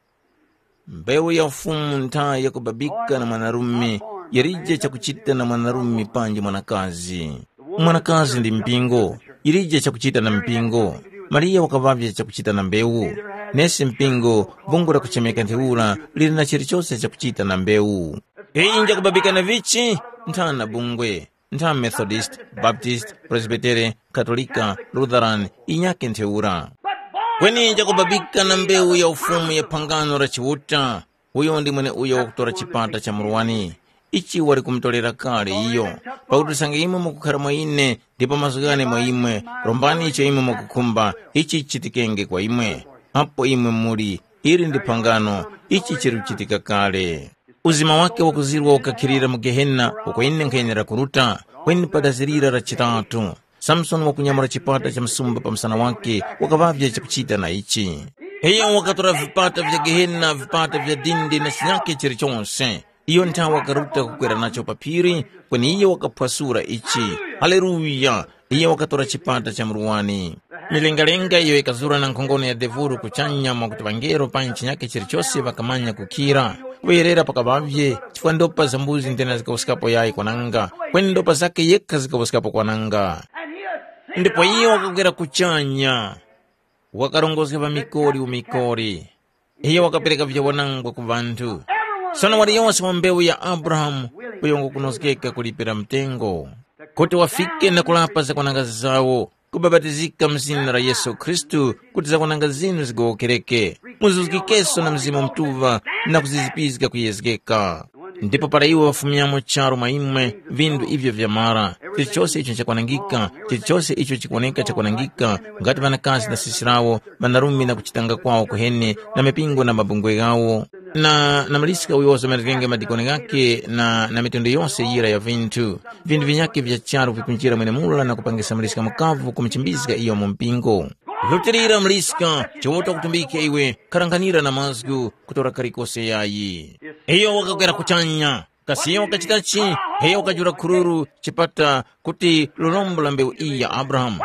Mbewu ya ufumu nta ya kubabika na mwanarume yarija chakuchita na mwanarume panji mwanakazi. Mwanakazi ndi mpingo yarija chakuchita na mpingo. Maria wakavavya chakuchita na mbewu. Nesi mpingo bungu la kuchemeka nteula lili na chirichose chakuchita na mbewu. Inja kubabika na vichi nta na bungwe. Nta Methodist, Baptist, Presbyterian, Katolika, Lutheran inyake nteula. Kweni inja kubabika na mbewu ya ufumu ya pangano la chiwuta. Uyo ndi mwene uyo wakutora chipata cha muruwani. Ichi wali kumtolera kale iyo. Pakutusange imwe mukukhala mwa ine, ndipo masugane mwa imwe, rombani icho imwe mukukumba, ichi chitikenge kwa imwe. Hapo imwe muri, iri ndi pangano, ichi chiruchitika kale. Uzima wake wakuzirwa wakakirira mu Gehena, uko ine nkenera kuruta, weni padazirira la chitatu. Samson wakunyamura chipata cha msumba pa msana wake, wakavavya chakuchita na ichi. Hiyo wakatora vipata vya Gehena, vipata vya dindi na sinyake chirichonse. Iyo nta wakaruta kukwera nacho papiri, kweni iyo wakapwasura ichi. Haleluya! Iyo wakatora chipata cha mruwani. Milengalenga iyo ikazura na nkongone ya devuru kuchanya mwa kutuvangero panchi nyake chirichose wakamanya kukira. Kuerera pakavavye, chifua ndopa za mbuzi ndena zikawusikapo yai kwa nanga. Kweni ndopa zake yeka zikawusikapo kwa nanga. Ndipo iyo wakagera kuchanya. Wakarongoza va mikori umikori. Iyo wakapeleka vya wanangwa kuvantu. Sana wali yonse wa mbewu ya Abrahamu kuyongo kunoskeka kulipira mtengo. Kuti wafike na kulapa za kwananga zawo. Kubabatizika mzina la Yesu Kristu kuti za kwananga zinu zigokereke. Muzuzikeso na mzimu mtuva na kuzizipizika kuyezgeka. Ndipo para iwo wafumyamo charo maimwe vindu ivyo vya mara. Chilichose icho chakwanangika, chilichose icho chikwaneka chakwanangika. Ngati vanakazi na sisirawo, vanarumi na kuchitanga kwao kuhene na mepingo na mabungwe gawo. Na malisika uyoso merekenge madikone gake na mitondo yose yira ya vintu. Vindu vinyake vya charo vikunjira mwene mula na kupangisa malisika mukavu kumichimbizika iyo mumpingo. Lutirira mlisika, chawota kutumbike iwe, karanganira na mazgu, kutora karikose yayi. Iyo wakagera kuchanya, kasi wakachitachi, iyo wakajura kururu, chipata kuti lulombo la mbewu iya Abraham.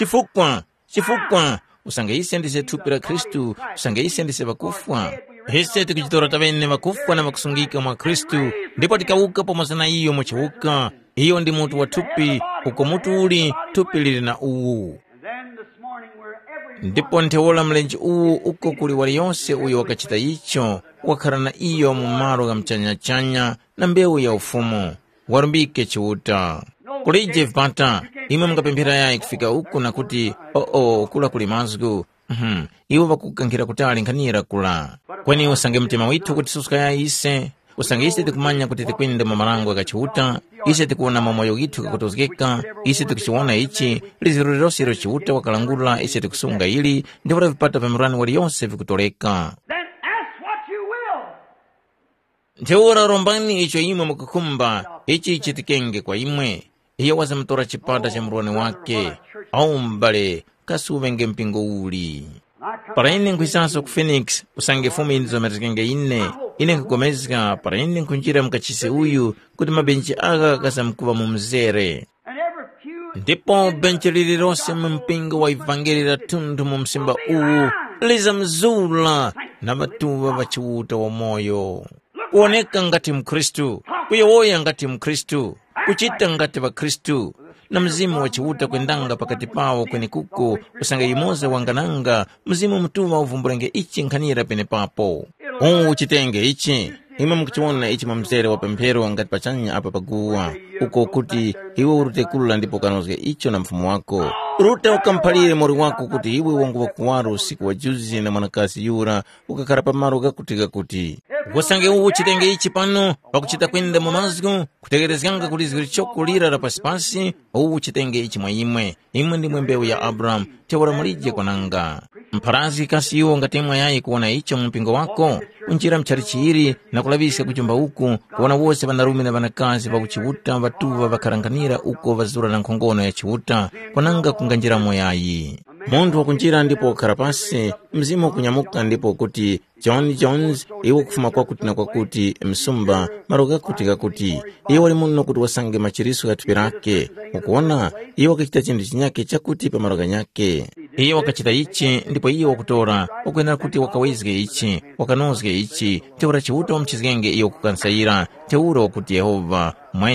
Chifukwa, usangeise ndise tupira Kristu, usangeise ndise wakufwa. Hese tukijitora tabene wakufwa na wakusungika mwa Kristu, ndipo tikauka pamoja na iyo mwachiuka. Iyo ndi mutu wa tupi, uko mutu uli, tupi lili na uu. Ndipo ntewola mlenji uwu uko kuli wali yonse uyo wakachita icho, wakarana iyo mumaro ga mchanya na mbewu ya ufumu, warumbike chiuta. Kulije vipata, imwe mkapempira yae kufika uku na kuti, kula kuli mazgu. Iwo wakukankira kutali nkanira kula. Kweni usange mtima witu kuti susuka ya ise, usange ise tikumanya kuti tikwinde mamarango ya kachiuta, ise tikuona mamoyo gitu kakutozgeka, ise tukichiwana ichi, lizirurirosiro chiuta wakalangula, ise tikusunga ili, ndivura vipata vimurani wali yonse vikutoleka. Nteura rombani icho imwe mukukumba, ichi chitikenge kwa imwe, iyo waza mtora chipata cha mruani wake, au mbale, kasuvenge mpingo uli. Para ine nkwisaso ku Phoenix, usange fumi inizo merekenge ine kukomezika para ine nkunjira mkachise uyu, kuti mabenchi aga kasa mkuwa mumzere. Ndipo benchi lilirose mpingo wa evangelira tundu mumsimba uu, liza mzula na batuwa bachiuta wa moyo. Kuoneka ngati mkristu, kuyowoya ngati mkristu, kuchita ngati wa kristu, na mzimu wachiuta kwendanga pakati pawo kweni kuko, usanga imoza wangananga, mzimu mtuwa uvumbulenge ichi nkanira pene papo. Uchitenge ichi, ima mkuchiwona ichi mamzere wa pempero ngati pachanya apa paguwa, uko kuti iwe urute kula ndipo kanozge icho na mfumu wako. Urute ukampalire mori wako kuti iwe wangu wa kuwaru siku wa juzi na mwanakasi yura, ukakara pamaru gakuti. kusange uchitenge ichi pano pakuchita kwenda mu maziko kutegerezanga kuti zikuli chokulira la pasipasi uchitenge ichi mwa imwe ndimwe mbewu ya Abraham teora mulije kwananga mparazi kasi iwo ngatemwa yayi kuona icho mpingo wako unjira mcharichiri na kulabisa kuchumba uku kuona wose banarume na banakazi bakuchibuta batuva bakaranganira uko bazura na nkongono ya chibuta kwananga kunganjira moyayi mundu wakunjira ndipo karapasi mzimu kunyamuka ndipo kuti John Jones iwo kufuma kwa kuti na kwa kuti msumba maroga kuti iwo wali muno kuti wasange machirisu katupirake ukuona iwo kachita chindu chinyake chakuti pa maroga nyake iwo wakachita ichi ndipo iwo wakutora wakuenda kuti wakawezge ichi wakanozge ichi teura chiuta wamchizgenge iwo kukansaira teura wakuti Yehova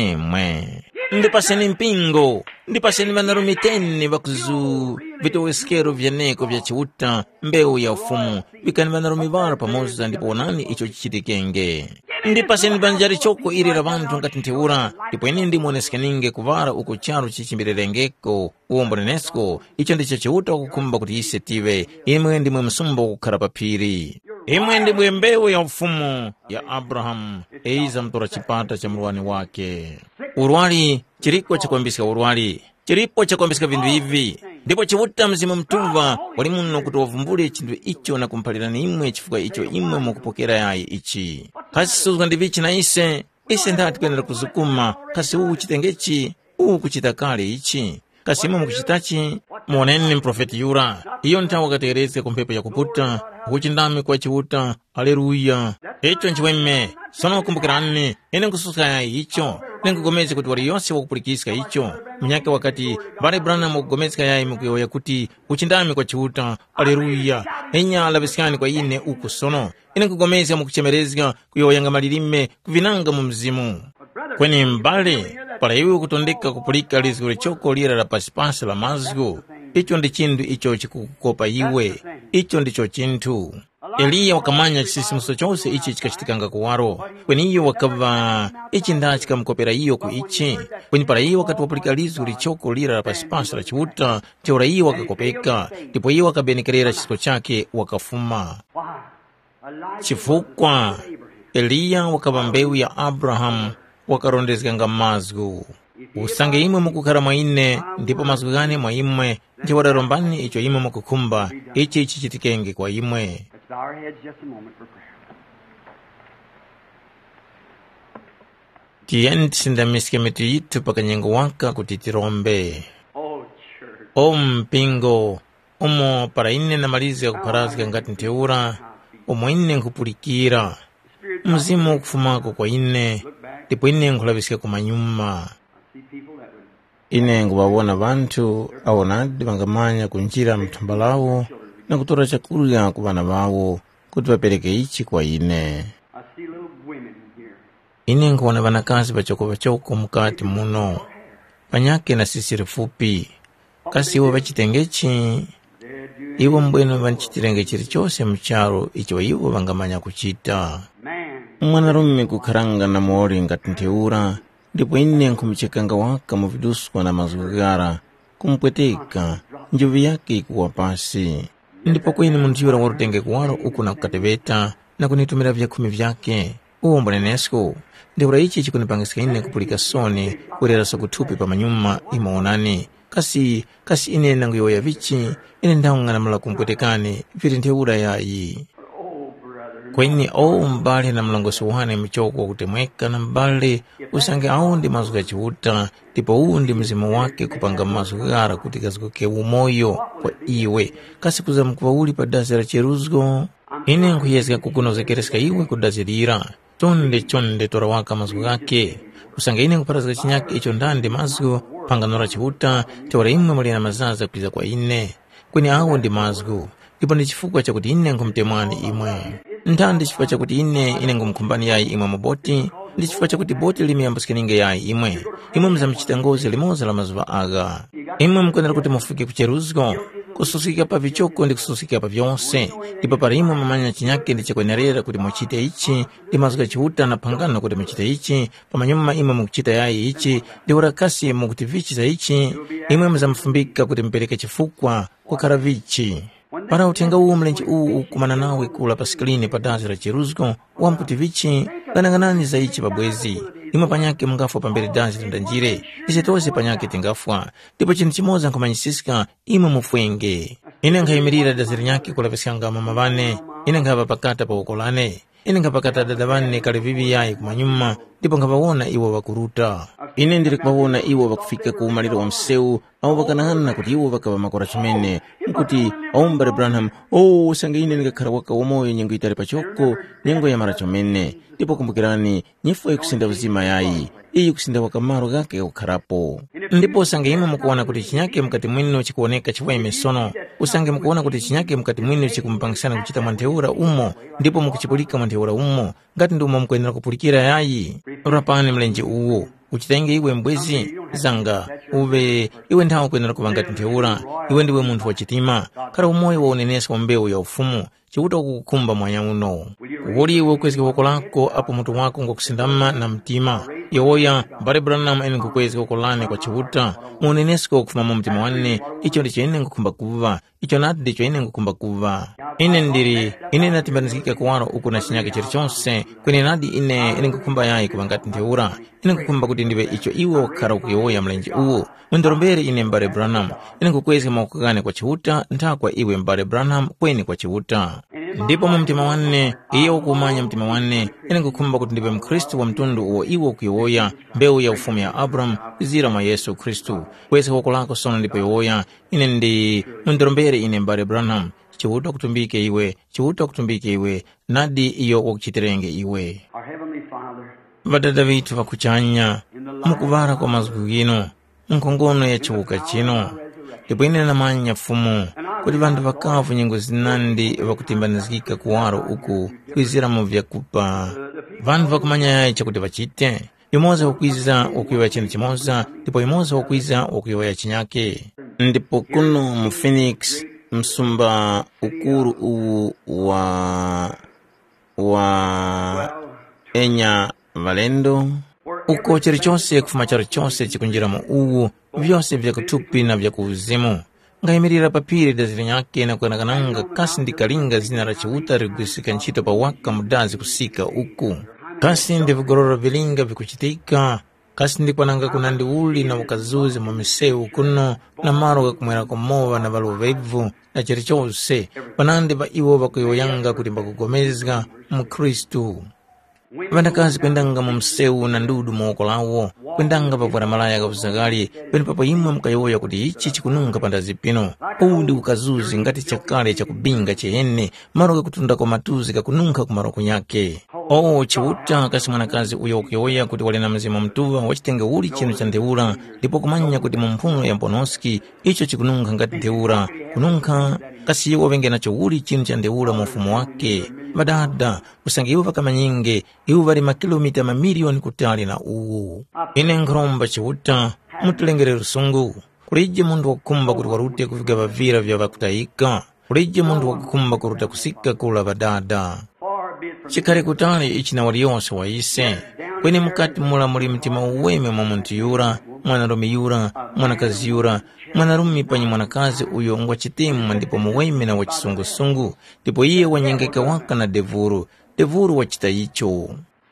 mwe ndipaseni mpingo ndipaseni vanarumiteni vakuzu vitoweskero vyaneko vya chiuta mbewu ya ufumu vikani vanarumi vara pamoza ndipo onani icho chichitikenge ndipaseni banjari choko iri la vantu ngati nteura ndipo ine ndimoneskeninge kuvara uko charo chichimbirerengeko uombonenesko icho ndicho chiuta wakukumba kuti isetive imwe ndimwe msumba wakukhala papiri imwe ndimwe mbewu ya ufumu ya Abraham eiza mtora chipata cha mruwani wake urwali chiriko chakwambisika urwali chiripo chakwambisika vindu hivi ndipo chivuta mzimu mtuva wali muno kuti wavumbule chindu icho na kumpalirani imwe chifukwa icho imwe mukupokera yayi ichi kasi suzwa ndivichi na ise ndati kuendera kuzukuma kasi chitengechi kuchita kale ichi kasi imwe mukuchitachi muoneni mprofeti Yura iyo ntawa kategerezeka kumpepo ya kuputa kuchindami kwa chivuta aleluya icho nchiweme sono wakumbukirani ene nkususka yayi icho nengugomezi kuti wali yonse wakupulikisika icho mnyake wakati Bale Branham wakugomezika yayi mukuyoya kuti uchindami kwa chiuta aleluya enya alabisikani kwa ine uku sono ine nkugomezi mukuchemerezika kuyoyanga malilime kuvinanga mu mzimu kweni mbale pala iwe kutondeka kupulika lizikuli choko lira la pasipasi la mazgo icho ndi chindu icho chikukukopa iwe icho ndicho chintu Eliya wakamanya chisisimuso chose ichi chikachitikanga kuwaro kweni iyo wakava ichi nda chikamukopera iyo ku ichi kweni para iyo wakati wapulika lizu lichoko lira la pasipasi la chiuta teora iyo wakakopeka ndipo iyo wakabenekerera chisiko chake wakafuma chifukwa Eliya wakava mbewu ya Abraham wakarondezekanga mazgu usange imwe mukukhala mwa ine ndipo mazgu gane mwa imwe ndi wadarombani icho imwe mukukumba ichi chichitikenge kwa imwe tiyeni tisindamiske mitu yitu pakanyengo waka kuti tirombe o mpingo umo para ine na malizi ya kuparazika ngati nteura umo ine nkupulikira mzimu kufumako kwa ine ndipo ine nkulabiske kumanyuma ine ngubawona bantu awonadi bangamanya kunjira mthumba lawo na kutora chakulya ku bana bawo kuti bapereke ichi kwa ine nguona banakazi bachoko mukati muno panyake na sisiri fupi kasi iwo bachitengechi iwo mbweno banchitirenge chiri chose mcharo icho iwo bangamanya kuchita mwanarume kukharanga na mori ngati nteura ndipo ine nkumchekanga waka muviduswa na mazugara kumpweteka njuvi yake ikuwa pasi ndipo kwene muntu yura warutenge kuwaro uku na kukateveta na kunitumira vyakumi vyake uombonenesko ndeura ichi chikunipangisika ine kupulika soni kurera sokuthupi pa manyuma imaonani kasi ine nanguyoya vichi ine ndaungana kumpwetekane viri nteura yayi kweni mbale na mlongosi wane mchoko kutemweka na mbale usange ndi mazuga chiuta ndipo ndi mzimu wake kupanga mazugara kuti kazikuke umoyo kwa iwe kasi kuzamkuwa uli pa dazi la cheruzgo ine nkuyezeka kukunozekeresika iwe kudazirira chonde tora waka mazugake usange ine kuparazika chinyake icho ndande mazgo panganora chiuta teora imwe mulina mazaza kuiza kwa ine kweni ndi mazgo ndipo ndi chifukwa chakuti ine nkumtemwani imwe ndandi chifukwa chakuti ine ngumkumbani yayi imwe maboti ndi chifukwa chakuti boti limiyambusikininge yayi imwe mzamchita ngozi limoza la mazuva aga imwe mkuendera kuti mufike kucheruzgo kususika pa vichoko ndi kususika pa vyonse ndipo para imwe mamanya chinyake ndi chikwenerera kuti muchite ichi ndi mazuga chiuta na pangano kuti muchite ichi pamanyuma imwe mukuchita yayi ichi ndi urakasi mukuti vichi za ichi imwe mzamfumbika kuti mpereke chifukwa kukhala vichi para utenga mlenji kumana nawe kula pasikilini pa dazi la cheruzgo wamputi vichi ganang'anani za ichi pabwezi imwe panyake mungafwa pambere dazi tundanjire isitoze panyake tingafwa ndipo chinthu chimoza nkhumanyisisika imwe mufwenge ine nkhayimirira daziri nyake kulapesyanga mama vane ine nkhapa pakata pa ukolane ine nkhapakata dada vane kale vivi yayi kumanyuma ndipo nkhapawona iwo vakuruta ine ndiri kupawona iwo vakufika ku umaliro wa msewu awo vakanang'ana kuti iwo vakava makora chimene nkuti aumbale Branham sange ine ndikakhala waka wamoyo nyengo itali pachoko nyengo ya mara chomene ndipo kumbukirani nyifo ikusinda uzima yayi iyi kusinda wakamaro gake kukhalapo ndipo sange imwe mukuona kuti chinyake mkati mwino chikuoneka chifwa imesono usange mukuona kuti chinyake mkati mwino chikumpangisana kuchita mwantheura umo ndipo mukuchipulika mwantheura umo ngati ndi umo mukuyenera kupulikira yayi rapani mlenje uwu uchitenge iwe mbwezi zanga uve iwe nthawi kuyenera kuva ngati ntheura iwe ndiwe munthu wachitima khala umoyo wa unenesi wa mbewu ya ufumu chiuta kukukhumba mwanya uno kukuli iwe ukwezeke woko lako apo mutu wako ngokusindama na mtima yowoya mbale Branham ene nkukwezeke woko lane kwa chiuta muunenesiko kufumamo mtima wane icho ndicho ine nkukhumba kuva icho nati ndicho ine nkukhumba kuva ine natimbanizikika kuwaro uku na chinyake chilichonse kwene nadi ine nkukhumba yayi kuva ngati ntheura ine nkukhumba kuti ndive icho iwe wakhala ukuyowoya mlenje uwu mwendorombere ine mbale Branham ine nkukwezeke maukakane kwa chiuta nthakwa iwe mbale Branham kweni kwa chiuta ndipo mu mtima wane iye ukumanya mtima wane ine nkukhumba kuti ndive mkhristu wa mtundu uwo iwe ukuyowoya mbewu ya ufumu ya Abraham izira mwa Yesu Kristu kweze woko lako sono ndipo yowoya ine ndi mwendorombere ine mbale Branham chiuta kutumbike iwe nadi iyo wakuchitirenge iwe vadada vitu vakuchanya mukuvara kwa mazgu gino nkongono ya chiwuka chino ndipo ine namanya fumu kuti vantu vakavu nyengo zinandi vakutimbanizikika kuwaro uku kwiziramo vyakupa vantu vakumanya yayi chakuti vachite imoza wakwiza wakuyoya chinthu chimoza ndipo imoza wakwiza wakuyoya chinyake ndipo kuno mu Phoenix msumba ukuru uwu wa enya valendo uko chilichonse kufuma chalichonse chikunjiramo uwu vyose vyakutupi na vyakuuzimu ngayimirira papiri daziri nyake na kuanakananga kasi ndikalinga zina la chiuta rigwisika ntchito pa waka mudazi kusika uku kasi ndi vigororo vilinga vikuchitika kasi ndikwananga kunandi uli na ukazuzi mu misewu kuno na maro kakumwera kumova na valuvevu na chilichonse panandi va iwo vakuyoyanga kuti mbakugomezga mu Kristu vandakazi kwendanga mu msewu na ndudu muoko lawo kwendanga pavwera malaya kapuzakali pene papo imwe mukayoya kuti ichi chikununga pandazi pino uwu ndi ukazuzi ngati chakale chakubinga cheyene maro kakutunda kwa matuzi kakununka kumaro kunyake chiuta kasi mwanakazi uyo ukuyoya kuti wali na mzimu mtuva wachitenge uli chino cha ntheura ndipo kumanya kuti mu mphuno ya mponoski icho chikununka ngati ntheura kununka kasi iwo venge nacho uli chino cha ntheura mu ufumu wake madada usange iwo vakamanyinge iwo vali makilomita mamiliyoni kutali na uwu ine nkhomba chiuta mutilengere lusungu kulije mundu wakukhumba kuti warute kufika vavira vya vakutayika kulije mundu wakukhumba kuruta kusika kula vadada chikhale kutali ichina waliyonse waise kwene mukati mula muli mtima uweme mwa muntu yura mwanarume yura mwanakazi yura mwanarume panyi mwanakazi uyo ngwachitimu ndipo muweme na wachisungusungu ndipo iye wanyengeka waka na devuru wachita icho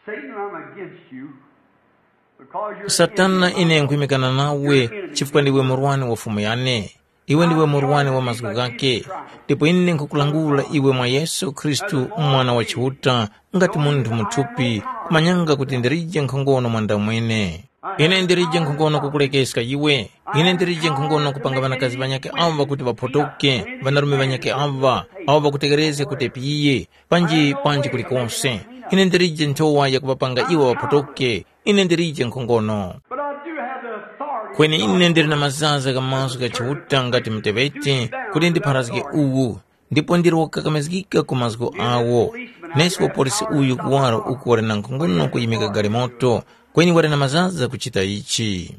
Satana ine nkuimikana nawe chifukwa ndiwe murwani wa fumu yane iwe ndiwe murwani wa mazgu gake ndipo ine nkukulangula iwe mwa Yesu Kristu mwana wa chiuta ngati muntu mutupi kumanyanga kuti ndirije nkhongono mwanda mwene ine ndirije nkhongono kukulekesika iwe ine ndirije nkhongono kupanga vanakazi vanyake ava kuti vapotoke vanarume vanyake ava vakutegereze kuti piye panji kulikonse ine ndirije ntowa ya kupapanga iwe vapotoke ine ndirije nkhongono kwene ine ndiri na mazaza kamaso kachiuta ngati mteveti kuti ndipharazike uwu ndipo ndiri wakakamizikika ku maziko awo nesi wa polisi uyu kuwaro uku wali na nkhongono kuyimika galimoto kweni wali na mazaza kuchita ichi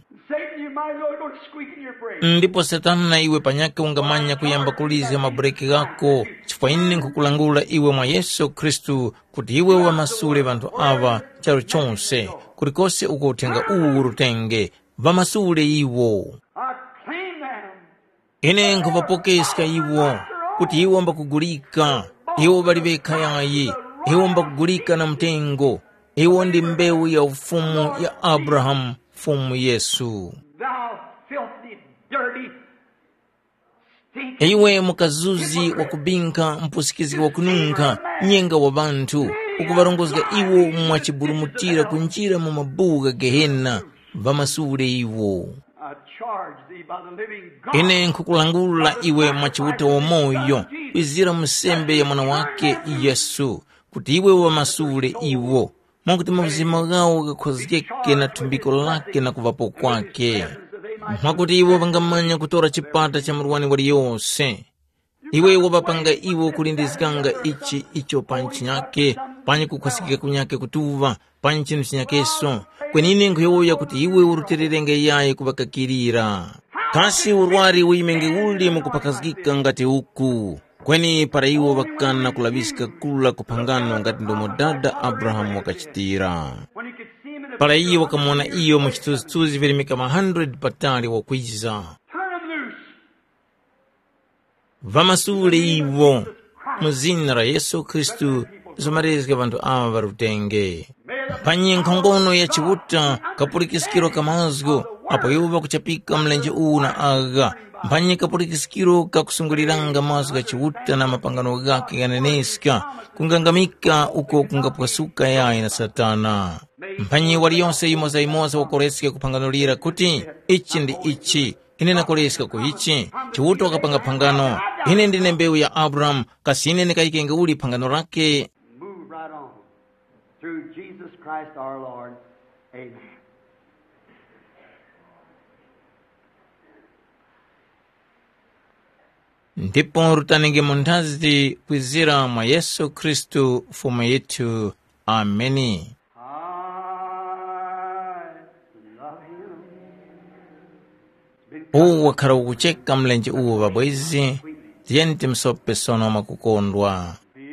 ndipo Satana iwe panyake ungamanya kuyamba kuliza mabreki gako chifukwa ine nkukulangula iwe mwa Yesu Kristu kuti iwe wamasule vantu ava chalo chonse kulikose ukotenga uwu urutenge vamasule iwo ine nkuvapokesika iwo kuti iwo mbakugulika iwo valiveka yayi iwo mbakugulika na mtengo, iwo ndi mbewu ya ufumu ya Abrahamu, mfumu Yesu. Iwe mukazuzi wakubinka, mpusikizi wakununka, nyenga wa bantu, ukuvarongozga iwo mwachibulumutira kunjira mu mabuga Gehena, vamasule iwo. Ine nkukulangula iwe mwachiuta wa moyo, kwizira musembe ya mwana wake Yesu, kuti iwe wamasule iwo, mwakuti mavuzima gawo gakhozekeke na tumbiko lake na kuvapo kwake. Mwakuti iwo vangamanya kutora chipata cha mruwani wali yose. Iwe wapapanga iwo kulindizikanga ichi icho panchi nyake, panyi kukwasikika kunyake kutuva, panyi chinu chinyakeso. Kwenine nkuyoya kuti iwe urutererenge yaye kubakakirira. Kasi urwari uimenge uli mukupakazikika ngati uku. Kweni para iwo wakana kulabisika kula kupangano ngati ndomo dada Abrahamu wakachitira. Para iyo wakamona iyo mchituzi virimika 100 patali wakwiza. Vamasule iwo muzina la Yesu Kristu zomarezga vantu ava varutenge. Panyi nkongono ya chivuta kapulikisikiro kamazgo, apo iwo vakuchapika mlenje una aga. Panyi kapulikisikiro kakusunguliranga mazgo ya chivuta na mapangano gake ganeneska, kungangamika uko kungapwasuka yae na Satana. Mpanyi waliyonse imoza wakoreska kupanganulira kuti ichi ndi ichi, ine nakoreska kuhichi, chivuta wakapanga pangano, ine ndine mbewu ya Abraham, kasine nikaikenge uli pangano lake. Move right on. Through Jesus Christ our Lord. Amen. Ndipo rutanenge muntazi kwizira mwa Yesu Kristu mfumu yetu. Ameni. Uwa wakara ukucheka mlenje uwa babwezi, tiyenti msope sono makukondwa.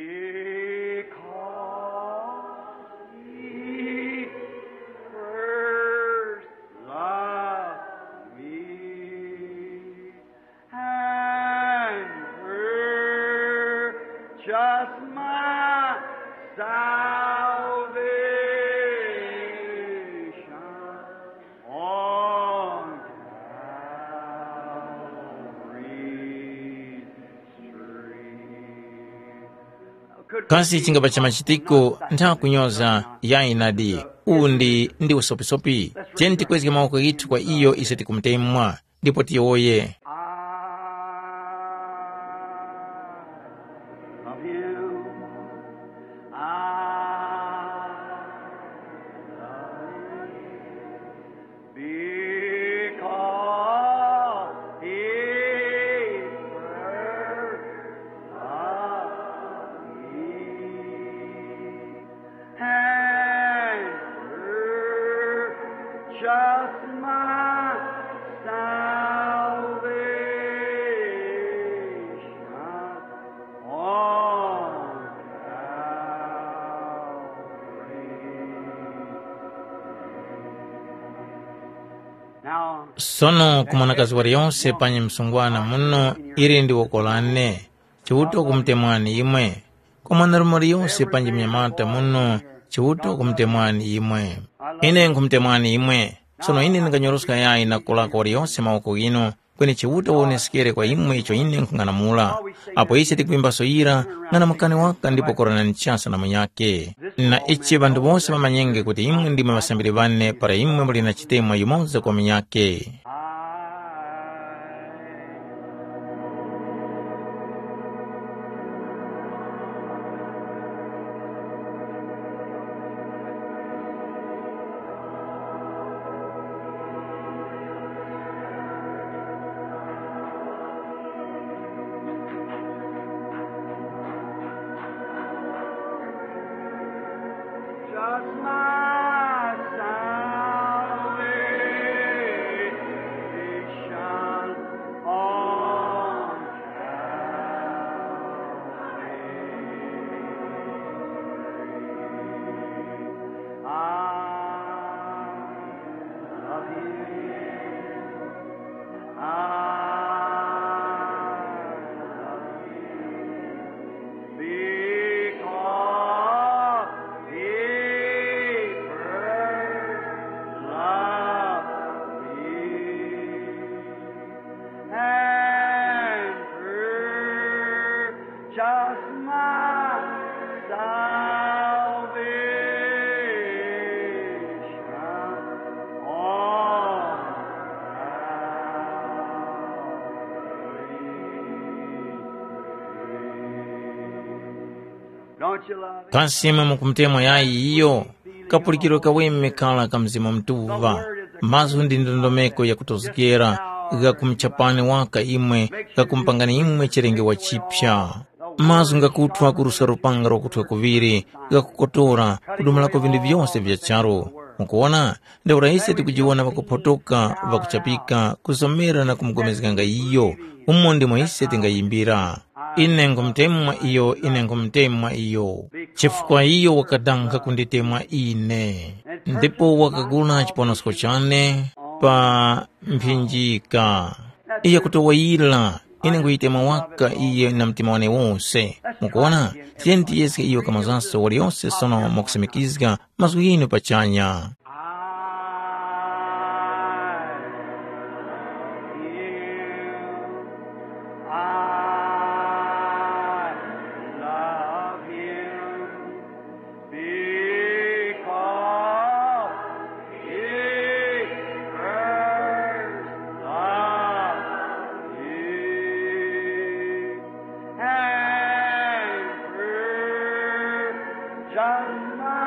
Kasi chingaba cha machitiko nta kunyoza ya inadi undi ndi usopisopi. Jenti kwezike mawako gitu kwa iyo iseti kumtemwa. Ndipo tiyoye. Sono kumonakazi wari yonse panyi msungwana muno iri ndi wokolane. Chiwuto kumtemwani imwe. Kumana rumori yonse panyi mnyamata muno. Chiwuto kumtemwani imwe. Ine kumtemwani imwe. Sono ine nganyoroska ya ina kulaka wari yonse mawako ino. Kwenye chiwuto wonesikere kwa imwe icho ine nkunganamula. Apo isi tikuimba soira ngana mkane waka ndipo korana nchasa na mnyake. Na ichi bandu bose mamanyenge kuti imwe ndime masambiri vane para imwe mulina chitemwa yumoza kwa mnyake. just my salvation. All don't you love it? kasima mukumtemwa yayi iyo kapulikiro kaweme kala kamzima mtuva mazu ndi ndondomeko ya kutozikera gakumchapani waka imwe gakumpangani imwe chirenge wa chipsha mazu ngakuthwa kurusa rupanga rokuthwa kuviri gakukotora kudumalako vindu vyonse vya charo mukuona ndi urahisi tikujiona vakuphotoka vakuchapika kusomera na kumgomezekanga iyo umondi mwaise tingayimbira inengo mtemwa iyo chifukwa iyo wakadanga kunditemwa ine ndipo wakagula chiponosko chane pa mphinjika iya kutowayila inengo itema waka iye na mtima wane wonse mukuona tienti yeske iyo kamazanso wali yonse sono mokusemekizga mazu ino pachanya Just my